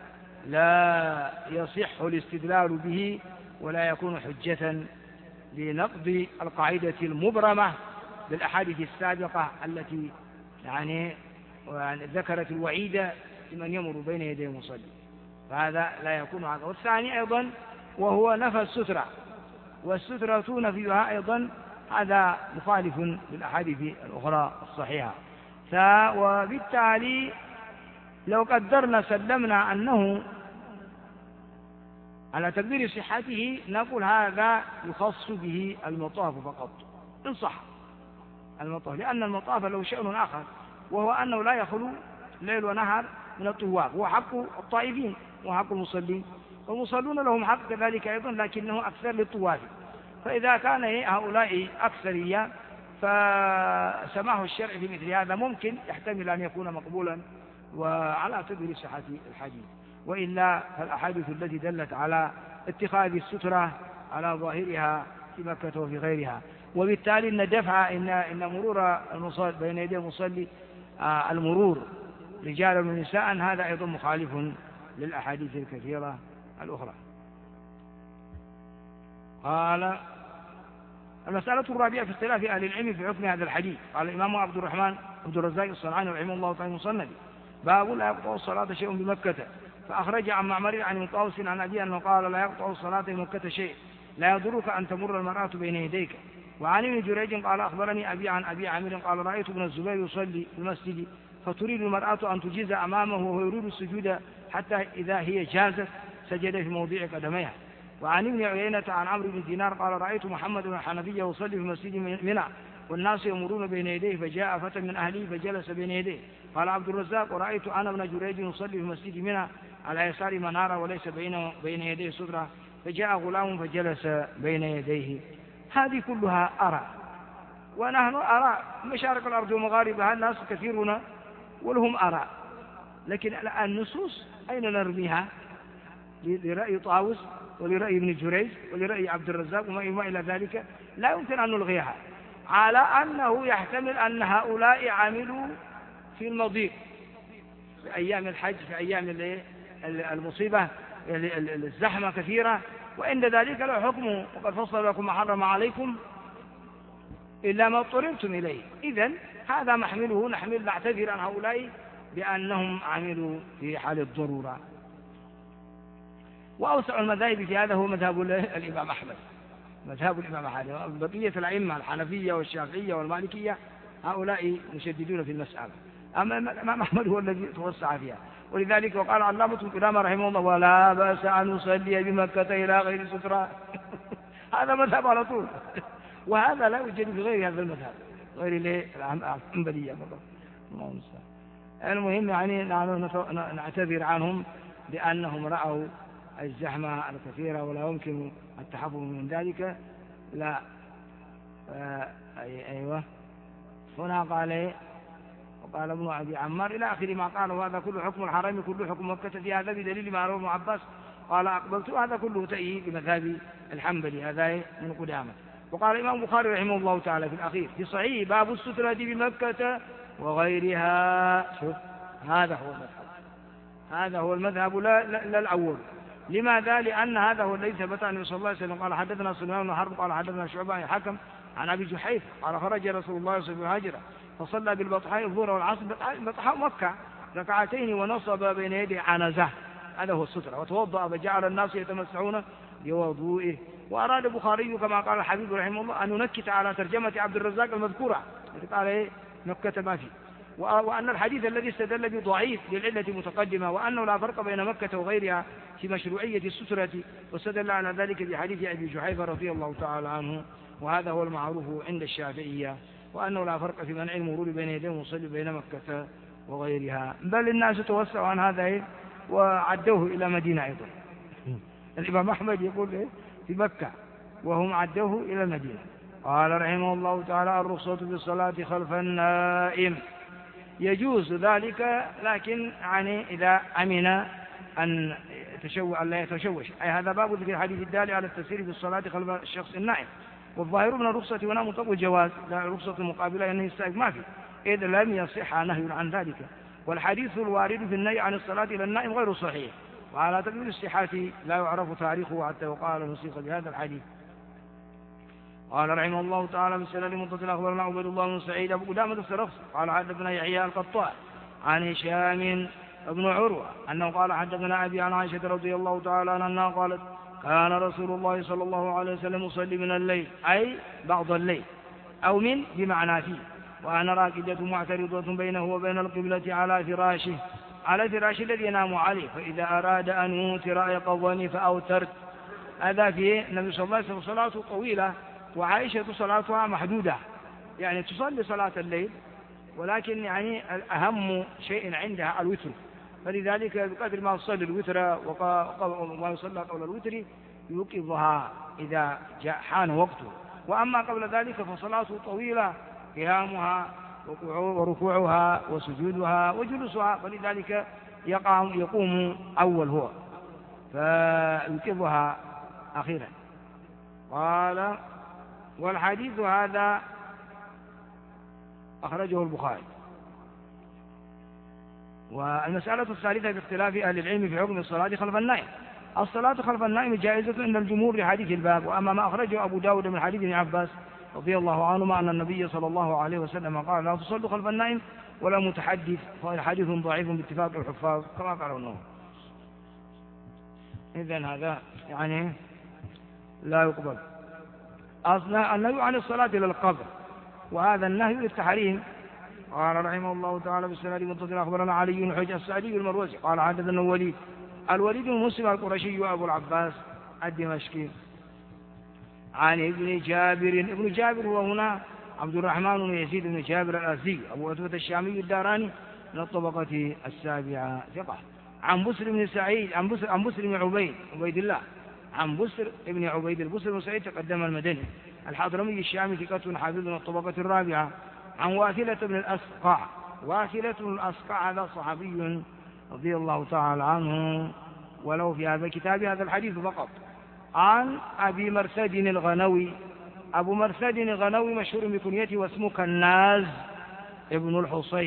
Speaker 1: لا يصح الاستدلال به ولا يكون حجة لنقض القاعدة المبرمة بالأحاديث السابقة التي يعني ذكرت الوعيد لمن يمر بين يدي المصلي، فهذا لا يكون هذا. والثاني أيضا وهو نفى السترة، والسترة نفيها أيضا هذا مخالف للأحاديث الأخرى الصحيحة. وبالتالي لو قدرنا سلمنا أنه على تقدير صحته نقول هذا يخص به المطاف فقط إن صح المطاف، لأن المطاف له شأن آخر وهو أنه لا يخلو ليل ونهار من الطواف، هو حق الطائفين وحق المصلين، والمصلون لهم حق كذلك أيضا لكنه أكثر للطواف. فإذا كان هؤلاء أكثرية فسماح الشرع في مثل هذا ممكن يحتمل أن يكون مقبولا وعلى اعتبار صحة الحديث، وإلا فالأحاديث التي دلت على اتخاذ السترة على ظاهرها في مكة وفي غيرها، وبالتالي إن دفع إن مرور المصلي بين يدي المصلي المرور رجالا ونساء هذا أيضا مخالف للأحاديث الكثيرة الأخرى. قال: المسألة الرابعة في اختلاف أهل العلم في حكم هذا الحديث. قال الإمام عبد الرزاق الصنعاني رحمه الله تعالى مصنف: باب لا يقطع الصلاة شيء بمكة. فأخرج عن معمر عن مطاوس عن أبي أنه قال: لا يقطع الصلاة بمكة شيء، لا يضرك أن تمر المرأة بين يديك. وعن ابن جريج قال: أخبرني أبي عن أبي عامر قال: رأيت ابن الزبير يصلي في المسجد فتريد المرأة أن تجيز أمامه وهو يريد السجود حتى إذا هي جازت سجد في موضع قدميها. وعن ابن عيينة عن عمرو بن دينار قال: رأيت محمد الحنفي يصلي في مسجد منى والناس يمرون بين يديه، فجاء فتى من أهله فجلس بين يديه. قال عبد الرزاق: ورأيت أنا ابن جريج يصلي في مسجد منى على يسار منارة وليس بين يديه سترة، فجاء غلام فجلس بين يديه. هذه كلها آراء، ونحن آراء مشارق الأرض ومغاربها الناس كثيرون ولهم آراء، لكن النصوص أين نرميها؟ لرأي طاووس ولرأي ابن جريج ولرأي عبد الرزاق وما إلى ذلك لا يمكن أن نلغيها، على أنه يحتمل أن هؤلاء عملوا في المضيق في أيام الحج، في أيام المصيبة الزحمة كثيرة، وعند ذلك له حكمه، وقد فصل لكم ما حرم عليكم إلا ما اضطررتم إليه. إذن هذا محمله نعتذر عن هؤلاء بأنهم عملوا في حال الضرورة. وأوسع المذاهب في هذا هو مذهب الإمام أحمد، مذهب الإمام أحمد. بقية الأئمة الحنفية والشافعية والمالكية هؤلاء مشددون في المسألة، أما الإمام أحمد هو الذي توسع فيها. ولذلك وقال علامة القدامى رحمه الله: ولا بأس أن يصلي بمكة إلى غير سترة. هذا مذهب على طول، وهذا لا يوجد في غير هذا المذهب، غير الحنبلية. المهم يعني نعتذر عنهم بأنهم رأوا الزحمة الكثيرة ولا يمكن التحفظ من ذلك. لا أيوة. هنا وقال ابن أبي عمار إلى آخر ما قال: وهذا كل حكم الحرم كل حكم مكة في هذا بدليل ما رواه ابن عباس قال: أقبلت. هذا كله تأييد بمذهب الحنبلي، هذا من قدامه. وقال الإمام البخاري رحمه الله تعالى في الأخير في صحيح: باب السترة بمكة وغيرها. شوف، هذا هو المذهب لا الأول. لماذا؟ لأن هذا هو الذي ثبت عن النبي صلى الله عليه وسلم قال: حدثنا سليمان بن حرب قال: حدثنا شعبة عن الحكم عن أبي جحيف قال: خرج رسول الله صلى الله عليه وسلم فصلى بالبطحاء الظهر والعصر. بطحاء مكة ركعتين ونصب بين يديه عنزة، هذا هو السترة، وتوضأ فجعل الناس يتمسحون بوضوئه. وأراد البخاري كما قال الحبيب رحمه الله أن ينكت على ترجمة عبد الرزاق المذكورة التي قال مكة ما فيه، وأن الحديث الذي استدل به ضعيف للعلة متقدمة، وأنه لا فرق بين مكة وغيرها في مشروعية السترة، واستدل على ذلك بحديث أبي جحيفة رضي الله تعالى عنه، وهذا هو المعروف عند الشافعية، وأنه لا فرق في منع المرور بين يديه المصلي بين مكة وغيرها، بل الناس توسعوا عن هذا وعدوه إلى مدينة أيضا. الإمام أحمد يقول في مكة وهم عدوه إلى المدينة. قال رحمه الله تعالى: الرخصة بالصلاة خلف النائم. يجوز ذلك، لكن يعني إذا أمن أن لا يتشوش، أي هذا باب ذكر الحديث الدالي على التسير بالصلاة خلف الشخص النائم. والظاهر من الرخصة هنا مطلق الجواز، لا الرخصة المقابلة أنه يستحق ما فيه، إذ لم يصح نهي عن ذلك. والحديث الوارد في النهي عن الصلاة إلى النائم غير صحيح، وعلى تقدير الصحة لا يعرف تاريخه حتى يقال نسيخ بهذا الحديث. قال رحمه الله تعالى: من سنة متصل أخبرنا عبيد الله بن سعيد أبو قدامة السرخسي قال: حدثنا يحيى القطان عن هشام بن عروة أنه قال: حدثنا أبي عن عائشة رضي الله تعالى عنها قالت: كان رسول الله صلى الله عليه وسلم يصلي من الليل، أي بعض الليل، أو من بمعنى فيه، وأنا راكدة معترضة بينه وبين القبلة على فراش الذي ينام عليه، فإذا أراد أن يوتر أيقظني فأوترت. هذا فيه النبي صلى الله عليه وسلم صلاته طويلة، وعائشة صلاتها محدودة، يعني تصلي صلاة الليل، ولكن يعني أهم شيء عندها الوتر، فلذلك بقدر ما تصلي الوتر وما يصلى قول الوتر يوقظها إذا حان وقته، وأما قبل ذلك فصلاته طويلة، قيامها وركوعها وسجودها وجلوسها، فلذلك يقوم أول هو فيوقظها أخيرا. قال: والحديث هذا أخرجه البخاري. والمسألة الثالثة باختلاف أهل العلم في حكم الصلاة خلف النائم. الصلاة خلف النائم جائزة عند الجمهور لحديث الباب. وأما ما أخرجه أبو داود من حديث ابن عباس رضي الله عنهما أن النبي صلى الله عليه وسلم قال: لا تصلوا خلف النائم ولا متحدث، فالحديث ضعيف باتفاق الحفاظ كما قالوا النووي. إذن هذا يعني لا يقبل. أصلا النهي عن الصلاة إلى القبر، وهذا النهي للتحريم. قال رحمه الله تعالى: بالسناد المتصل أخبرنا علي بن حجر السعدي المروزي قال: حدثنا الوليد بن مسلم القرشي وأبو العباس الدمشقي عن ابن جابر هو هنا عبد الرحمن بن يزيد بن جابر الأزدي أبو عتبة الشامي الداراني من الطبقة السابعة ثقة. عن بسر بن سعيد عن بسر بن عبيد الله عن بسر بن عبيد البسر بن سعيد تقدم المدني الحضرمي الشامي ثقة حافظ من الطبقة الرابعة. عن واثلة بن الأسقع هذا صحابي رضي الله تعالى عنه، ولو في هذا الكتاب هذا الحديث فقط. عن أبي مرثد الغنوي. أبو مرثد الغنوي مشهور بكنيته واسمه كناز ابن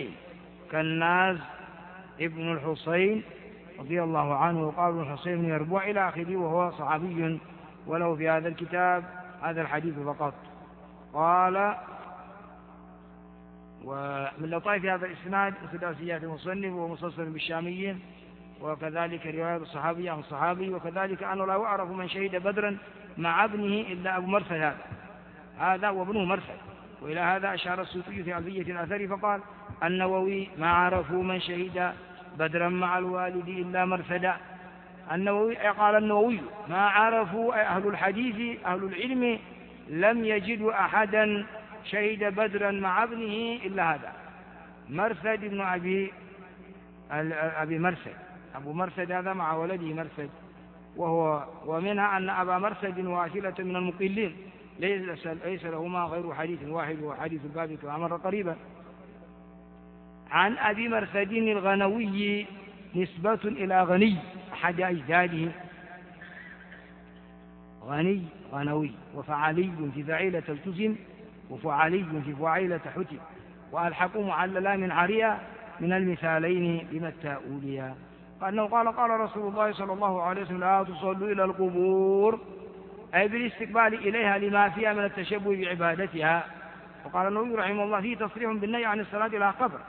Speaker 1: الحصين رضي الله عنه، وقال ابن الحصين بن يربوع إلى آخره، وهو صحابي ولو في هذا الكتاب هذا الحديث فقط. قال: ومن لطائف هذا الإسناد سداسيات المصنف ومسلسل بالشاميين، وكذلك رواية الصحابي عن الصحابي، وكذلك أنه لا يعرف من شهد بدرا مع ابنه إلا أبو مرثد هذا وابنه مرثد. وإلى هذا أشار السيوطي في ألفية الأثر فقال النووي: ما عرفوا من شهد بدرا مع الوالد إلا مرثدا. قال النووي: ما عرفوا أهل الحديث أهل العلم لم يجدوا أحدا شهد بدرا مع ابنه إلا هذا مرثد بن أبي مرثد. أبو مرثد هذا مع ولده مرثد، ومنها أن أبا مرثد واثلة من المقلين ليس لهما غير حديث واحد وحديث الباب كما مر قريبا. عن أبي مرثد الغنوي نسبة إلى غني أحد أجداده، غنوي، وفعلي في فعيلة التزم، وفعلي في فعيلة حتم، وألحقوا معللا من عريا من المثالين بما التأوليا. قال رسول الله صلى الله عليه وسلم: لا تصلوا إلى القبور، أي بالاستقبال إليها لما فيها من التشبه بعبادتها. وقال النووي رحمه الله: فيه تصريح بالنهي عن الصلاة إلى قبر.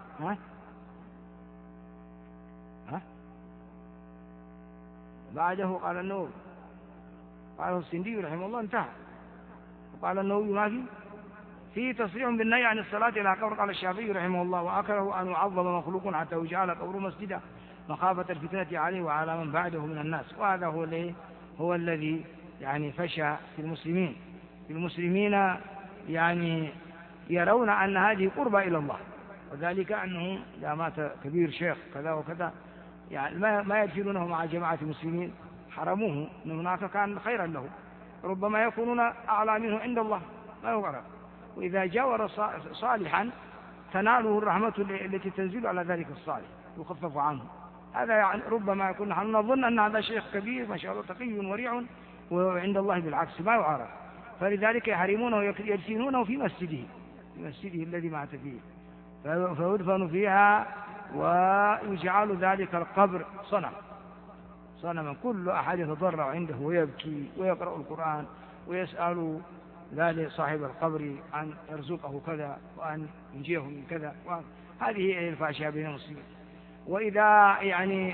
Speaker 1: بعده قال النووي، قاله السندي رحمه الله انتهى. وقال النووي: ما فيه تصريح بالنهي عن الصلاة إلى قبر. قال الشافعي رحمه الله: وأكره أن يعظم مخلوق حتى يجعل قبره مسجدا مخافة الفتنة عليه وعلى من بعده من الناس. وهذا هو الذي يعني فشى في المسلمين يعني يرون أن هذه قربة إلى الله، وذلك أنه إذا مات كبير شيخ كذا وكذا يعني ما يدفنونه مع جماعة المسلمين، حرموه، إن هناك كان خيرا له، ربما يكونون أعلى منه عند الله لا يغرق. وإذا جاور صالحا تناله الرحمة التي تنزل على ذلك الصالح يخفف عنه. هذا يعني ربما يكون نحن نظن أن هذا شيخ كبير ما شاء الله تقي وريع، وعند الله بالعكس ما يعرف، فلذلك يحرمونه ويدفنونه في مسجده الذي مات فيه، فيدفن فيها ويجعل ذلك القبر صنما كل أحد يتضرع عنده ويبكي ويقرأ القرآن ويسأل ذلك صاحب القبر أن يرزقه كذا وأن ينجيه من كذا. هذه هي الفاشية بين المسلمين. وإذا يعني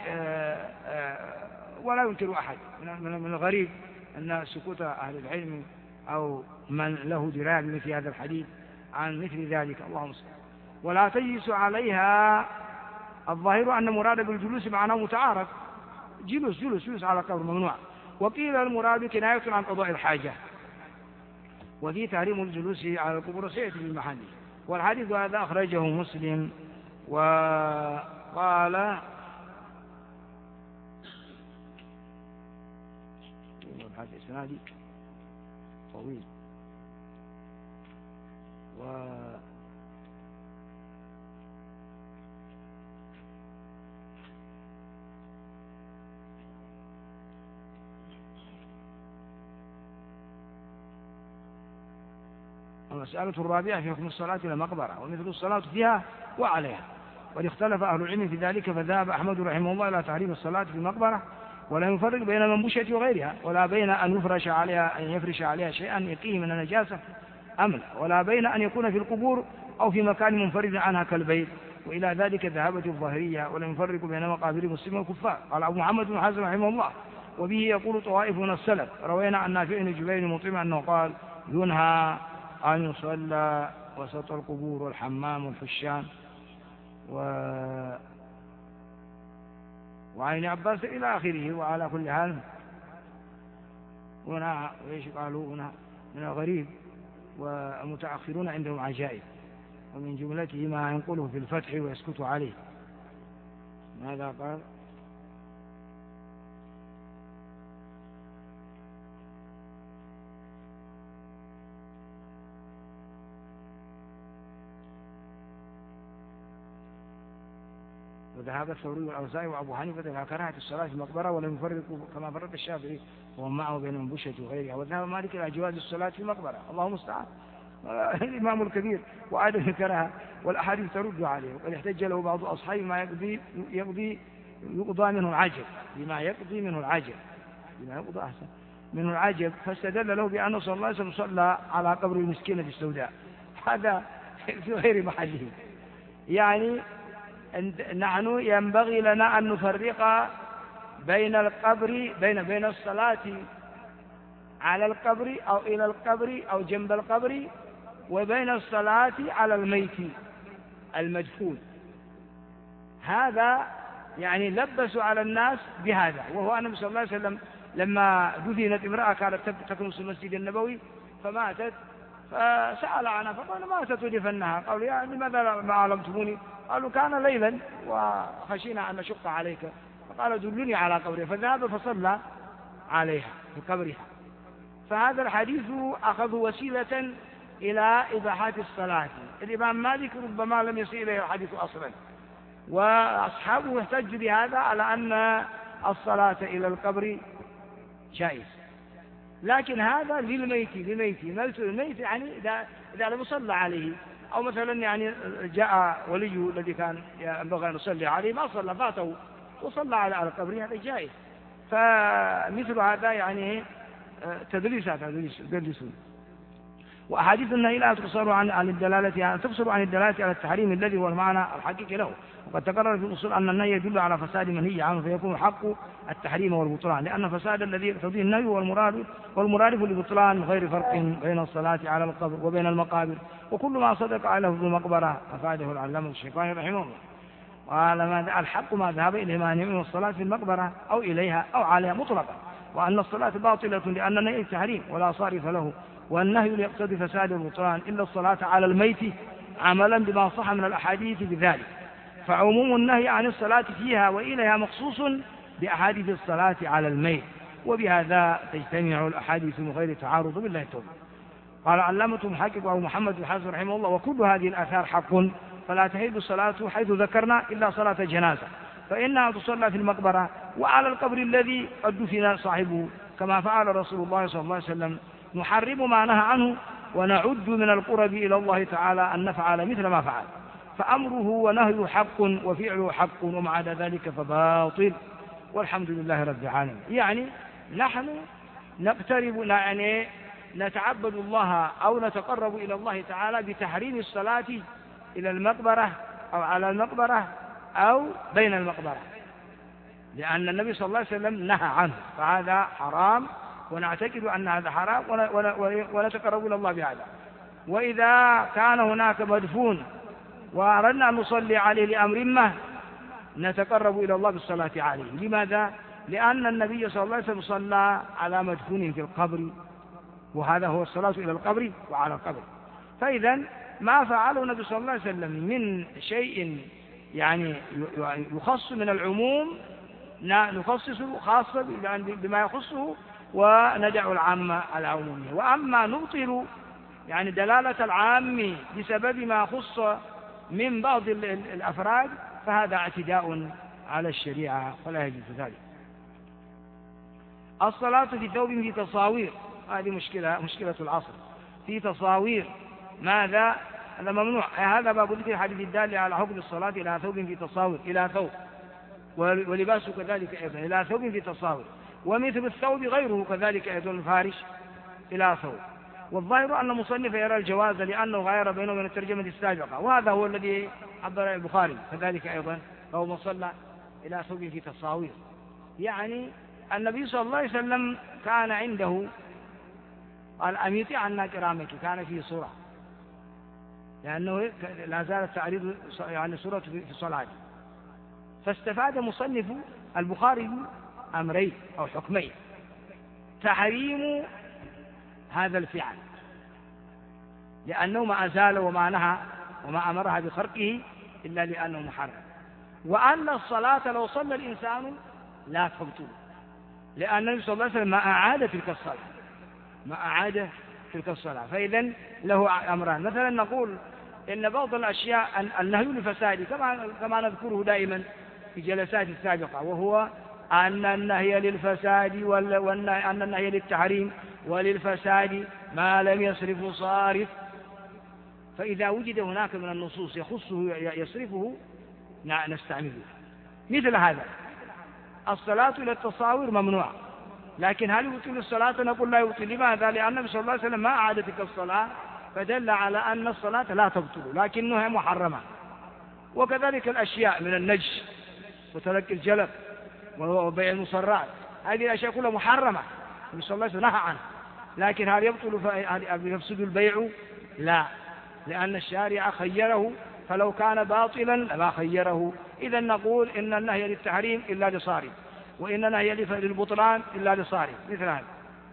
Speaker 1: ولا ينكر أحد من الغريب أن سكوت أهل العلم أو من له دراية بمثل هذا الحديث عن مثل ذلك. اللهم صل. ولا تجلس عليها، الظاهر أن مراد بالجلوس معناه متعارف، جلوس على قبر ممنوع. وقيل المراد كناية عن قضاء الحاجة، وفي تحريم الجلوس على القبور سيأتي في المحل. والحديث هذا أخرجه مسلم. وقال مبحث إسنادي طويل. المسألة الرابعة في حكم الصلاة إلى المقبرة ومثل الصلاة فيها وعليها. وقد اختلف أهل العلم في ذلك، فذهب أحمد رحمه الله إلى تحريم الصلاة في المقبرة، ولا يفرق بين المنبوشة وغيرها، ولا بين أن يفرش عليها شيئا يقيه من النجاسة أم لا، ولا بين أن يكون في القبور أو في مكان منفرد عنها كالبيت. وإلى ذلك ذهبت الظاهرية، ولا يفرق بين مقابر المسلمين والكفار. قال أبو محمد بن حزم رحمه الله: وبه يقول طوائف من السلف. روينا عن نافع بن جبير مطعم أنه قال: ينهى أن يصلى وسط القبور والحمام والحشان. وعن عباس إلى آخره. وعلى كل حال هنا وإيش قالوا هنا من الغريب، والمتأخرون عندهم عجائب، ومن جملته ما ينقله في الفتح ويسكت عليه. ماذا قال؟ وذهب الثوري والأوزاعي وأبو حنيفة إلى كراهة الصلاة في المقبرة، ولم يفرقوا كما فرق الشافعي وهم معه بين المنبوشة وغيرها. وذهب مالك إلى جواز الصلاة في المقبرة، الله المستعان، الإمام الكبير، وعدم الكراهة، والأحاديث ترد عليه. وقد احتج له بعض أصحابه ما يقضى منه العجب، بما يقضي منه العجب، بما يقضى أحسن منه العجب، فاستدل له بأنه صلى الله عليه وسلم صلى على قبر المسكينة السوداء. هذا في غير محله. يعني نحن ينبغي لنا أن نفرق بين القبر بين الصلاة على القبر أو إلى القبر أو جنب القبر، وبين الصلاة على الميت المدفون. هذا يعني لبسوا على الناس بهذا، وهو النبي صلى الله عليه وسلم لما دفنت امرأة كانت تكنس المسجد النبوي فماتت، فسأل عنها فقال: ماتت ودفنها. قالوا: يا لماذا ما علمتموني؟ قالوا: كان ليلا وخشينا أن نشق عليك. فقال: دلني على قبرها، فذهب فصلى عليها في قبرها. فهذا الحديث أخذ وسيلة إلى إباحة الصلاة. الإمام مالك ربما لم يصل إليه الحديث أصلا، وأصحابه احتجوا بهذا على أن الصلاة إلى القبر جائز، لكن هذا للميت يعني إذا لم يصلى عليه، أو مثلا يعني جاء ولي الذي كان ينبغي أن يصلي عليه ما صلى، فاته وصلى على قبره، هذا جائز. فمثل هذا يعني تدليسون. وأحاديث النهي لا تقصر عن الدلالة، تقصر عن الدلالة على التحريم الذي هو المعنى الحقيقي له. وقد تقرر في الأصول أن النهي يدل على فساد منهي عنه، فيكون حق التحريم والبطلان، لأن فساد الذي يقتضيه النهي والمرادف للبطلان غير فرق بين الصلاة على القبر وبين المقابر. وكل ما صدق على لفظ المقبرة أفاده العلامة الشيخاني رحمه الله. قال: الحق ما ذهب إليه مانع من الصلاة في المقبرة أو إليها أو عليها مطلقا، وأن الصلاة باطلة لأن النهي التحريم ولا صارف له، والنهي يقتضي فساد البطلان إلا الصلاة على الميت عملا بما صح من الأحاديث بذلك. فعموم النهي عن الصلاة فيها وإليها مخصوص بأحاديث الصلاة على الميت، وبهذا تجتمع الأحاديث من غير تعارض بالله التوفيق. قال علامة محقق أبو محمد بن حزم رحمه الله: وكل هذه الآثار حق، فلا تحل الصلاة حيث ذكرنا إلا صلاة جنازة، فإنها تصلى في المقبرة وعلى القبر الذي قد دفن صاحبه، كما فعل رسول الله صلى الله عليه وسلم. نحرم ما نهى عنه، ونعد من القرب إلى الله تعالى أن نفعل مثل ما فعل، فأمره ونهيه حق وفعله حق، ومع ذلك فباطل، والحمد لله رب العالمين. يعني نحن نقترب، يعني نتعبد الله أو نتقرب إلى الله تعالى بتحريم الصلاة إلى المقبرة أو على المقبرة أو بين المقبرة، لأن النبي صلى الله عليه وسلم نهى عنه، فهذا حرام، ونعتقد أن هذا حرام ونتقرب إلى الله بهذا. وإذا كان هناك مدفون وأردنا أن نصلي عليه لأمر ما، نتقرب إلى الله بالصلاة عليه. لماذا؟ لأن النبي صلى الله عليه وسلم صلى على مدفون في القبر، وهذا هو الصلاة إلى القبر وعلى القبر. فإذا ما فعله النبي صلى الله عليه وسلم من شيء يعني يخص من العموم نخصصه خاصة بما يخصه، وندع العامة العمومية. وأما نبطل يعني دلالة العام بسبب ما خص من بعض الأفراد فهذا اعتداء على الشريعة فلا يجوز ذلك. الصلاة في ثوب في تصاوير، هذه مشكلة العصر، في تصاوير ماذا؟ هذا ممنوع. هذا باب ذكر الحديث الدال على حكم الصلاة إلى ثوب في تصاوير، إلى ثوب، ولباسه كذلك أيضا إلى ثوب في تصاوير، ومثل الثوب غيره كذلك أيضا الفارش إلى ثوب. والظاهر أن المصنف يرى الجواز لأنه غير بينه من الترجمة السابقة، وهذا هو الذي عبر البخاري كذلك أيضا، فهو من صلى إلى ثوب في تصاوير. يعني النبي صلى الله عليه وسلم كان عنده الأميط عنا كرامك، كان فيه صورة، لأنه لا زالت تعريض يعني صورة في الصلاة. فاستفاد مصنف البخاري أمرين أو حكمين: تحريم هذا الفعل لأنه ما أزال وما نهى وما أمرها بخرقه إلا لأنه محرم، وأن الصلاة لو صلى الإنسان لا تبطل، لأن النبي صلى الله عليه وسلم ما أعاد تلك الصلاة. فإذن له أمران. مثلا نقول إن بعض الأشياء النهي لفساد كما نذكره دائما في جلسات السابقة، وهو أن النهي للفساد أن النهي للتحريم وللفساد ما لم يصرفه صارف، فإذا وجد هناك من النصوص يخصه يصرفه نستعمله. مثل هذا الصلاة إلى التصاوير ممنوع، لكن هل يبطل الصلاة؟ نقول لا يبطل. لماذا؟ لأن النبي صلى الله عليه وسلم ما أعاد تلك الصلاة، فدل على أن الصلاة لا تبطل لكنها محرمة. وكذلك الأشياء من النجش وترك الجلب وبيع المصرات، هذه الأشياء كلها محرمة، النبي صلى الله عليه وسلم نهى عنها، لكن هل يفسد البيع؟ لا، لأن الشارع خيره، فلو كان باطلا لما خيره. إذا نقول إن النهي للتحريم إلا لصارف، وإن النهي للبطلان إلا لصارف، مثل هذا.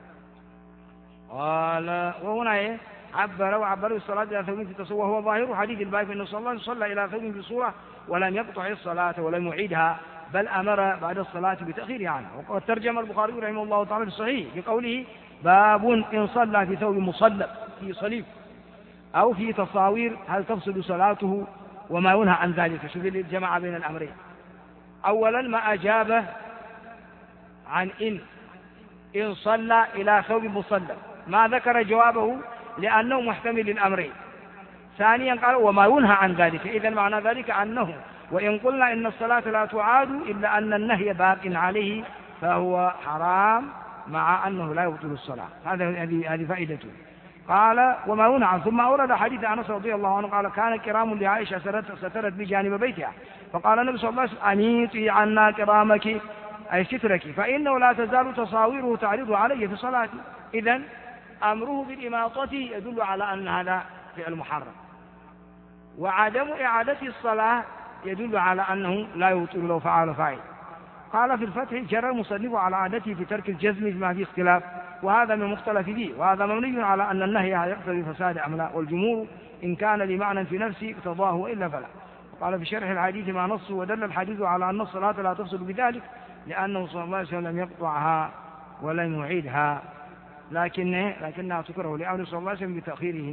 Speaker 1: قال وهنا عبروا الصلاة إلى ثوب في تصوير، وهو ظاهر حديث الباب فإنه صلى الله عليه وسلم صلى إلى ثوب في صورة ولم يقطع الصلاة ولم يعيدها، بل أمر بعد الصلاة بتأخيرها عنها. وقد ترجم البخاري رحمه الله تعالى في الصحيح بقوله: باب إن صلى في ثوب مصلب في صليب أو في تصاوير هل تفسد صلاته وما ينهى عن ذلك. شوف الجماعة بين الأمرين. أولا ما أجابه عن إن صلى إلى ثوب مصلب، ما ذكر جوابه لأنه محتمل للأمرين. ثانيا قال وما ينهى عن ذلك، إذن معنى ذلك أنه وإن قلنا إن الصلاة لا تعاد إلا أن النهي باق عليه فهو حرام، مع أنه لا يبطل الصلاة. هذه فائدته. قال وما ينهى. ثم أورد حديث أنس رضي الله عنه قال: كان كرام لعائشة سترت بجانب بيتها، فقال النبي صلى الله عليه وسلم: أميطي عنا كرامك أي سترك، فإنه لا تزال تصاويره تعرض علي في صلاتي. إذن أمره بالإماطة يدل على أن هذا فعل محرم، وعدم إعادة الصلاة يدل على أنه لا يبطل لو فعل فاعل. قال في الفتح: جرى المصنف على عادته في ترك الجزم بما فيه اختلاف، وهذا من مختلف فيه، وهذا مبني على أن النهي يقتضي فساد أم لا، والجمهور إن كان لمعنى في نفسه اقتضاه وإلا فلا. قال في شرح الحديث مع نصه: ودل الحديث على أن الصلاة لا تفسد بذلك لأنه صلى الله عليه وسلم لم يقطعها ولم يعيدها، لكنها تكره لأمر صلى الله عليه وسلم بتأخيره.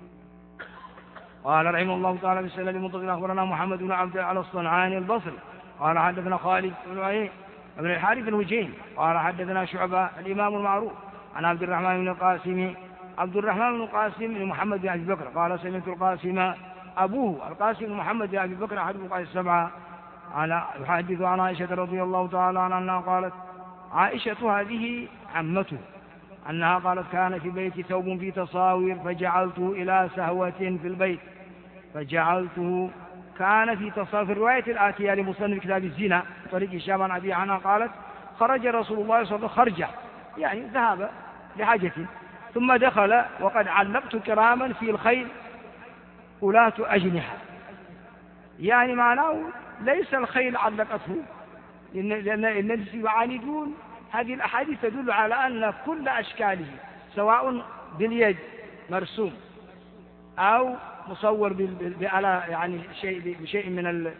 Speaker 1: قال رحمه الله تعالى: بالسند المتصل أخبرنا محمد بن عبد على الصنعاني البصري قال حدثنا خالد بن الحارث الوجيهي قال حدثنا شعبة الإمام المعروف عن عبد الرحمن بن القاسم بن محمد بن أبي بكر قال: سمعت القاسم أبوه القاسم بن محمد بن أبي بكر أحد الفقهاء السبعة يحدث عن عائشة رضي الله تعالى عنها أنها قالت: عائشة هذه عمته أنها قالت: كان في بيت ثوب في تصاوير فجعلته إلى سهوة في البيت كان في تصاوير. في الرواية الآتية لمصنف كتاب الزنا طريق هشام عن أبي عنها قالت: خرج رسول الله صلى الله عليه وسلم خرجه، يعني ذهب لحاجة، ثم دخل وقد علقت كراما في الخيل أولاة أجنحة، يعني معناه ليس الخيل علقته، لأن الناس يعاندون. هذه الأحاديث تدل على أن كل أشكاله سواء باليد مرسوم أو مصور يعني بشيء من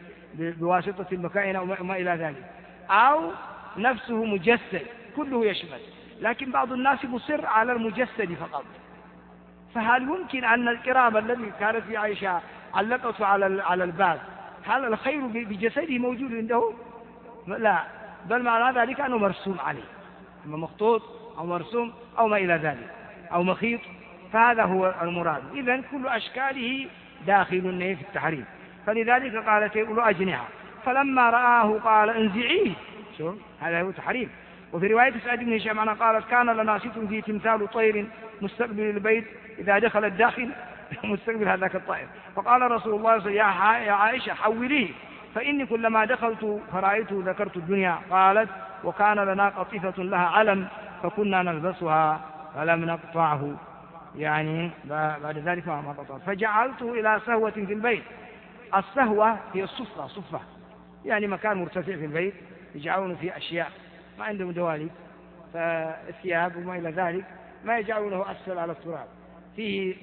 Speaker 1: بواسطة المكائن أو ما إلى ذلك، أو نفسه مجسد، كله يشمل. لكن بعض الناس مصر على المجسد فقط. فهل يمكن أن الكرام الذي كانت في عائشة علقته على الباب، هل الخير بجسده موجود عنده؟ لا، بل معنى ذلك أنه مرسوم عليه، أما مخطوط أو مرسوم أو ما إلى ذلك أو مخيط، فهذا هو المراد. إذن كل أشكاله داخل في التحريم. فلذلك قالت أولو أجنحة، فلما رآه قال انزعيه. شوف هذا هو تحريم. وفي رواية سعيد بن هشام قالت كان لنا ست فيه تمثال طير مستقبل البيت إذا دخل الداخل مستقبل هذاك الطائر، فقال رسول الله صلى الله عليه وسلم يا عائشة حوليه فإني كلما دخلت فرأيته ذكرت الدنيا. قالت وكان لنا قطيفة لها علم فكنا نلبسها فلم نقطعه، يعني بعد ذلك ما قطعه. فجعلته إلى سهوة في البيت. السهوة هي الصفة، صفة يعني مكان مرتفع في البيت يجعلون فيه أشياء، ما عندهم دواليب، فالثياب وما إلى ذلك ما يجعلونه أسفل على التراب، فيه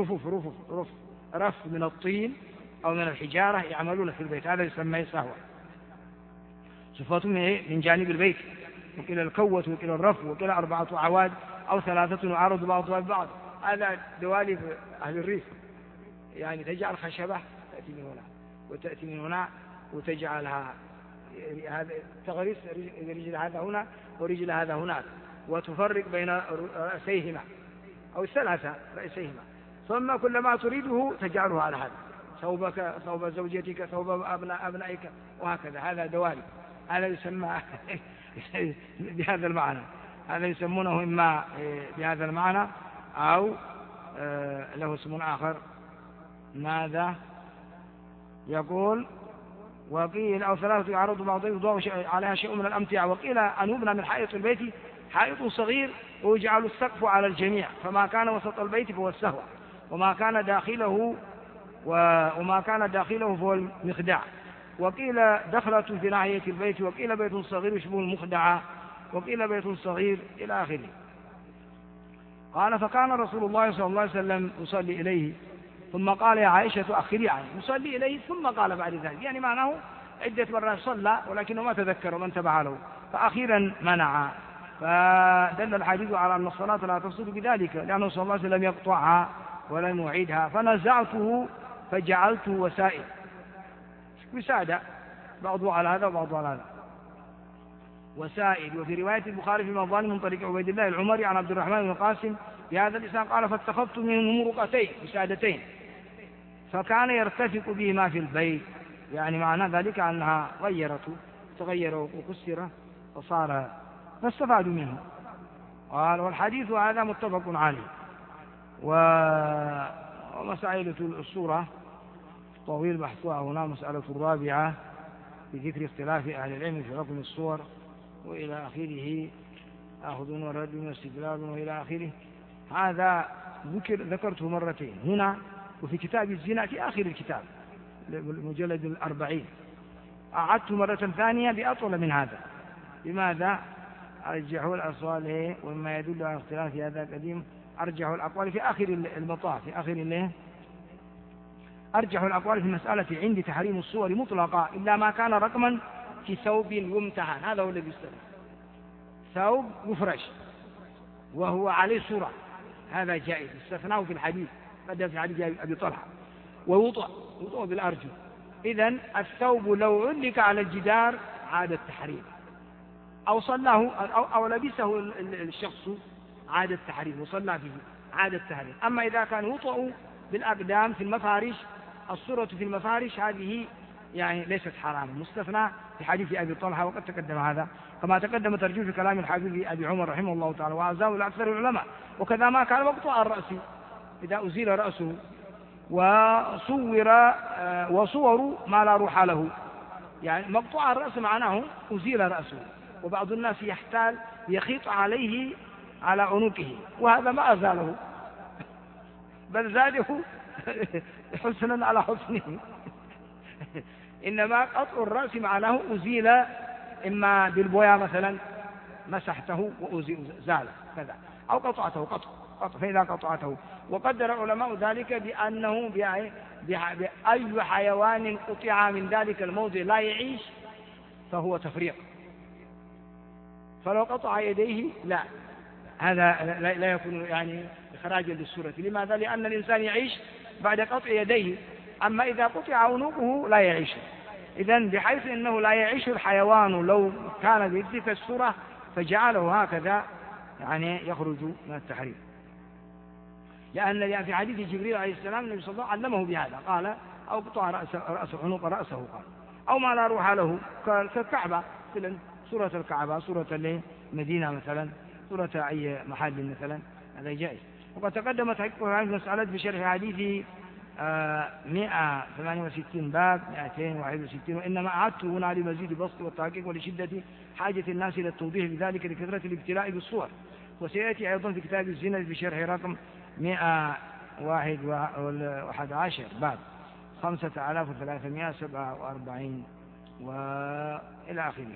Speaker 1: رف من الطين أو من الحجارة يعملون في البيت، هذا يسمى سهوة. صفته من جانب البيت، وكلا الكوة وكلا الرف وكلا 4 أعواد أو 3 يعارض بعضها ببعض. هذا دواليب أهل الريف، يعني تجعل خشبة تأتي من هنا وتأتي من هنا وتجعلها هذا تغرس رجل هذا هنا ورجل هذا هناك، وتفرق بين رأسيهما أو 3 رأسيهما، ثم كلما تريده تجعله على هذا، ثوبك ثوب زوجتك ثوب أبنائك وهكذا. هذا دوالي، هذا يسمى بهذا المعنى، هذا يسمونه إما بهذا المعنى أو له اسم آخر. ماذا يقول؟ وقيل أو 3 يعرض بعضهم يضع عليها شيء من الأمتعة. وقيل أن يبنى من حائط البيت حائط صغير ويجعل السقف على الجميع، فما كان وسط البيت فهو السهوة، وما كان داخله فهو المخدع. وقيل دخلة في ناحية البيت، وقيل بيت صغير يشبه المخدعة، وقيل بيت صغير إلى آخره. قال فكان رسول الله صلى الله عليه وسلم يصلي إليه ثم قال يا عائشة أخري عنه، يصلي إليه ثم قال بعد ذلك، يعني معناه عدة مرات صلى ولكنه ما تذكر وما انتبه له، فأخيرا منع. فدل الحديث على أن الصلاة لا تصل بذلك، لأنه صلى الله عليه وسلم يقطعها ولم يعيدها. فنزعته فجعلته وسائل، وسادة بعضه على هذا وبعضه على هذا وسائل. وفي رواية البخاري في مظالم من طريق عبيد الله العمري عن عبد الرحمن بن القاسم بهذا الإسناد قال فاتخذت منه مرقتين وسادتين فكان يرتفق بهما في البيت، يعني معنى ذلك أنها تغير وكسر وصار فاستفادوا منه. قال والحديث هذا متفق عليه. ومسائل الصورة طويل بحثها هنا. مسألة الرابعة في ذكر اختلاف أهل العلم في حكم الصور وإلى آخره، أخذ ورد واستدلال وإلى آخره. هذا ذكرته مرتين هنا وفي كتاب الزنا في آخر الكتاب المجلد 40. أعدت مرة ثانية بأطول من هذا. لماذا؟ أرجحوا الأصوال وما يدل على اختلاف هذا القديم. أرجحوا الأقوال في آخر المطاف، في آخر الليل أرجحوا الأقوال في المسألة عندي تحريم الصور مطلقة إلا ما كان رقما في ثوب يمتهن. هذا هو الذي يستدل، ثوب يفرش وهو عليه صورة، هذا جائز، استثناه في الحديث، بدأ في حديث أبي طلحة. ووطأ بالأرجل. إذن الثوب لو علق على الجدار عاد التحريم، أو صلاه أو لبسه الشخص عاد التحريم وصلى فيه عاد التحريم. أما إذا كان يوطأ بالأقدام في المفارش، الصورة في المفارش هذه يعني ليست حراما، مستثنى في حديث أبي طلحة، وقد تقدم هذا كما تقدم ترجيح في كلام الحبيب أبي عمر رحمه الله تعالى وأعزاه لأكثر العلماء. وكذا ما كان مقطوع الرأس إذا أزيل رأسه، وصور ما لا روح له، يعني مقطوع الرأس معناه أزيل رأسه. وبعض الناس يحتال يخيط عليه على عنقه، وهذا ما أزاله بل زاده حسنا على حسنه. إنما قطع الرأس معناه أزيل، إما بالبويا مثلا مسحته وزال كذا، أو قطعته قطع. فإذا قطعته، وقدر علماء ذلك بأنه بأي حيوان قطع من ذلك الموضع لا يعيش فهو تفريق. فلو قطع يديه لا، هذا لا يكون يعني إخراجا للصورة. لماذا؟ لأن الإنسان يعيش بعد قطع يديه، أما إذا قطع عنقه لا يعيش. إذن بحيث أنه لا يعيش الحيوان لو كان بتلك الصورة فجعله هكذا يعني يخرج من التحريم. لأن في حديث جبريل عليه السلام النبي صلى الله عليه وسلم علمه بهذا، قال أو قطع رأسه عنق رأسه، قال أو ما لا روح له كالكعبة، مثلا سورة الكعبة، سورة المدينة مثلا، سورة أي محل مثلا، هذا جائز. وقد تقدمت حقيقة هذه المسألة في شرح حديث 168 باب 261. وإنما أعدت هنا لمزيد البسط والتحقيق ولشدة حاجة الناس إلى التوضيح بذلك لكثرة الابتلاء بالصور. وسيأتي أيضا في كتاب الزنا في شرح رقم 111 باب 5347 وإلى آخره.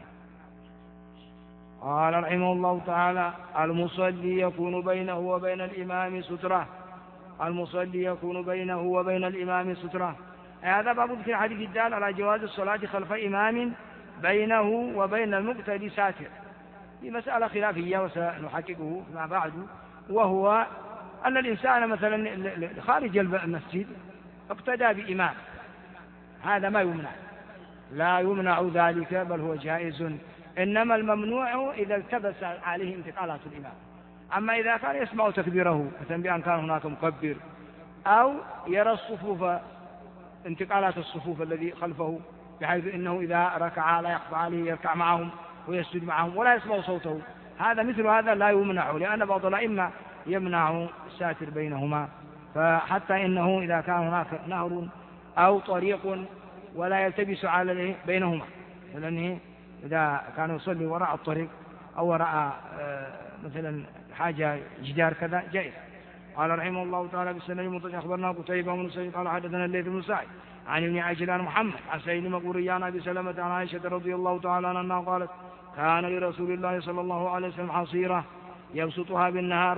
Speaker 1: قال رحمه الله تعالى: المصلي يكون بينه وبين الإمام سترة. المصلي يكون بينه وبين الإمام سترة. هذا باب في الحديث الدال على جواز الصلاة خلف إمام بينه وبين المقتدي ساتر. في مسألة خلافية وسنحققه فيما بعد، وهو أن الإنسان مثلا خارج المسجد اقتدى بإمام، هذا ما يمنع، لا يمنع ذلك بل هو جائز. إنما الممنوع إذا التبس عليه انتقالات الإمام. أما إذا كان يسمع تكبيره مثلا بأن كان هناك مكبر، أو يرى الصفوف انتقالات الصفوف الذي خلفه، بحيث إنه إذا ركع لا يخفى عليه يركع معهم ويسجد معهم ولا يسمع صوته، هذا مثل هذا لا يمنع، لأن بعض الأئمة يمنع الساتر بينهما. فحتى إنه إذا كان هناك نهر أو طريق ولا يلتبس على بينهما، لأنه إذا كان يصلي وراء الطريق أو وراء مثلا حاجة جدار كذا جائز. قال رحمه الله تعالى: بالسند المتصل أخبرنا قتيبة بن سعيد قال حدثنا الليث بن سعد عن ابن عجلان محمد عن سعيد المقبوري عن أبي سلمة عن عائشة رضي الله تعالى عنها قالت: كان لرسول الله صلى الله عليه وسلم حصيرة يبسطها بالنهار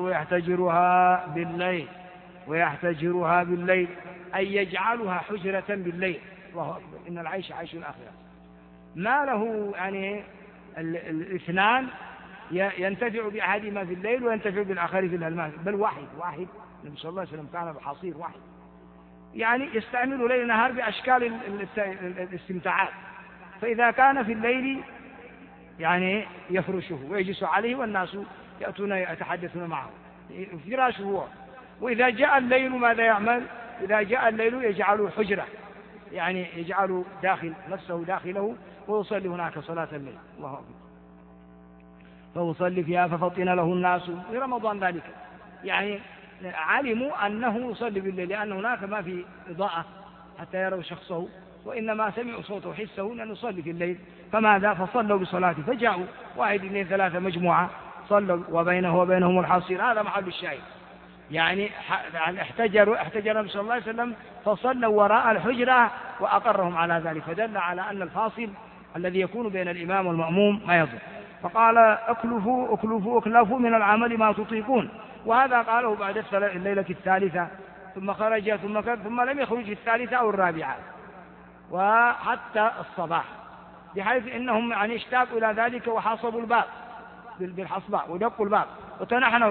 Speaker 1: ويحتجرها بالليل أي يجعلها حجرة بالليل. الله أكبر، إن العيش عيش الآخرة. ما له يعني الاثنان ينتفع بأحدهما في الليل وينتفع بالآخر في الهلمان، بل واحد. النبي صلى الله عليه وسلم كان بحصير واحد، يعني يستعمل ليل نهار بأشكال الاستمتاعات. فإذا كان في الليل يعني يفرشه ويجلس عليه والناس يأتون يتحدثون معه، فراشه هو. وإذا جاء الليل ماذا يعمل؟ إذا جاء الليل يجعله حجرة، يعني يجعل نفسه داخله ويصلي هناك صلاة الليل. الله أكبر. فيصلي فيها ففطن له الناس في رمضان ذلك، يعني علموا أنه يصلي بالليل، لأن هناك ما في إضاءة حتى يروا شخصه، وإنما سمعوا صوته وحسه لأنه يصلي في الليل. فماذا؟ فصلوا بصلاته، فجاءوا 1 2 3 مجموعة صلوا وبينه وبينهم الحصير. هذا محل الشاهد، يعني احتجر النبي صلى الله عليه وسلم فصلوا وراء الحجرة وأقرهم على ذلك، فدل على أن الفاصل الذي يكون بين الإمام والمأموم ما يضر. فقال: اكلفوا من العمل ما تطيقون. وهذا قاله بعد الليلة الثالثة، ثم خرج ثم لم يخرج في الثالثة أو الرابعة وحتى الصباح، بحيث إنهم يعني اشتاقوا إلى ذلك وحاصبوا الباب بالحصباء ودقوا الباب وتنحنوا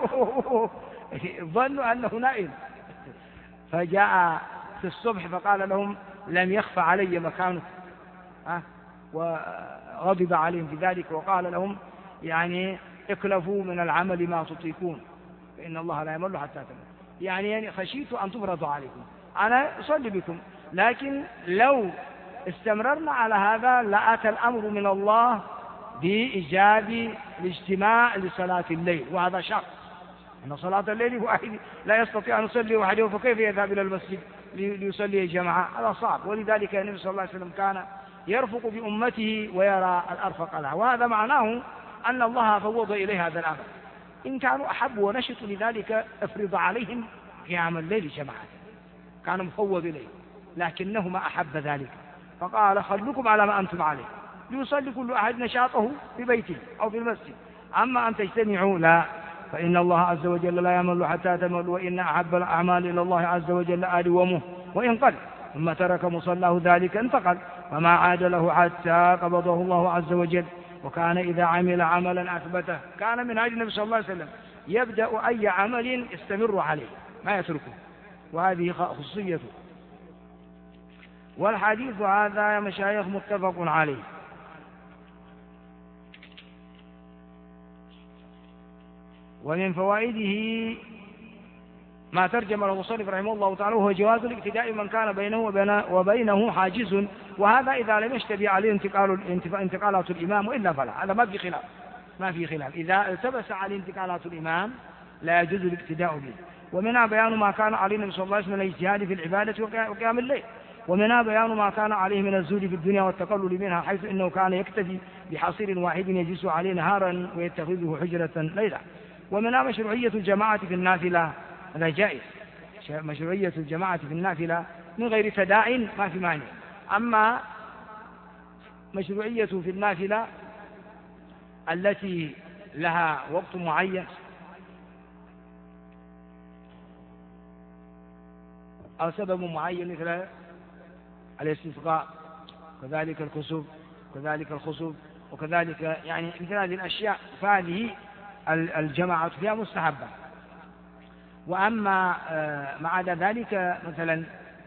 Speaker 1: ظنوا أنه نائم. فجاء في الصبح فقال لهم: لم يخفى علي مكانك، وغضب عليهم بذلك وقال لهم: يعني اكلفوا من العمل ما تطيقون فإن الله لا يمل حتى تمل. يعني خشيت أن تفرض عليكم، أنا أصلي بكم، لكن لو استمررنا على هذا لأتى الأمر من الله بإيجاب الاجتماع لصلاة الليل، وهذا شرط. أن صلاة الليل واحد لا يستطيع أن يصلي وحده، فكيف يذهب إلى المسجد ليصلي جماعة؟ هذا صعب. ولذلك النبي صلى الله عليه وسلم كان يرفق بأمته ويرى الأرفق لها، وهذا معناه أن الله فوض إليه هذا الأمر. إن كانوا أحبوا ونشطوا لذلك افرض عليهم قيام الليل جماعة، كان مفوض إليه، لكنه ما أحب ذلك، فقال: خلكم على ما أنتم عليه، ليصلي كل أحد نشاطه في بيته أو في المسجد، أما أن تجتمعوا لا، فإن الله عز وجل لا يمل حتى تمل، وإن أحب الأعمال إلى الله عز وجل أدومه وإن قل. ثم ترك مصلاه ذلك انتقل، فما عاد له حتى قبضه الله عز وجل. وكان إذا عمل عملا أثبته، كان من هدي النبي صلى الله عليه وسلم يبدأ أي عمل يستمر عليه ما يتركه، وهذه خصوصيته. والحديث هذا يا مشايخ متفق عليه. ومن فوائده ما ترجم المصنف رحمه الله تعالى وهو جواز الاقتداء من كان بينه وبينه حاجز، وهذا إذا لم يشتبه عليه انتقالات الإمام، وإلا فلا، هذا ما في خلاف إذا التبس عليه انتقالات الإمام لا يجوز الاقتداء به. ومنها بيان ما كان عليه النبي صلى الله عليه وسلم من الاجتهاد في العبادة وقيام الليل، ومنها بيان ما كان عليه من الزهد في الدنيا والتقلل منها، حيث إنه كان يكتفي بحصير واحد يجلس عليه نهارا ويتخذه حجرة ليلة. ومنها مشروعية الجماعة في النافلة، هذا جائز، مشروعية الجماعة في النافلة من غير تداع ما في معنى. أما مشروعية في النافلة التي لها وقت معين أو سبب معين مثل الاستسقاء، كذلك الكسوف، كذلك الخسوف، وكذلك يعني مثل هذه الأشياء، فهذه الجماعة فيها مستحبة. وأما ما عدا ذلك مثلا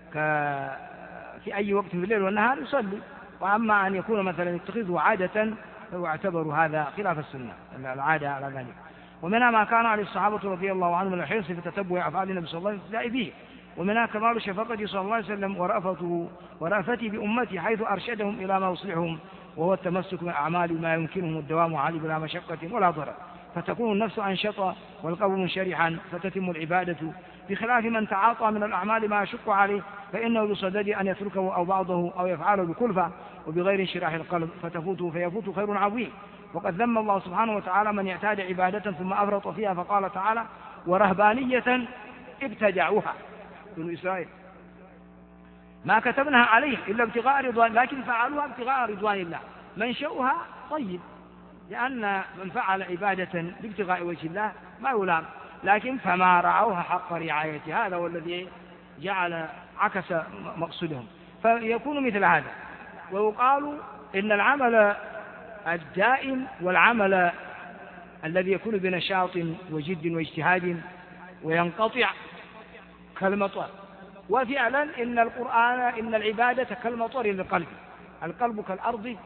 Speaker 1: في أي وقت في الليل والنهار يصلي. وأما أن يكون مثلا يتخذه عادة فهو اعتبر هذا خلاف السنة العادة على ذلك. ومنها ما كان عليه الصحابة رضي الله عنهم من الحرص في تتبع أفعال النبي صلى الله عليه وسلم به. ومنها كمال شفقته صلى الله عليه وسلم ورأفته بأمته، حيث أرشدهم إلى ما يصلحهم، وهو التمسك بالأعمال ما يمكنهم الدوام عليه بلا مشقة ولا ضرر، فتكون النفس أنشطا والقلب منشرحا فتتم العبادة، بخلاف من تعاطى من الأعمال ما يشق عليه فإنه بصدد أن يتركه أو بعضه أو يفعله بكلفة وبغير انشراح القلب فيفوت خير عظيم. وقد ذم الله سبحانه وتعالى من يعتاد عبادة ثم أفرط فيها، فقال تعالى: ورهبانية ابتدعوها بنو إسرائيل ما كتبناها عليه إلا ابتغاء رضوان، لكن فعلوها ابتغاء رضوان الله. منشأها طيب، لأن من فعل عبادة بابتغاء وجه الله ما يلام، لكن فما رعوها حق رعايتها، هذا هو الذي جعل عكس مقصودهم، فيكون مثل هذا. ويقال إن العمل الدائم والعمل الذي يكون بنشاط وجد واجتهاد وينقطع كالمطر. وفعلا إن القرآن إن العبادة كالمطر للقلب، القلب كالأرض،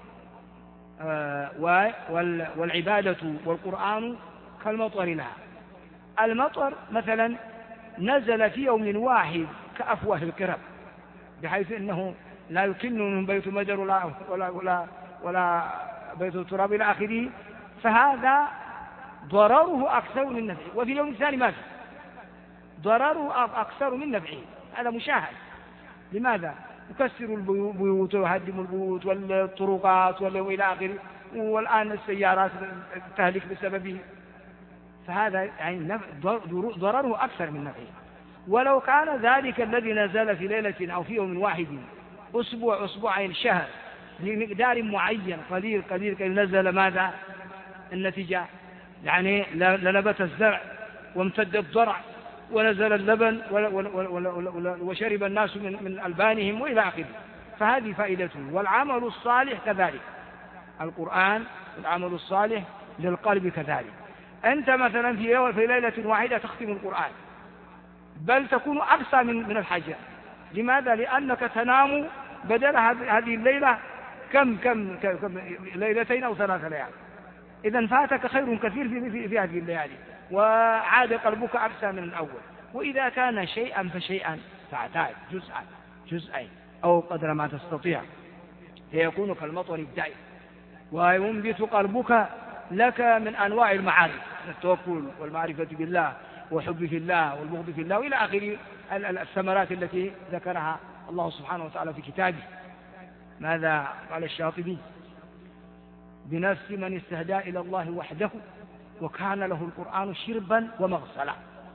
Speaker 1: والعبادة والقرآن كالمطر لها. المطر مثلا نزل في يوم واحد كأفواه القرب، بحيث أنه لا يكن من بيت مدر ولا بيت التراب إلى آخره، فهذا ضرره أكثر من نفعه. وفي اليوم الثاني ما في ضرره أكثر من نفعه، هذا مشاهد. لماذا؟ يكسر البيوت ويهدم البيوت والطرقات وإلى آخره، والآن السيارات تهلك بسببه، فهذا يعني ضرره أكثر من نفعه. ولو كان ذلك الذي نزل في ليلة أو في يوم واحد أسبوع أسبوعين شهر بمقدار معين قليل قليل كي نزل، ماذا النتيجة؟ يعني لنبت الزرع وامتد الضرع ونزل اللبن وشرب الناس من ألبانهم وإلى آخره، فهذه فائدته. والعمل الصالح كذلك، القرآن والعمل الصالح للقلب كذلك. أنت مثلا في ليلة واحدة تختم القرآن، بل تكون أقصى من الحاجة. لماذا؟ لأنك تنام بدل هذه الليلة كم ليلتين أو 3 ليال، إذا فاتك خير كثير في هذه الليالي، وعاد قلبك أقسى من الأول. وإذا كان شيئا فشيئا فاعتاد جزءين أو قدر ما تستطيع، فيكون كالمطر الدائم، وينبت قلبك لك من أنواع المعارف، التوكل والمعرفة بالله وحب في الله والبغض في الله وإلى آخر الثمرات التي ذكرها الله سبحانه وتعالى في كتابه. ماذا قال الشاطبي؟ بنفس من استهدى إلى الله وحده وكان له القرآن شربا ومغسلا،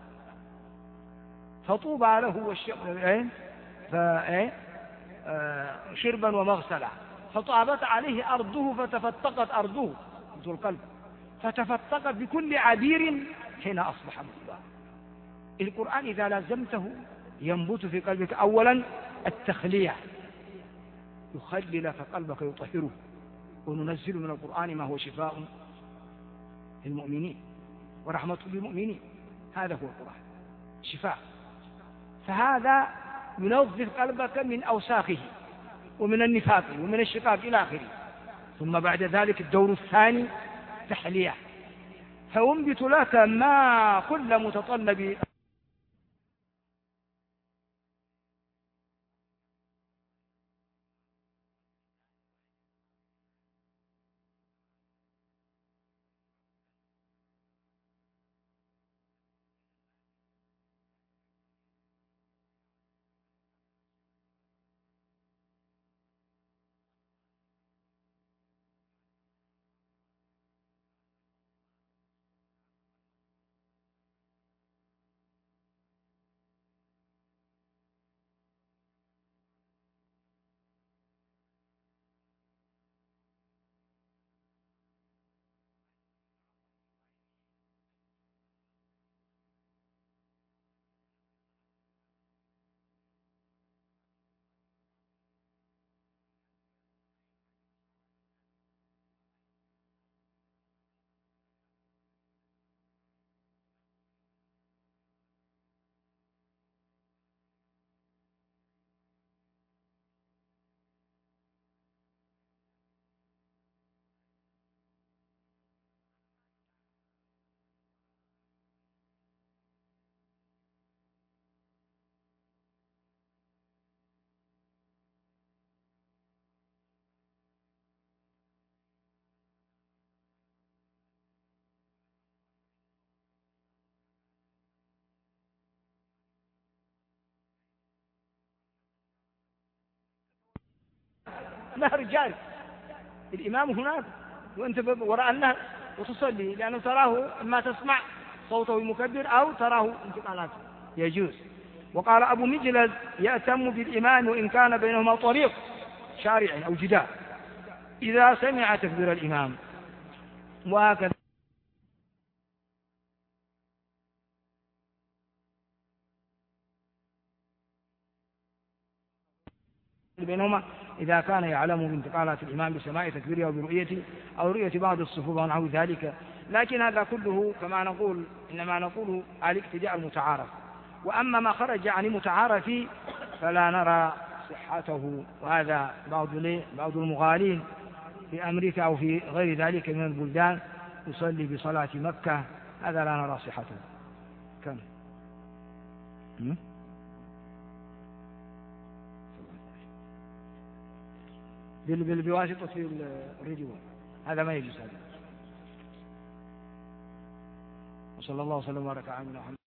Speaker 1: فطوبى له شربا ومغسلا، فطابت عليه أرضه فتفتقت أرضه مثل القلب، فتفتقت بكل عبير حين أصبح مطلوبا. القرآن إذا لازمته ينبت في قلبك أولا التخلية، يخلي لك قلبك يطهره، وننزل من القرآن ما هو شفاء للمؤمنين. ورحمة بالمؤمنين، هذا هو القرآن شفاء. فهذا ينظف قلبك من أوساخه ومن النفاق ومن الشقاق إلى آخره. ثم بعد ذلك الدور الثاني تحلية، فينبت لك ما كل متطلب لا رجال الإمام هناك وأنت وراء النهر وتصلي، لأنه تراه إما تسمع صوته المكبر أو تراه انتقالاته يجوز. وقال أبو مجلد يأتم بالإمام وإن كان بينهما طريق شارع أو جدار إذا سمع تكبير الإمام. وهكذا بينهما إذا كان يعلم بانتقالات الإمام بسماع تكبيره وبرؤيته أو رؤية بعض الصفوف ونحو ذلك. لكن هذا كله كما نقول إنما نقول الاقتداء المتعارف. وأما ما خرج عن المتعارف فلا نرى صحته. وهذا بعض المغالين في أمريكا أو في غير ذلك من البلدان يصلي بصلاة مكة، هذا لا نرى صحته. كم بواسطة الراديو، هذا ما يجوز. هذا وصلى الله وسلم وبارك على محمد.